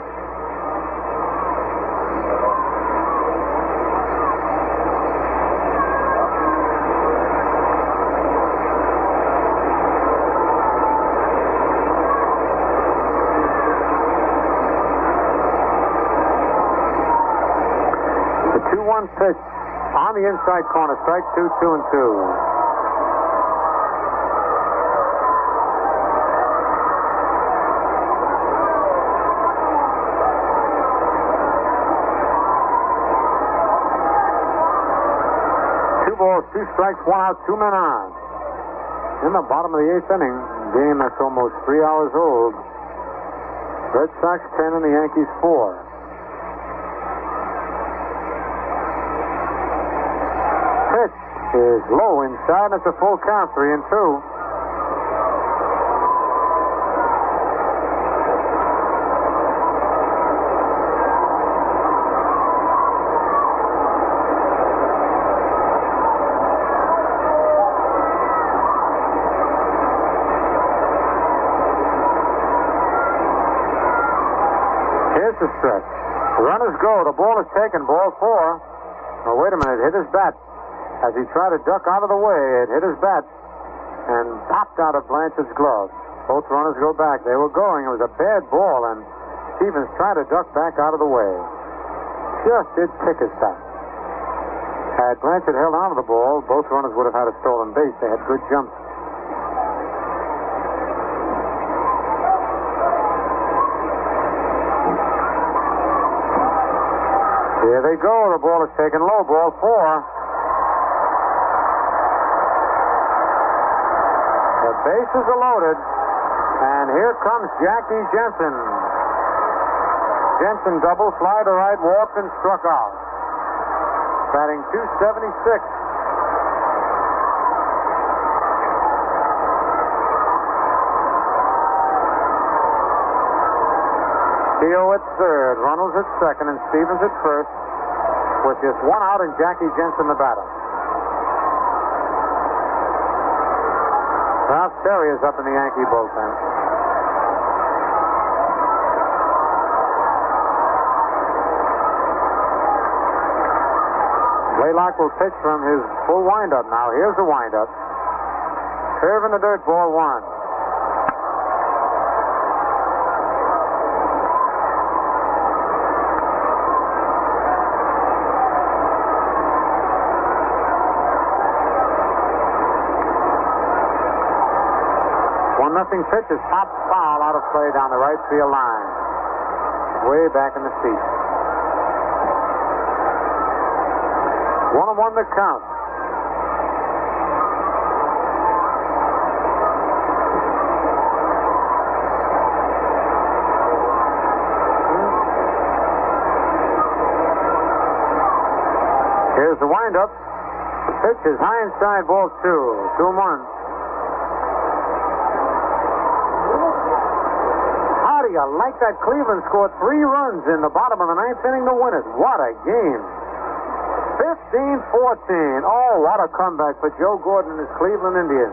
The 2-1 pitch on the inside corner. Strike 2, 2-2. Balls, 2 strikes, 1 out, 2 men on. In the bottom of the 8th inning, game that's almost 3 hours old. Red Sox 10 and the Yankees 4. Pitch is low inside, and it's a full count, 3-2. The stretch. Runners go. The ball is taken. Ball 4. Oh, wait a minute. It hit his bat. As he tried to duck out of the way, it hit his bat and popped out of Blanchard's glove. Both runners go back. They were going. It was a bad ball, and Stevens tried to duck back out of the way. Just did kick his bat. Had Blanchard held on to the ball, both runners would have had a stolen base. They had good jumps. Here they go. The ball is taken low. Ball 4. The bases are loaded. And here comes Jackie Jensen. Jensen double, fly to right, walked and struck out. Batting .276. Theo at third, Runnels at second, and Stevens at first, with just 1 out and Jackie Jensen the batter. Ralph Terry is up in the Yankee bullpen. Blaylock will pitch from his full windup now. Here's the windup. Curve in the dirt, ball 1. Nothing pitch is popped foul out of play down the right field line. Way back in the seat. 1-1 the count. Here's the windup. The pitch is high inside, ball 2. 2-1. I like that. Cleveland scored 3 runs in the bottom of the 9th inning to win it. What a game. 15-14. Oh, what a comeback for Joe Gordon and his Cleveland Indians.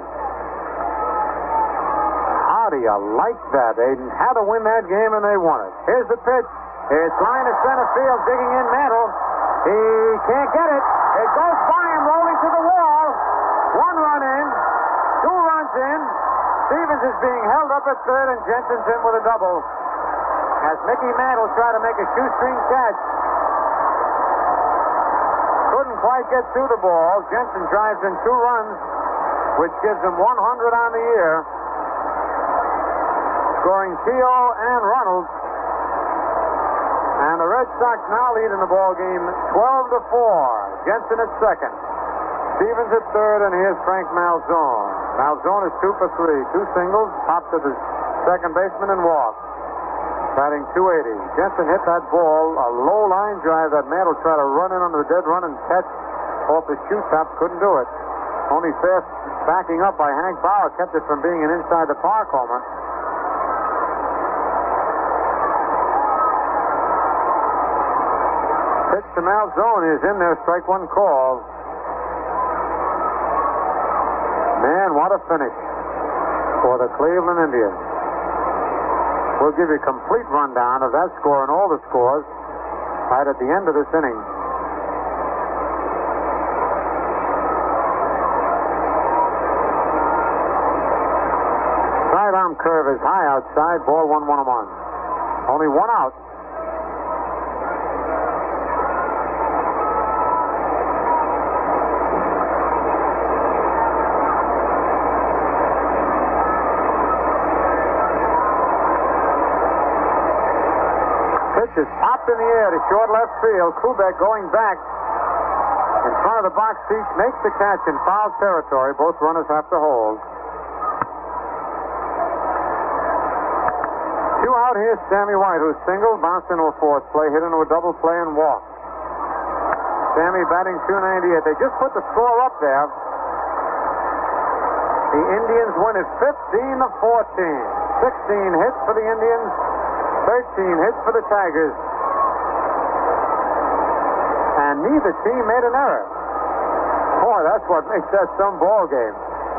How do you like that? They had to win that game, and they won it. Here's the pitch. It's line to center field, digging in Mantle. He can't get it. It goes by him, rolling to the wall. 1 run in. in. 2 runs in. Stevens is being held up at third, and Jensen's in with a double. As Mickey Mantle tried to make a shoestring catch. Couldn't quite get through the ball. Jensen drives in 2 runs, which gives him 100 on the year. Scoring Keogh and Runnels. And the Red Sox now lead in the ball game 12-4. Jensen at second. Stevens at third, and here's Frank Malzone. Malzone is 2 for 3. 2 singles, popped to the second baseman and walked. Batting .280. Jensen hit that ball, a low line drive that Mantle tried to run in under the dead run and catch off the shoe top. Couldn't do it. Only fast backing up by Hank Bauer kept it from being an inside the park homer. Pitch to Malzone is in there, strike 1 call. Man, what a finish for the Cleveland Indians. We'll give you a complete rundown of that score and all the scores right at the end of this inning. Sidearm curve is high outside, ball 1-1-1. Only 1 out. Is popped in the air to short left field. Kubek going back in front of the box seat, makes the catch in foul territory. Both runners have to hold. 2 out. Here's Sammy White, who's single, bounced into a 4th play, hit into a double play, and walked. Sammy batting .298. They just put the score up there. The Indians win it 15-14. 16 hits for the Indians. 13 hits for the Tigers. And neither team made an error. Boy, that's what makes that some ball game.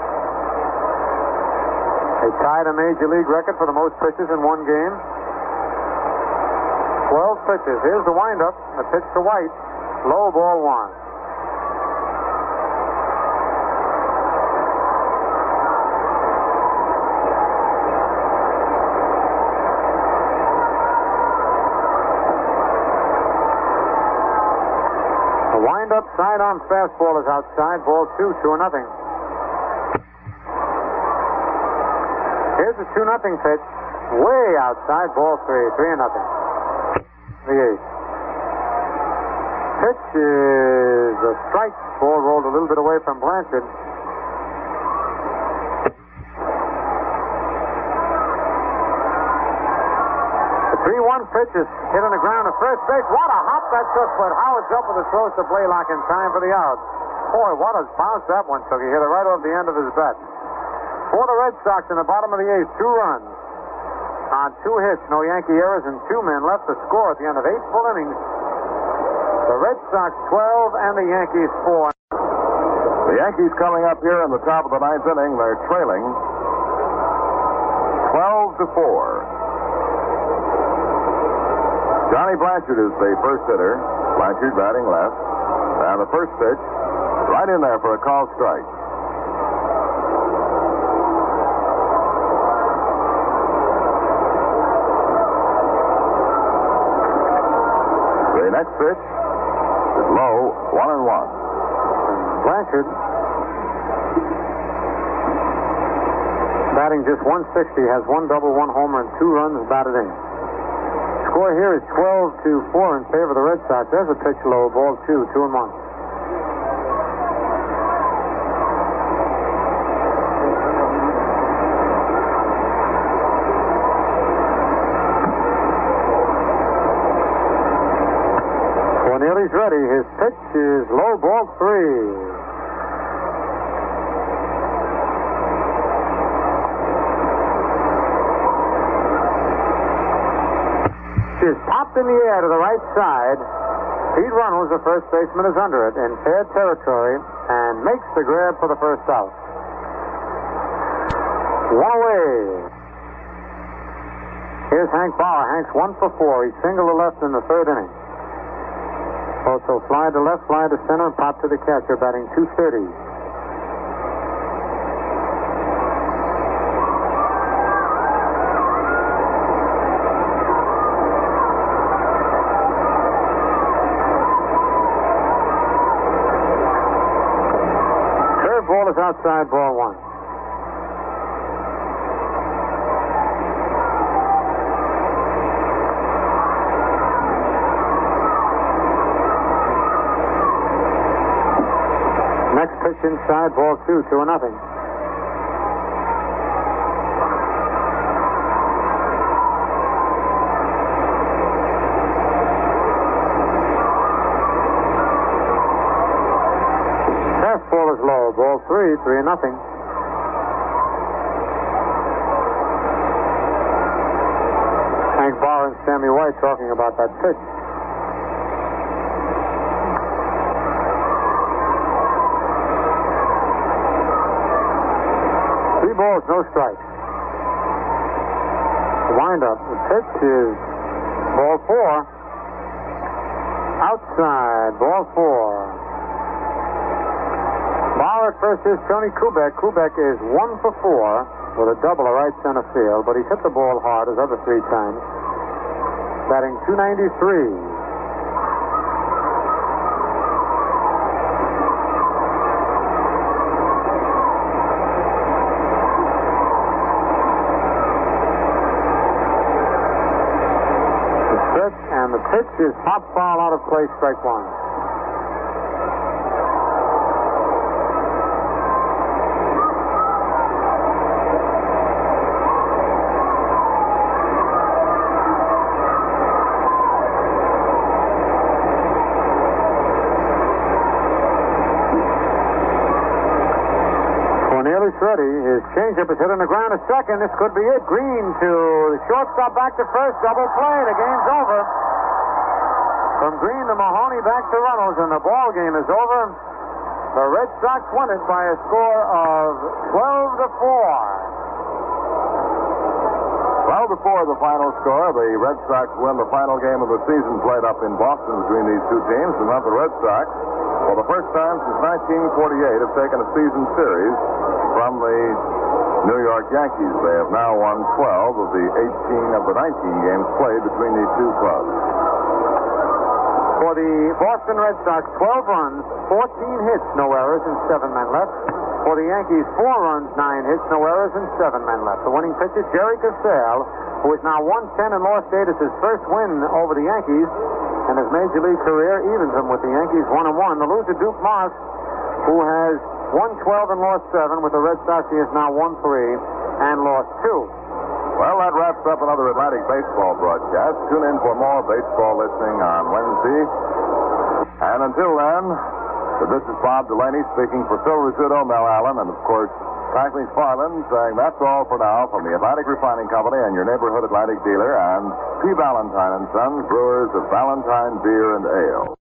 They tied a Major League record for the most pitches in one game. 12 pitches. Here's the windup. A pitch to White. Low, ball 1. Wind-up sidearm fastball is outside. Ball 2, 2-0. Here's the 2-0 pitch. Way outside. Ball 3, 3-0. The 8th. Pitch is a strike. Ball rolled a little bit away from Blanchard. The 3-1 pitch is hit on the ground at first base. What a hop that took, but Howard's up with a throw to Blaylock in time for the out. Boy, what a bounce that one took. He hit it right off the end of his bat. For the Red Sox in the bottom of the 8th, 2 runs on 2 hits, no Yankee errors, and 2 men left to score at the end of 8 full innings. The Red Sox 12 and the Yankees 4. The Yankees coming up here in the top of the 9th inning. They're trailing 12-4. Johnny Blanchard is the first hitter. Blanchard batting left. And the first pitch, right in there for a called strike. The next pitch is low, 1-1. Blanchard batting just .160, has 1 double, 1 homer, and 2 runs batted in. Score here is 12-4 in favor of the Red Sox. There's a pitch low, ball 2, 2-1. Cornelius ready. His pitch is low, ball 3. Is popped in the air to the right side. Pete Runnels, the first baseman, is under it in fair territory and makes the grab for the first out. 1 away. Here's Hank Bauer. Hank's 1 for 4. He singled to left in the 3rd inning. Also fly to left, fly to center, and pop to the catcher, batting .230. outside, ball one. Next pitch inside, ball two, 2-0. Fastball is low, ball three, 3-0. Hank Barr and Sammy White talking about that pitch. Balls, no strikes. The windup. The pitch is ball four. Outside, ball four. Bauer at first is Tony Kubek. Kubek is 1 for 4 with a double to right center field, but he's hit the ball hard his other 3 times. Batting .293. And the pitch is hot foul out of play, strike one. Cornelius Reddy, his changeup is hit on the ground to second. This could be it. Green to the shortstop, back to first, double play. The game's over. From Green to Mahoney, back to Runnels, and the ball game is over. The Red Sox won it by a score of 12-4. 12-4 the final score. The Red Sox win the final game of the season played up in Boston between these two teams. And now the Red Sox, for the first time since 1948, have taken a season series from the New York Yankees. They have now won 12 of the 18 of the 19 games played between these two clubs. For the Boston Red Sox, 12 runs, 14 hits, no errors, and 7 men left. For the Yankees, 4 runs, 9 hits, no errors, and 7 men left. The winning pitcher, Jerry Casale, who is now 110 and lost 8. It's his first win over the Yankees, and his major league career evens him with the Yankees 1-1. The loser, Duke Moss, who has won 12 and lost 7. With the Red Sox, he is now 1-3 and lost 2. Well, that wraps up another Atlantic baseball broadcast. Tune in for more baseball listening on Wednesday. And until then, this is Bob Delaney speaking for Phil Rizzuto, Mel Allen, and of course, Franklin Farland saying that's all for now from the Atlantic Refining Company and your neighborhood Atlantic dealer and P. Valentine and Sons, brewers of Valentine Beer and Ale.